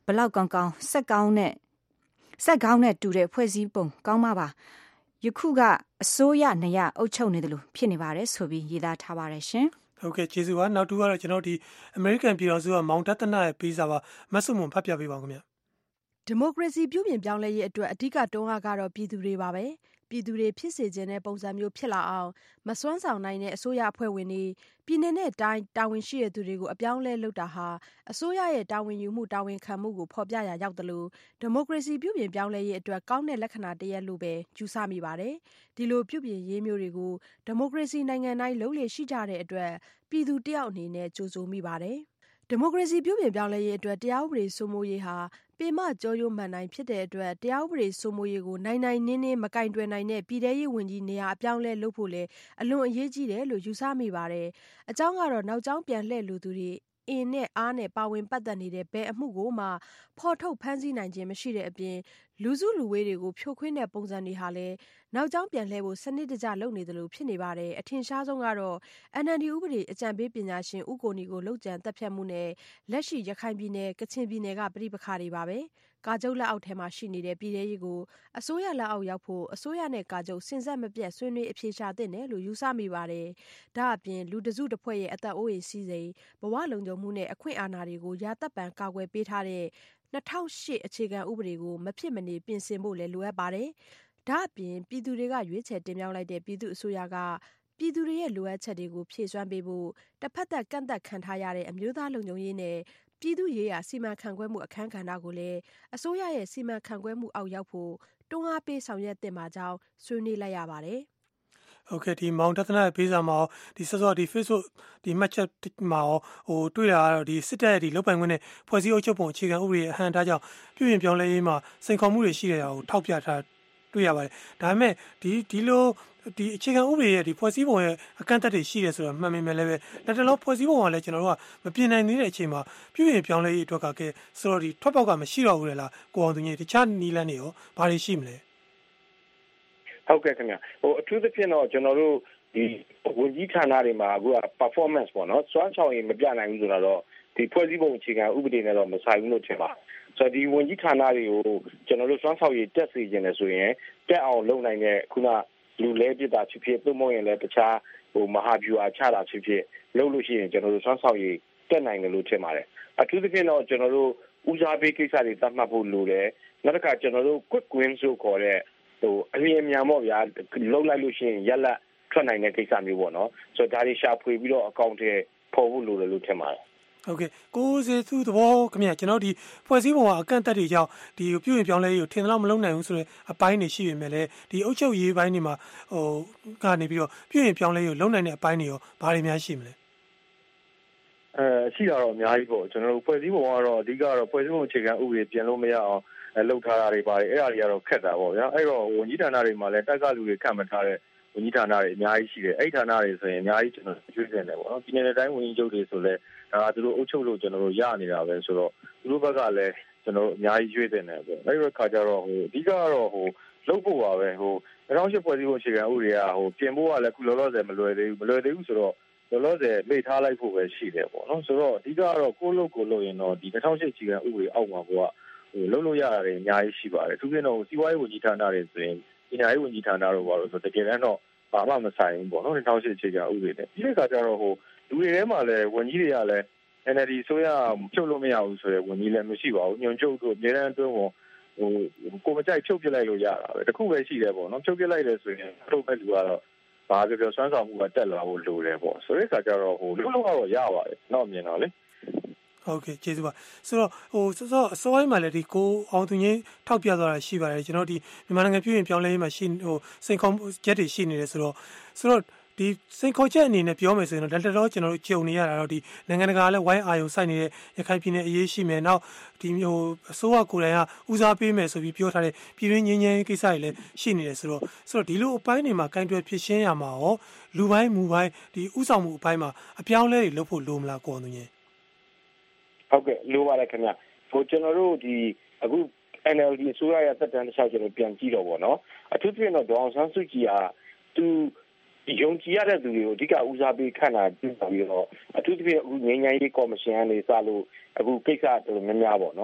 ဘလောက်ကောင်းကောင်းဆက်ကောင်းနဲ့ဆက်ကောင်းနဲ့တူတဲ့ဖွဲ့စည်းပုံကောင်းမှာပါယခုကအစိုးရနေရအုပ်ချုပ်နေတယ်လို့ဖြစ်နေပါတယ်ဆိုပြီးရေးသားထားပါတယ်ရှင်
ဟုတ်ကဲ့ကျေးဇူးပါနောက်တူကတော့ကျွန်တော်ဒီ American ပြည်တော်စုကမောင်တသနာရဲ့ပေးစာပါမတ်စုံမဖတ်ပြပေးပါဦးခင်ဗျ
ဒီမိုကရေစီပြုပြင်ပြောင်းလဲရေးအတွက်အဓိကတွန်းအားကတော့ပြည်သူတွေပါပဲပြည်သူတွေဖြစ်စေခြင်းတဲ့ပုံစံမျိုးဖြစ်လာအောင်မစွမ်းဆောင်နိုင်တဲ့အစိုးရအဖွဲ့ဝင်တွေပြည်내နဲ့တိုင်းတာဝန်ရှိတဲ့သူတွေကိုအပြောင်းလဲလုပ်တာဟာအစိုးရရဲ့တာဝန်ယူမှုတာဝန်ခံမှုကိုဖော်ပြရာရောက်တယ်လို့ဒီမိုကရေစီပြုပြင်ပြောင်းလဲရေးအတွက်ကောင်းတဲ့လက္ခဏာတရက်လို့ပဲယူဆမိပါတယ်ဒီလိုပြုပြင်ရေးမျိုးတွေကိုဒီမိုကရေစီနိုင်ငံတိုင်းလုံးလေရှိကြတဲ့အတွက်ပြည်သူတယောက်အနေနဲ့ကြိုဆိုမိပါတယ်ဒီမိုကရေစီပြုပြင်ပြောင်းလဲရေးအတွက်တရားဥပဒေစိုးမိုးရေးဟာပေမကြောရိုးမှန်တိုင်းဖြစ်တဲ့အတွက်တရားဥပဒေစိုးမိုးရေးကိုနိုင်နိုင်နင်းနင်းမကင်တွယ်နိုင်တဲ့ပြည်ထရေးဝန်ကြီးနေရာအပြောင်းလဲလုပ်ဖို့လေအလွန်အရေးကြီးတယ်လို့ယူဆမိပါတယ်။အကြောင်းကတော့နောက်ကျောင်းပြန်လှည့်လူသူတွေအင်းနဲ့အားနဲ့ပါဝင်ပတ်သက်နေတဲ့ဘယ်အမှုကိုမှဖော်ထုတ်ဖမ်းဆီးနိုင်ခြင်းမရှိတဲ့အပြင်လူစုလူဝေးတွေကိုဖြိုခွင်းတဲ့ပုံစံတွေဟာလည်းနောက်ကျောင်းပြန်လှည့်ဖို့စနစ်တကျလုပ်နေတယ်လို့ဖြစ်နေပါတယ်အထင်ရှားဆုံးကတော့ အန် အန် ဒီ ဥပဒေအကြံပေးပညာရှင်ဦးကိုနီကိုလှုပ်ကြံတက်ဖြတ်မှုနဲ့လက်ရှိရခိုင်ပြည်နယ်ကချင်ပြည်နယ်ကပြည်ပခါတွေပါပဲကာကျုပ်လက်အောက်ထဲမှာရှိနေတဲ့ပြည်ထရေးကိုအစိုးရလက်အောက်ရောက်ဖို့အစိုးရနဲ့ကာကျုပ်စင်ဆက်မပြတ်ဆွေးနွေးအဖြေရှာသင့်တယ်လို့ယူဆမိပါတယ်ဒါအပြင်လူတစုတစ်ဖွဲ့ရဲ့အသက်အိုးအိမ်စီးစိမ်ဘဝလုံခြုံမှုနဲ့အခွင့်အာဏာတွေကိုရာသက်ပံကာကွယ်ပေးထားတဲ့၂၀၀၈အခြေခံဥပဒေကိုမဖြစ်မနေပြင်ဆင်ဖို့လည်းလိုအပ်ပါတယ်ဒါအပြင်ပြည်သူတွေကရွေးချယ်တင်မြှောက်လိုက်တဲ့ပြည်သူအစိုးရကပြည်သူတွေရဲ့လိုအပ်ချက်တွေကိုဖြည့်စွမ်းပေးဖို့တစ်ဖက်သက်ကန့်သက်ခံထားရတဲ့အမျိုးသားလုံခြုံရေးနဲ့ပြည်သူရေးရာစီမံခန့်ခွဲမှုအခမ်းကဏ္ဍကိုလည်းအစိုးရရဲ့စီမံခန့်ခွဲမှုအောက်ရောက်ဖို့တွန်းအားပေးဆောင်ရွက်တင်ပါကြောင်းဆွေးနွေးလိုက်ရပါတယ်
ဟုတ်ကဲ့ဒီမောင်တသနာရဲ့ပေးစာမှာဒီစောစောဒီ Facebook ဒီ match မှာဟိုတွေ့တာကတော့ဒီစစ်တပ်ရဲ့ဒီလုတ်ပိုင်ခွင့်နဲ့ဖွဲ့စည်းအုပ်ချုပ်ပုံအခြေခံဥပဒေအဟန့်အတားကြောင့်ပြည်ပြင်ပြောင်းလဲရေးမှာစိန်ခေါ်မှုတွေရှိနေတာကိုထောက်ပြထားတွေ့ရပါတယ်ဒါပေမဲ့ဒီဒီလိုဒီအခြေခံဥပဒေရဲ့ဒီဖွဲ့စည်းပုံရဲ့အကန့်အသတ်တွေရှိတယ်ဆိုတော့မှန်ပေမဲ့လည်းပဲလက်တလောဖွဲ့စည်းပုံကလည်းကျွန်တော်တို့ကမပြင်နိုင်သေးတဲ့အချိန်မှာပြည်ပြင်ပြောင်းလဲရေးအတွက်ကကဲဆိုတော့ဒီထွက်ပေါက်ကမရှိတော့ဘူးလေလားကိုအောင်သူကြီးတခြားနီးလန်းတွေရောဘာတွေရှိမလဲ
ဟုတ်ကဲ့ခင်ဗျဟိုအထူးသဖြင့်တော့ကျွန်တော်တို့ဒီဝန်ကြီးဌာနတွေမှာအခုက performance ပေါ့နော်စွမ်းဆောင်ရည်မပြနိုင်ဘူးဆိုတော့ဒီဖွဲ့စည်းပုံအခြေခံဥပဒေနဲ့တော့မဆိုင်ဘူးလို့ထင်ပါဆိုတော့ဒီဝန်ကြီးဌာနတွေကိုကျွန်တော်တို့စွမ်းဆောင်ရည်တက်စေခြင်းနဲ့ဆိုရင်တက်အောင်လုပ်နိုင်တဲ့ခုနလူလဲပြတာဖြစ်ဖြစ်သို့မဟုတ်ရင်လည်းတခြားဟိုမဟာဗျူဟာချတာဖြစ်ဖြစ်လုပ်လို့ရှိရင်ကျွန်တော်တို့စွမ်းဆောင်ရည်တက်နိုင်တယ်လို့ထင်ပါတယ်အထူးသဖြင့်တော့ကျွန်တော်တို့ဦးစားပေးကိစ္စတွေသတ်မှတ်ဖို့လိုတယ်နောက်တစ်ခါကျွန်တော်တို့ quick win ဆိုခေါ်တဲ့ဟိုအလျင်မြန်ပေါ့ဗျာလုံးလိုက်လို့ရှိရင်ရက်လက်ထွက်နိုင်တဲ့ကိစ္စမျိုးပေါ့နော်ဆိုတော့ဒါတွေရှာဖွေပြီးတော့အကောင့်ထဲပေါ်ဖို့လိုတယ်လို့ထင်ပါတယ်
ဟုတ်ကဲ့ကိုစေသူသဘောခင်ဗျကျွန်တော်ဒီဖွဲ့စည်းပုံကအကန့်အသတ်တွေကြောင့်ဒီပြုပြင်ပြောင်းလဲရေးကိုထင်သလောက်မလုပ်နိုင်ဘူးဆိုတော့အပိုင်းတွေရှိပေမဲ့လည်းဒီအုပ်ချုပ်ရေးပိုင်းတွေမှာဟိုကနေပြီးတော့ပြုပြင်ပြောင်းလဲရေးကိုလုပ်နိုင်တဲ့အပိုင်းတွေရောဘာတွေများရှိမလဲ
အဲရှိတာတော့အများကြီးပေါ့ကျွန်တော်တို့ဖွဲ့စည်းပုံကတော့အဓိကတော့ဖွဲ့စည်းပုံအခြေခံဥပဒေပြင်လို့မရအောင်လှုပ်ထားတာတွေပါတယ်အဲ့ဒါတွေကတော့ခက်တာပေါ့ဗျာအဲ့တော့ဝန်ကြီးဌာနတွေမှာလည်းတက်ကလူတွေခန့်မထားတဲ့ဝန်ကြီးဌာနတွေအများကြီးရှိတယ်အဲ့ဌာနတွေဆိုရင်အများကြီးကျွန်တော်ကျွေးနေတယ်ပေါ့နော်ပြည်내တိုင်းဝန်ကြီးချုပ်တွေဆိုလည်းဒါကသူတို့အုပ်ချုပ်လို့ကျွန်တော်တို့ရနေတာပဲဆိုတော့သူတို့ဘက်ကလည်းကျွန်တော်တို့အများကြီးကျွေးနေတယ်ပေါ့အဲ့ဒီခါကျတော့ဟိုအဓိကတော့ဟိုလှုပ်ဖို့ပါပဲဟို၂၀၀၈ဖွဲ့စည်းပုံအခြေခံဥပဒေကဟိုပြင်ဖို့ကလည်းခုလောလောဆယ်မလွယ်သေးဘူးမလွယ်သေးဘူးဆိုတော့လောလောဆယ်မိထားလိုက်ဖို့ပဲရှိတယ်ပေါ့နော်ဆိုတော့အဓိကတော့ကိုလုတ်ကိုလုတ်ရင်တော့ဒီ၂၀၀၈အခြေခံဥပဒေအောက်မှာပေါ့ဟိုလုံးလို့ရတာတွေအများကြီးရှိပါတယ်သူကတော့စီးပွားရေးဝန်ကြီးဌာနတွေဆိုရင်ပညာရေးဝန်ကြီးဌာနတို့ဘာလို့ဆိုတကယ်တမ်းတော့ဘာမှမဆိုင်ဘူးပေါ့နော်၂၀၀၈အခြေခံဥပဒေနဲ့ဒီခါကျတော့ဟိုလူတွေထဲမှာလည်းဝန်ကြီးတွေကလည်း အန် အယ် ဒီ ဆိုရဖြုတ်လို့မရဘူးဆိုရယ်ဝန်ကြီးလည်းမရှိပါဘူးညွန်ချုပ်တို့အများအားအတွင်းဟိုကိုမကြိုက်ဖြုတ်ပြလိုက်လို့ရတာပဲတခုပဲရှိတယ်ပေါ့နော်ဖြုတ်ပြလိုက်တယ်ဆိုရင်ထုတ်မဲ့လူကတော့ဘာပြောပြောစွမ်းဆောင်မှုကတက်လာဖို့လိုတယ်ပေါ့ဆိုတဲ့ခါကျတော့ဟိုလုံးလုံးကတော့ရပါတယ်တော့မြင်တော့လေ
ဟုတ်ကဲ့ကျေးဇူးပါဆိုတော့ဟိုစောစောအစောပိုင်းမှာလည်းဒီကိုအောင်သူငင်းထောက်ပြသွားတာရှိပါတယ်ကျွန်တော်ဒီမြန်မာနိုင်ငံပြည်ပြင်ပြောင်းလဲရေးမှာရှိဟိုစိန်ခေါ်ချက်တွေရှိနေတယ်ဆိုတော့ဆိုတော့ဒီစိန်ခေါ်ချက်အနေနဲ့ပြောမယ်ဆိုရင်တော့လက်တော်ကျွန်တော်တို့ကြုံနေရတာတော့ဒီနိုင်ငံတကာလည်းဝိုင်းအာယုံစိုက်နေတဲ့ရခိုင်ပြည်နယ်အရေးရှိမယ်နောက်ဒီမျိုးအစိုးရကိုယ်တိုင်ကဦးစားပေးမယ်ဆိုပြီးပြောထားတဲ့ပြည်တွင်းငင်းငင်းကိစ္စတွေလည်းရှိနေတယ်ဆိုတော့ဆိုတော့ဒီလိုအပိုင်းတွေမှာကင်တွယ်ဖြစ်ရှင်းရမှာရောလူပိုင်းမူပိုင်းဒီဥဆောင်မှုအပိုင်းမှာအပြောင်းလဲတွေလုပ်ဖို့လိုမလားကိုအောင်သူငင်း
ဟုတ်ကဲ့လိုပါတယ်ခင်ဗျဟိုကျွန်တော်တို့ဒီအခု အန် အယ် ဒီ အစိုးရရဲ့သက်တမ်းတစ်လျှောက်ကျွန်တော်ပြန်ကြည့်တော့ဗောနော်အထူးသဖြင့်တော့ဒေါအောင်ဆန်းစုကြည်ဟာသူယုံကြည်ရတဲ့သူတွေကိုအဓိကဦးစားပေးခန့်တာပြီးတော့အထူးသဖြင့်အခုငြိမ်းချမ်းရေးကော်မရှင်ကနေစလို့အခုကိစ္စတော်တော်များများပေါ့နော်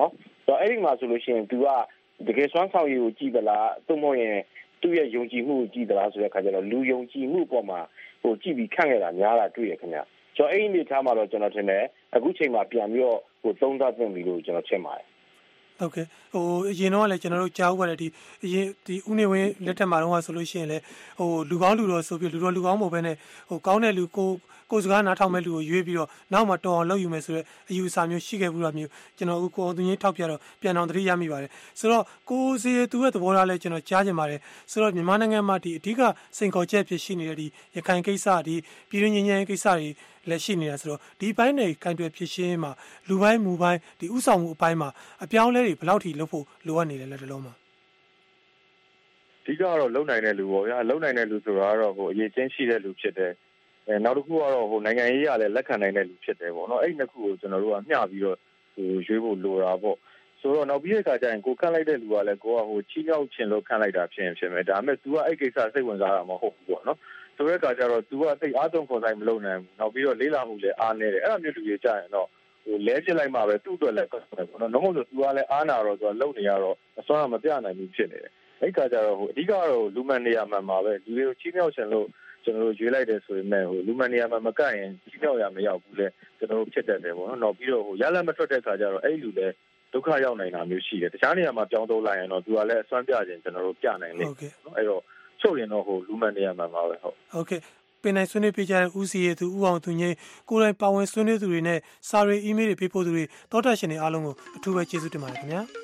ဆိုတော့အဲ့ဒီမှာဆိုလို့ရှိရင် तू ကတကယ်စွမ်းဆောင်ရည်ကိုကြည့်သလားသို့မဟုတ်ရင်သူ့ရဲ့ယုံကြည်မှုကိုကြည့်သလားဆိုတဲ့အခါကျတော့လူယုံကြည်မှုပေါ်မှာဟိုကြည့်ပြီးခန့်ခဲ့တာများတာတွေ့ရခင်ဗျာဆိုတော့အဲ့ဒီအနေထားမှာတော့ကျွန်တော်ထင်တယ်အခုချိန်မှာပြန်ပြီးတော့ဟိုသုံးသပ်သင့်ပြီလို့ကျွန်တော်ထင်ပါတယ်
ဟုတ်ကဲ့ဟိုအရင်တော့လည်းကျွန်တော်တို့ကြားဥပါတယ်ဒီအရင်ဒီဦးနေဝင်းလက်ထက်မှာတော့ဆိုလို့ရှိရင်လည်းဟိုလူကောင်းလူတော်ဆိုပြီးလူတော်လူကောင်းမဟုတ်ဘဲနဲ့ဟိုကောင်းတဲ့လူကိုကိုစကားနားထောင်မဲ့လူကိုရွေးပြီးတော့နောက်မှတော်အောင်လုပ်ယူမယ်ဆိုတော့အယူအဆမျိုးရှိခဲ့ဘူးလားမျိုးကျွန်တော်အခုကိုအောင်သူကြီးထောက်ပြတော့ပြန်အောင်သတိရမိပါတယ်ဆိုတော့ကိုစီသူရဲ့သဘောထားလဲကျွန်တော်ကြားချင်ပါတယ်ဆိုတော့မြန်မာနိုင်ငံမှာဒီအဓိကစိန်ခေါ်ချက်ဖြစ်ရှိနေတဲ့ဒီရခိုင်ကိစ္စဒီပြည်တွင်းငြိမ်းချမ်းရေးကိစ္စတွေလက်ရှိနေတာဆိုတော့ဒီဘိုင်းတွေကင်တွယ်ဖြစ်ရှင်းမှာလူပိုင်းမူပိုင်းဒီဥဆောင်မှုအပိုင်းမှာအပြောင်းလဲတွေဘယ်လောက်ထိလုပ်ဖို့လိုအပ်နေလဲလက်တလုံးမှာ
အဓိကတော့လုံနိုင်တဲ့လူပေါ့ဗျာလုံနိုင်တဲ့လူဆိုတာကတော့ဟိုအရေးချင်းရှိတဲ့လူဖြစ်တယ်အဲနောက်တစ်ခုကတော့ဟိုနိုင်ငံရေးရလည်းလက်ခံနိုင်တဲ့လူဖြစ်တယ်ပေါ့နော်အဲ့ဒီနှစ်ခုကိုကျွန်တော်တို့ကမျှပြီးတော့ဟိုရွေးဖို့လိုတာပေါ့ဆိုတော့နောက်ပြီးတဲ့အခါကျရင်ကိုခန့်လိုက်တဲ့လူကလည်းကိုကဟိုချီးမြှောက်ခြင်းလို့ခန့်လိုက်တာဖြစ်ရင်ဖြစ်မယ်ဒါပေမဲ့ तू ကအဲ့ကိစ္စစိတ်ဝင်စားတာမဟုတ်ဘူးပေါ့နော်ဆိုတဲ့အခါကျတော့ तू ကသိအားသွန်ခွန်ဆိုင်မလုပ်နိုင်ဘူးနောက်ပြီးတော့လေးလာမှုလည်းအားနေတယ်အဲ့လိုမျိုးလူတွေကြာရင်တော့ဟိုလဲပြစ်လိုက်မှပဲသူ့အတွက်လည်းကောင်းတယ်ပေါ့နော်နှုတ်လို့ तू ကလည်းအားနာတော့ तू ကလုံနေရတော့အစွမ်းမပြနိုင်ဘူးဖြစ်နေတယ်အဲ့ခါကျတော့ဟိုအဓိကတော့လူမှန်နေရာမှန်ပါပဲလူတွေကိုချီးမြှောက်ခြင်းလို့ကျွန်တော်တို့ရွေးလိုက်တယ်ဆိုရင်လည်းဟိုလူမှန်နေရာမှန်မကတ်ရင်ချီးမြှောက်ရမရောက်ဘူးလေကျွန်တော်တို့ဖြစ်တတ်တယ်ပေါ့နော်နောက်ပြီးတော့ဟိုရလက်မထွက်တဲ့ခါကျတော့အဲ့လူလည်းဒုက္ခရောက်နိုင်တာမျိုးရှိတယ်တခြားနေရာမှာပြောင်းသုံးလိုက်ရင်တော့ तू ကလည်းအစွမ်းပြခြင်းကျွန်တော်တို့ပြနိုင်လိမ့်မယ်နော်အဲ့တော့ချုပ်ရင်တော့ဟိုလူမှန်နေရာမှန်ပါပဲဟုတ်
ဟုတ်ကဲ့ပင်နိုင်ဆွေးနွေးပေးကြတဲ့ဦးစီရဲ့သူဦးအောင်သူငင်းကိုယ်တိုင်ပါဝင်ဆွေးနွေးသူတွေနဲ့စာရေးအီးမေးလ်တွေပေးပို့သူတွေတောတာရှင်တွေအားလုံးကိုအထူးပဲကျေးဇူးတင်ပါတယ်ခင်ဗျာ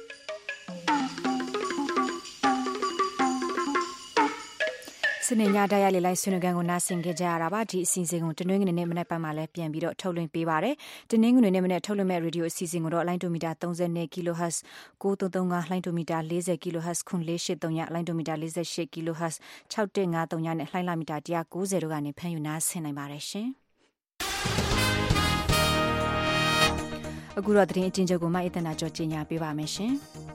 စနေညတရားလေးလိုက်ဆွေးနွေးခန်းကိုနားဆင်ကြကြရတာပါဒီအစီအစဉ်ကိုတနင်္ဂနွေနေ့မနက်ပိုင်းမှာလည်းပြန်ပြီးတော့ထုတ်လွှင့်ပေးပါတယ်တနင်္ဂနွေနေ့မနက်ထုတ်လွှင့်မဲ့ရေဒီယိုအစီအစဉ်ကိုတော့လိုင်းဒိုမီတာသirtyကီလိုဟတ်ဇ်nine three three fiveလိုင်းဒိုမီတာfortyကီလိုဟတ်ဇ်four eight eight threeလိုင်းဒိုမီတာforty-eightကီလိုဟတ်ဇ်six one five threeနဲ့လှိုင်းလာမီတာone ninetyတို့ကနေဖမ်းယူနားဆင်နိုင်ပါတယ်ရှင်အခုတော့သတင်းအကျဉ်းချုပ်ကိုမှအေးတနာကြောကြီးညာပေးပါမယ်ရှင်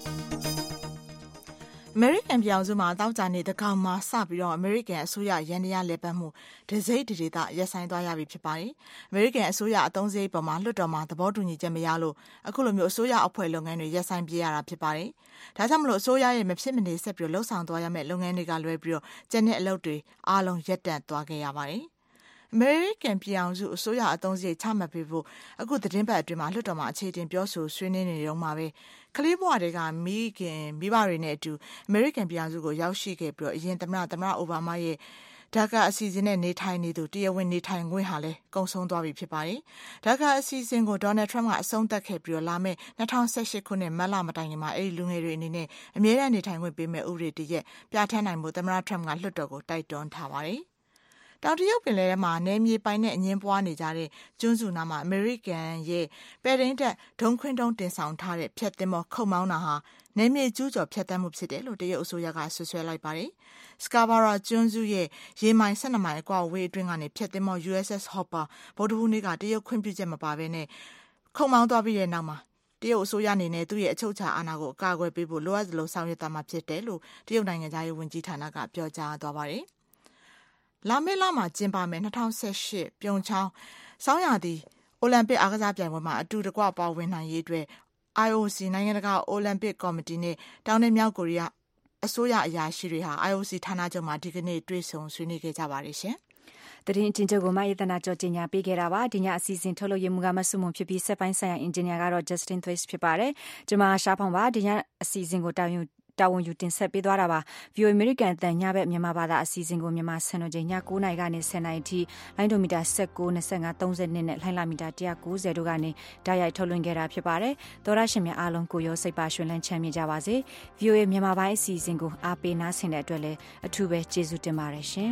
အမေရိကန်ပြည်အောင်စုမှာတောက်ကြနေတဲ့ကောင်မှာစပြီးတော့အမေရိကန်အစိုးရရန်တရားလက်ပတ်မှုဒစိမ့်ဒေသရပ်ဆိုင်သွားရပြီဖြစ်ပါတယ်။အမေရိကန်အစိုးရအသုံးစရိတ်ပေါ်မှာလွှတ်တော်မှာသဘောတူညီချက်မရလို့အခုလိုမျိုးအစိုးရအဖွဲ့လုပ်ငန်းတွေရပ်ဆိုင်ပြေးရတာဖြစ်ပါတယ်။ဒါကြောင့်မလို့အစိုးရရဲ့မဖြစ်မနေဆက်ပြီးလှုပ်ဆောင်သွားရမယ့်လုပ်ငန်းတွေကလွဲပြီးတော့ကျန်တဲ့အလုပ်တွေအားလုံးရပ်တန့်သွားခဲ့ရပါတယ်။အမေရိကန်ပြည်အောင်စုအစိုးရအသုံးစရိတ်ချမှတ်ပေးဖို့အခုသတင်းပတ်အတွင်းမှာလွှတ်တော်မှာအခြေတင်ပြောဆိုဆွေးနွေးနေတုန်းမှာပဲကလေးဘဝတွေကမိခင်မိဘတွေနဲ့အတူအမေရိကန်ပြည်အောင်စုကိုရောက်ရှိခဲ့ပြီးတော့အရင်သမ္မတသမ္မတအိုဘားမားရဲ့ဒါကအစီအစဉ်နဲ့နေထိုင်နေသူတရားဝင်နေထိုင်ခွင့်ဟာလည်းကုန်ဆုံးသွားပြီဖြစ်ပါတယ်။ဒါကအစီအစဉ်ကိုဒေါ်နယ်ထရမ့်ကအဆုံးသတ်ခဲ့ပြီးတော့လာမယ့်two thousand eighteenခုနှစ်မတ်လမတိုင်ခင်မှာအဲ့ဒီလူငယ်တွေအနေနဲ့အမြဲတမ်းနေထိုင်ခွင့်ပေးမဲ့ဥပဒေတရက်ပြဋ္ဌာန်းနိုင်မှုသမ္မတထရမ့်ကလွှတ်တော်ကိုတိုက်တွန်းထားပါတယ်။တောင်တရုတ်ပင်လယ်ထဲမှာနယ်မြေပိုင်နဲ့အငင်းပွားနေကြတဲ့ကျွန်းစုနားမှာအမေရိကန်ရဲ့ပဲရင်းတက်ဒုံခွင်းတုံးတင်ဆောင်ထားတဲ့ဖြတ်သင်္ဘောခုတ်မောင်းတာဟာနယ်မြေကျူးကျော်ဖြတ်သန်းမှုဖြစ်တယ်လို့တရုတ်အစိုးရကဆွဆွဲလိုက်ပါတယ်။ Scarborough ကျွန်းစုရဲ့ရေမိုင်twelveမိုင်အကွာအဝေးအတွင်းကနေဖြတ်သင်္ဘော U S S Hopper ဗုဒ္ဓဟူးနေ့ကတရုတ်ခွင့်ပြုချက်မပါဘဲနဲ့ခုတ်မောင်းသွားပြီးတဲ့နောက်မှာတရုတ်အစိုးရအနေနဲ့သူ့ရဲ့အချုပ်အခြာအာဏာကိုအကာအကွယ်ပေးဖို့လိုအပ်သလိုဆောင်ရွက်သွားမှာဖြစ်တယ်လို့တရုတ်နိုင်ငံသားရေးဝန်ကြီးဌာနကပြောကြားသွားပါတယ်။လာမယ့်လမှာကျင်းပမယ်two thousand eighteenပြုံချောင်းစောင်းရာသီအိုလံပစ်အားကစားပြိုင်ပွဲမှာအတူတကွပါဝင်နိုင်ရေးအတွက် I O C နိုင်ငံတကာအိုလံပစ်ကော်မတီနဲ့တောင်နဲ့မြောက်ကိုရီးယားအစိုးရအရာရှိတွေဟာ I O C ဌာနချုပ်မှာဒီကနေ့တွေ့ဆုံဆွေးနွေးခဲ့ကြပါတယ်ရှင်
။သတင်းအချင်းချုပ်ကိုမအေးတနာကြောကြီးညာပေးခဲ့တာပါဒီညအစီအစဉ်ထုတ်လုပ်ရမှုကမဆုမွန်ဖြစ်ပြီးစက်ပိုင်းဆိုင်ရာအင်ဂျင်နီယာကတော့ Justin Thwaites ဖြစ်ပါတယ်ကျွန်မရှားဖောင်ပါဒီညအစီအစဉ်ကိုတောင်းယူတာဝန်ယူတင်ဆက်ပေးသွားတာပါ ဗီအိုအေ American အသံညဘက်မြန်မာဘာသာအစီအစဉ်ကိုမြန်မာစံတော်ချိန်ညnineနာရီကနေtenနာရီထိလိုင်းဒိုမီတာnineteen, twenty-five, thirtyနဲ့လှိုင်းလာမီတာone ninetyတို့ကနေဓာတ်ရိုက်ထုတ်လွှင့်ခဲ့တာဖြစ်ပါတယ်သောရရှင်များအားလုံးကိုရောစိတ်ပါရှင်လန်းချမ်းမြေ့ကြပါစေ ဗီအိုအေ မြန်မာပိုင်းအစီအစဉ်ကိုအားပေးနားဆင်တဲ့အတွက်လည်းအထူးပဲကျေးဇူးတင်ပါတယ်ရှင်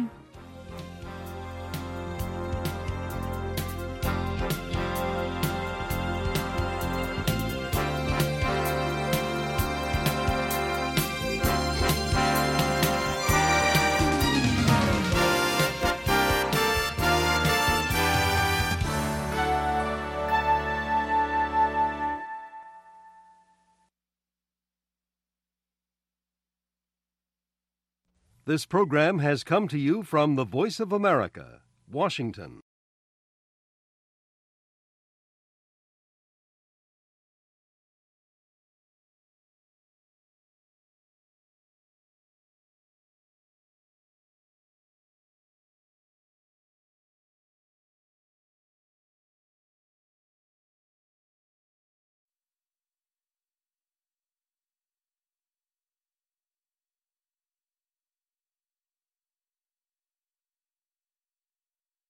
This program has come to you from the Voice of America, Washington.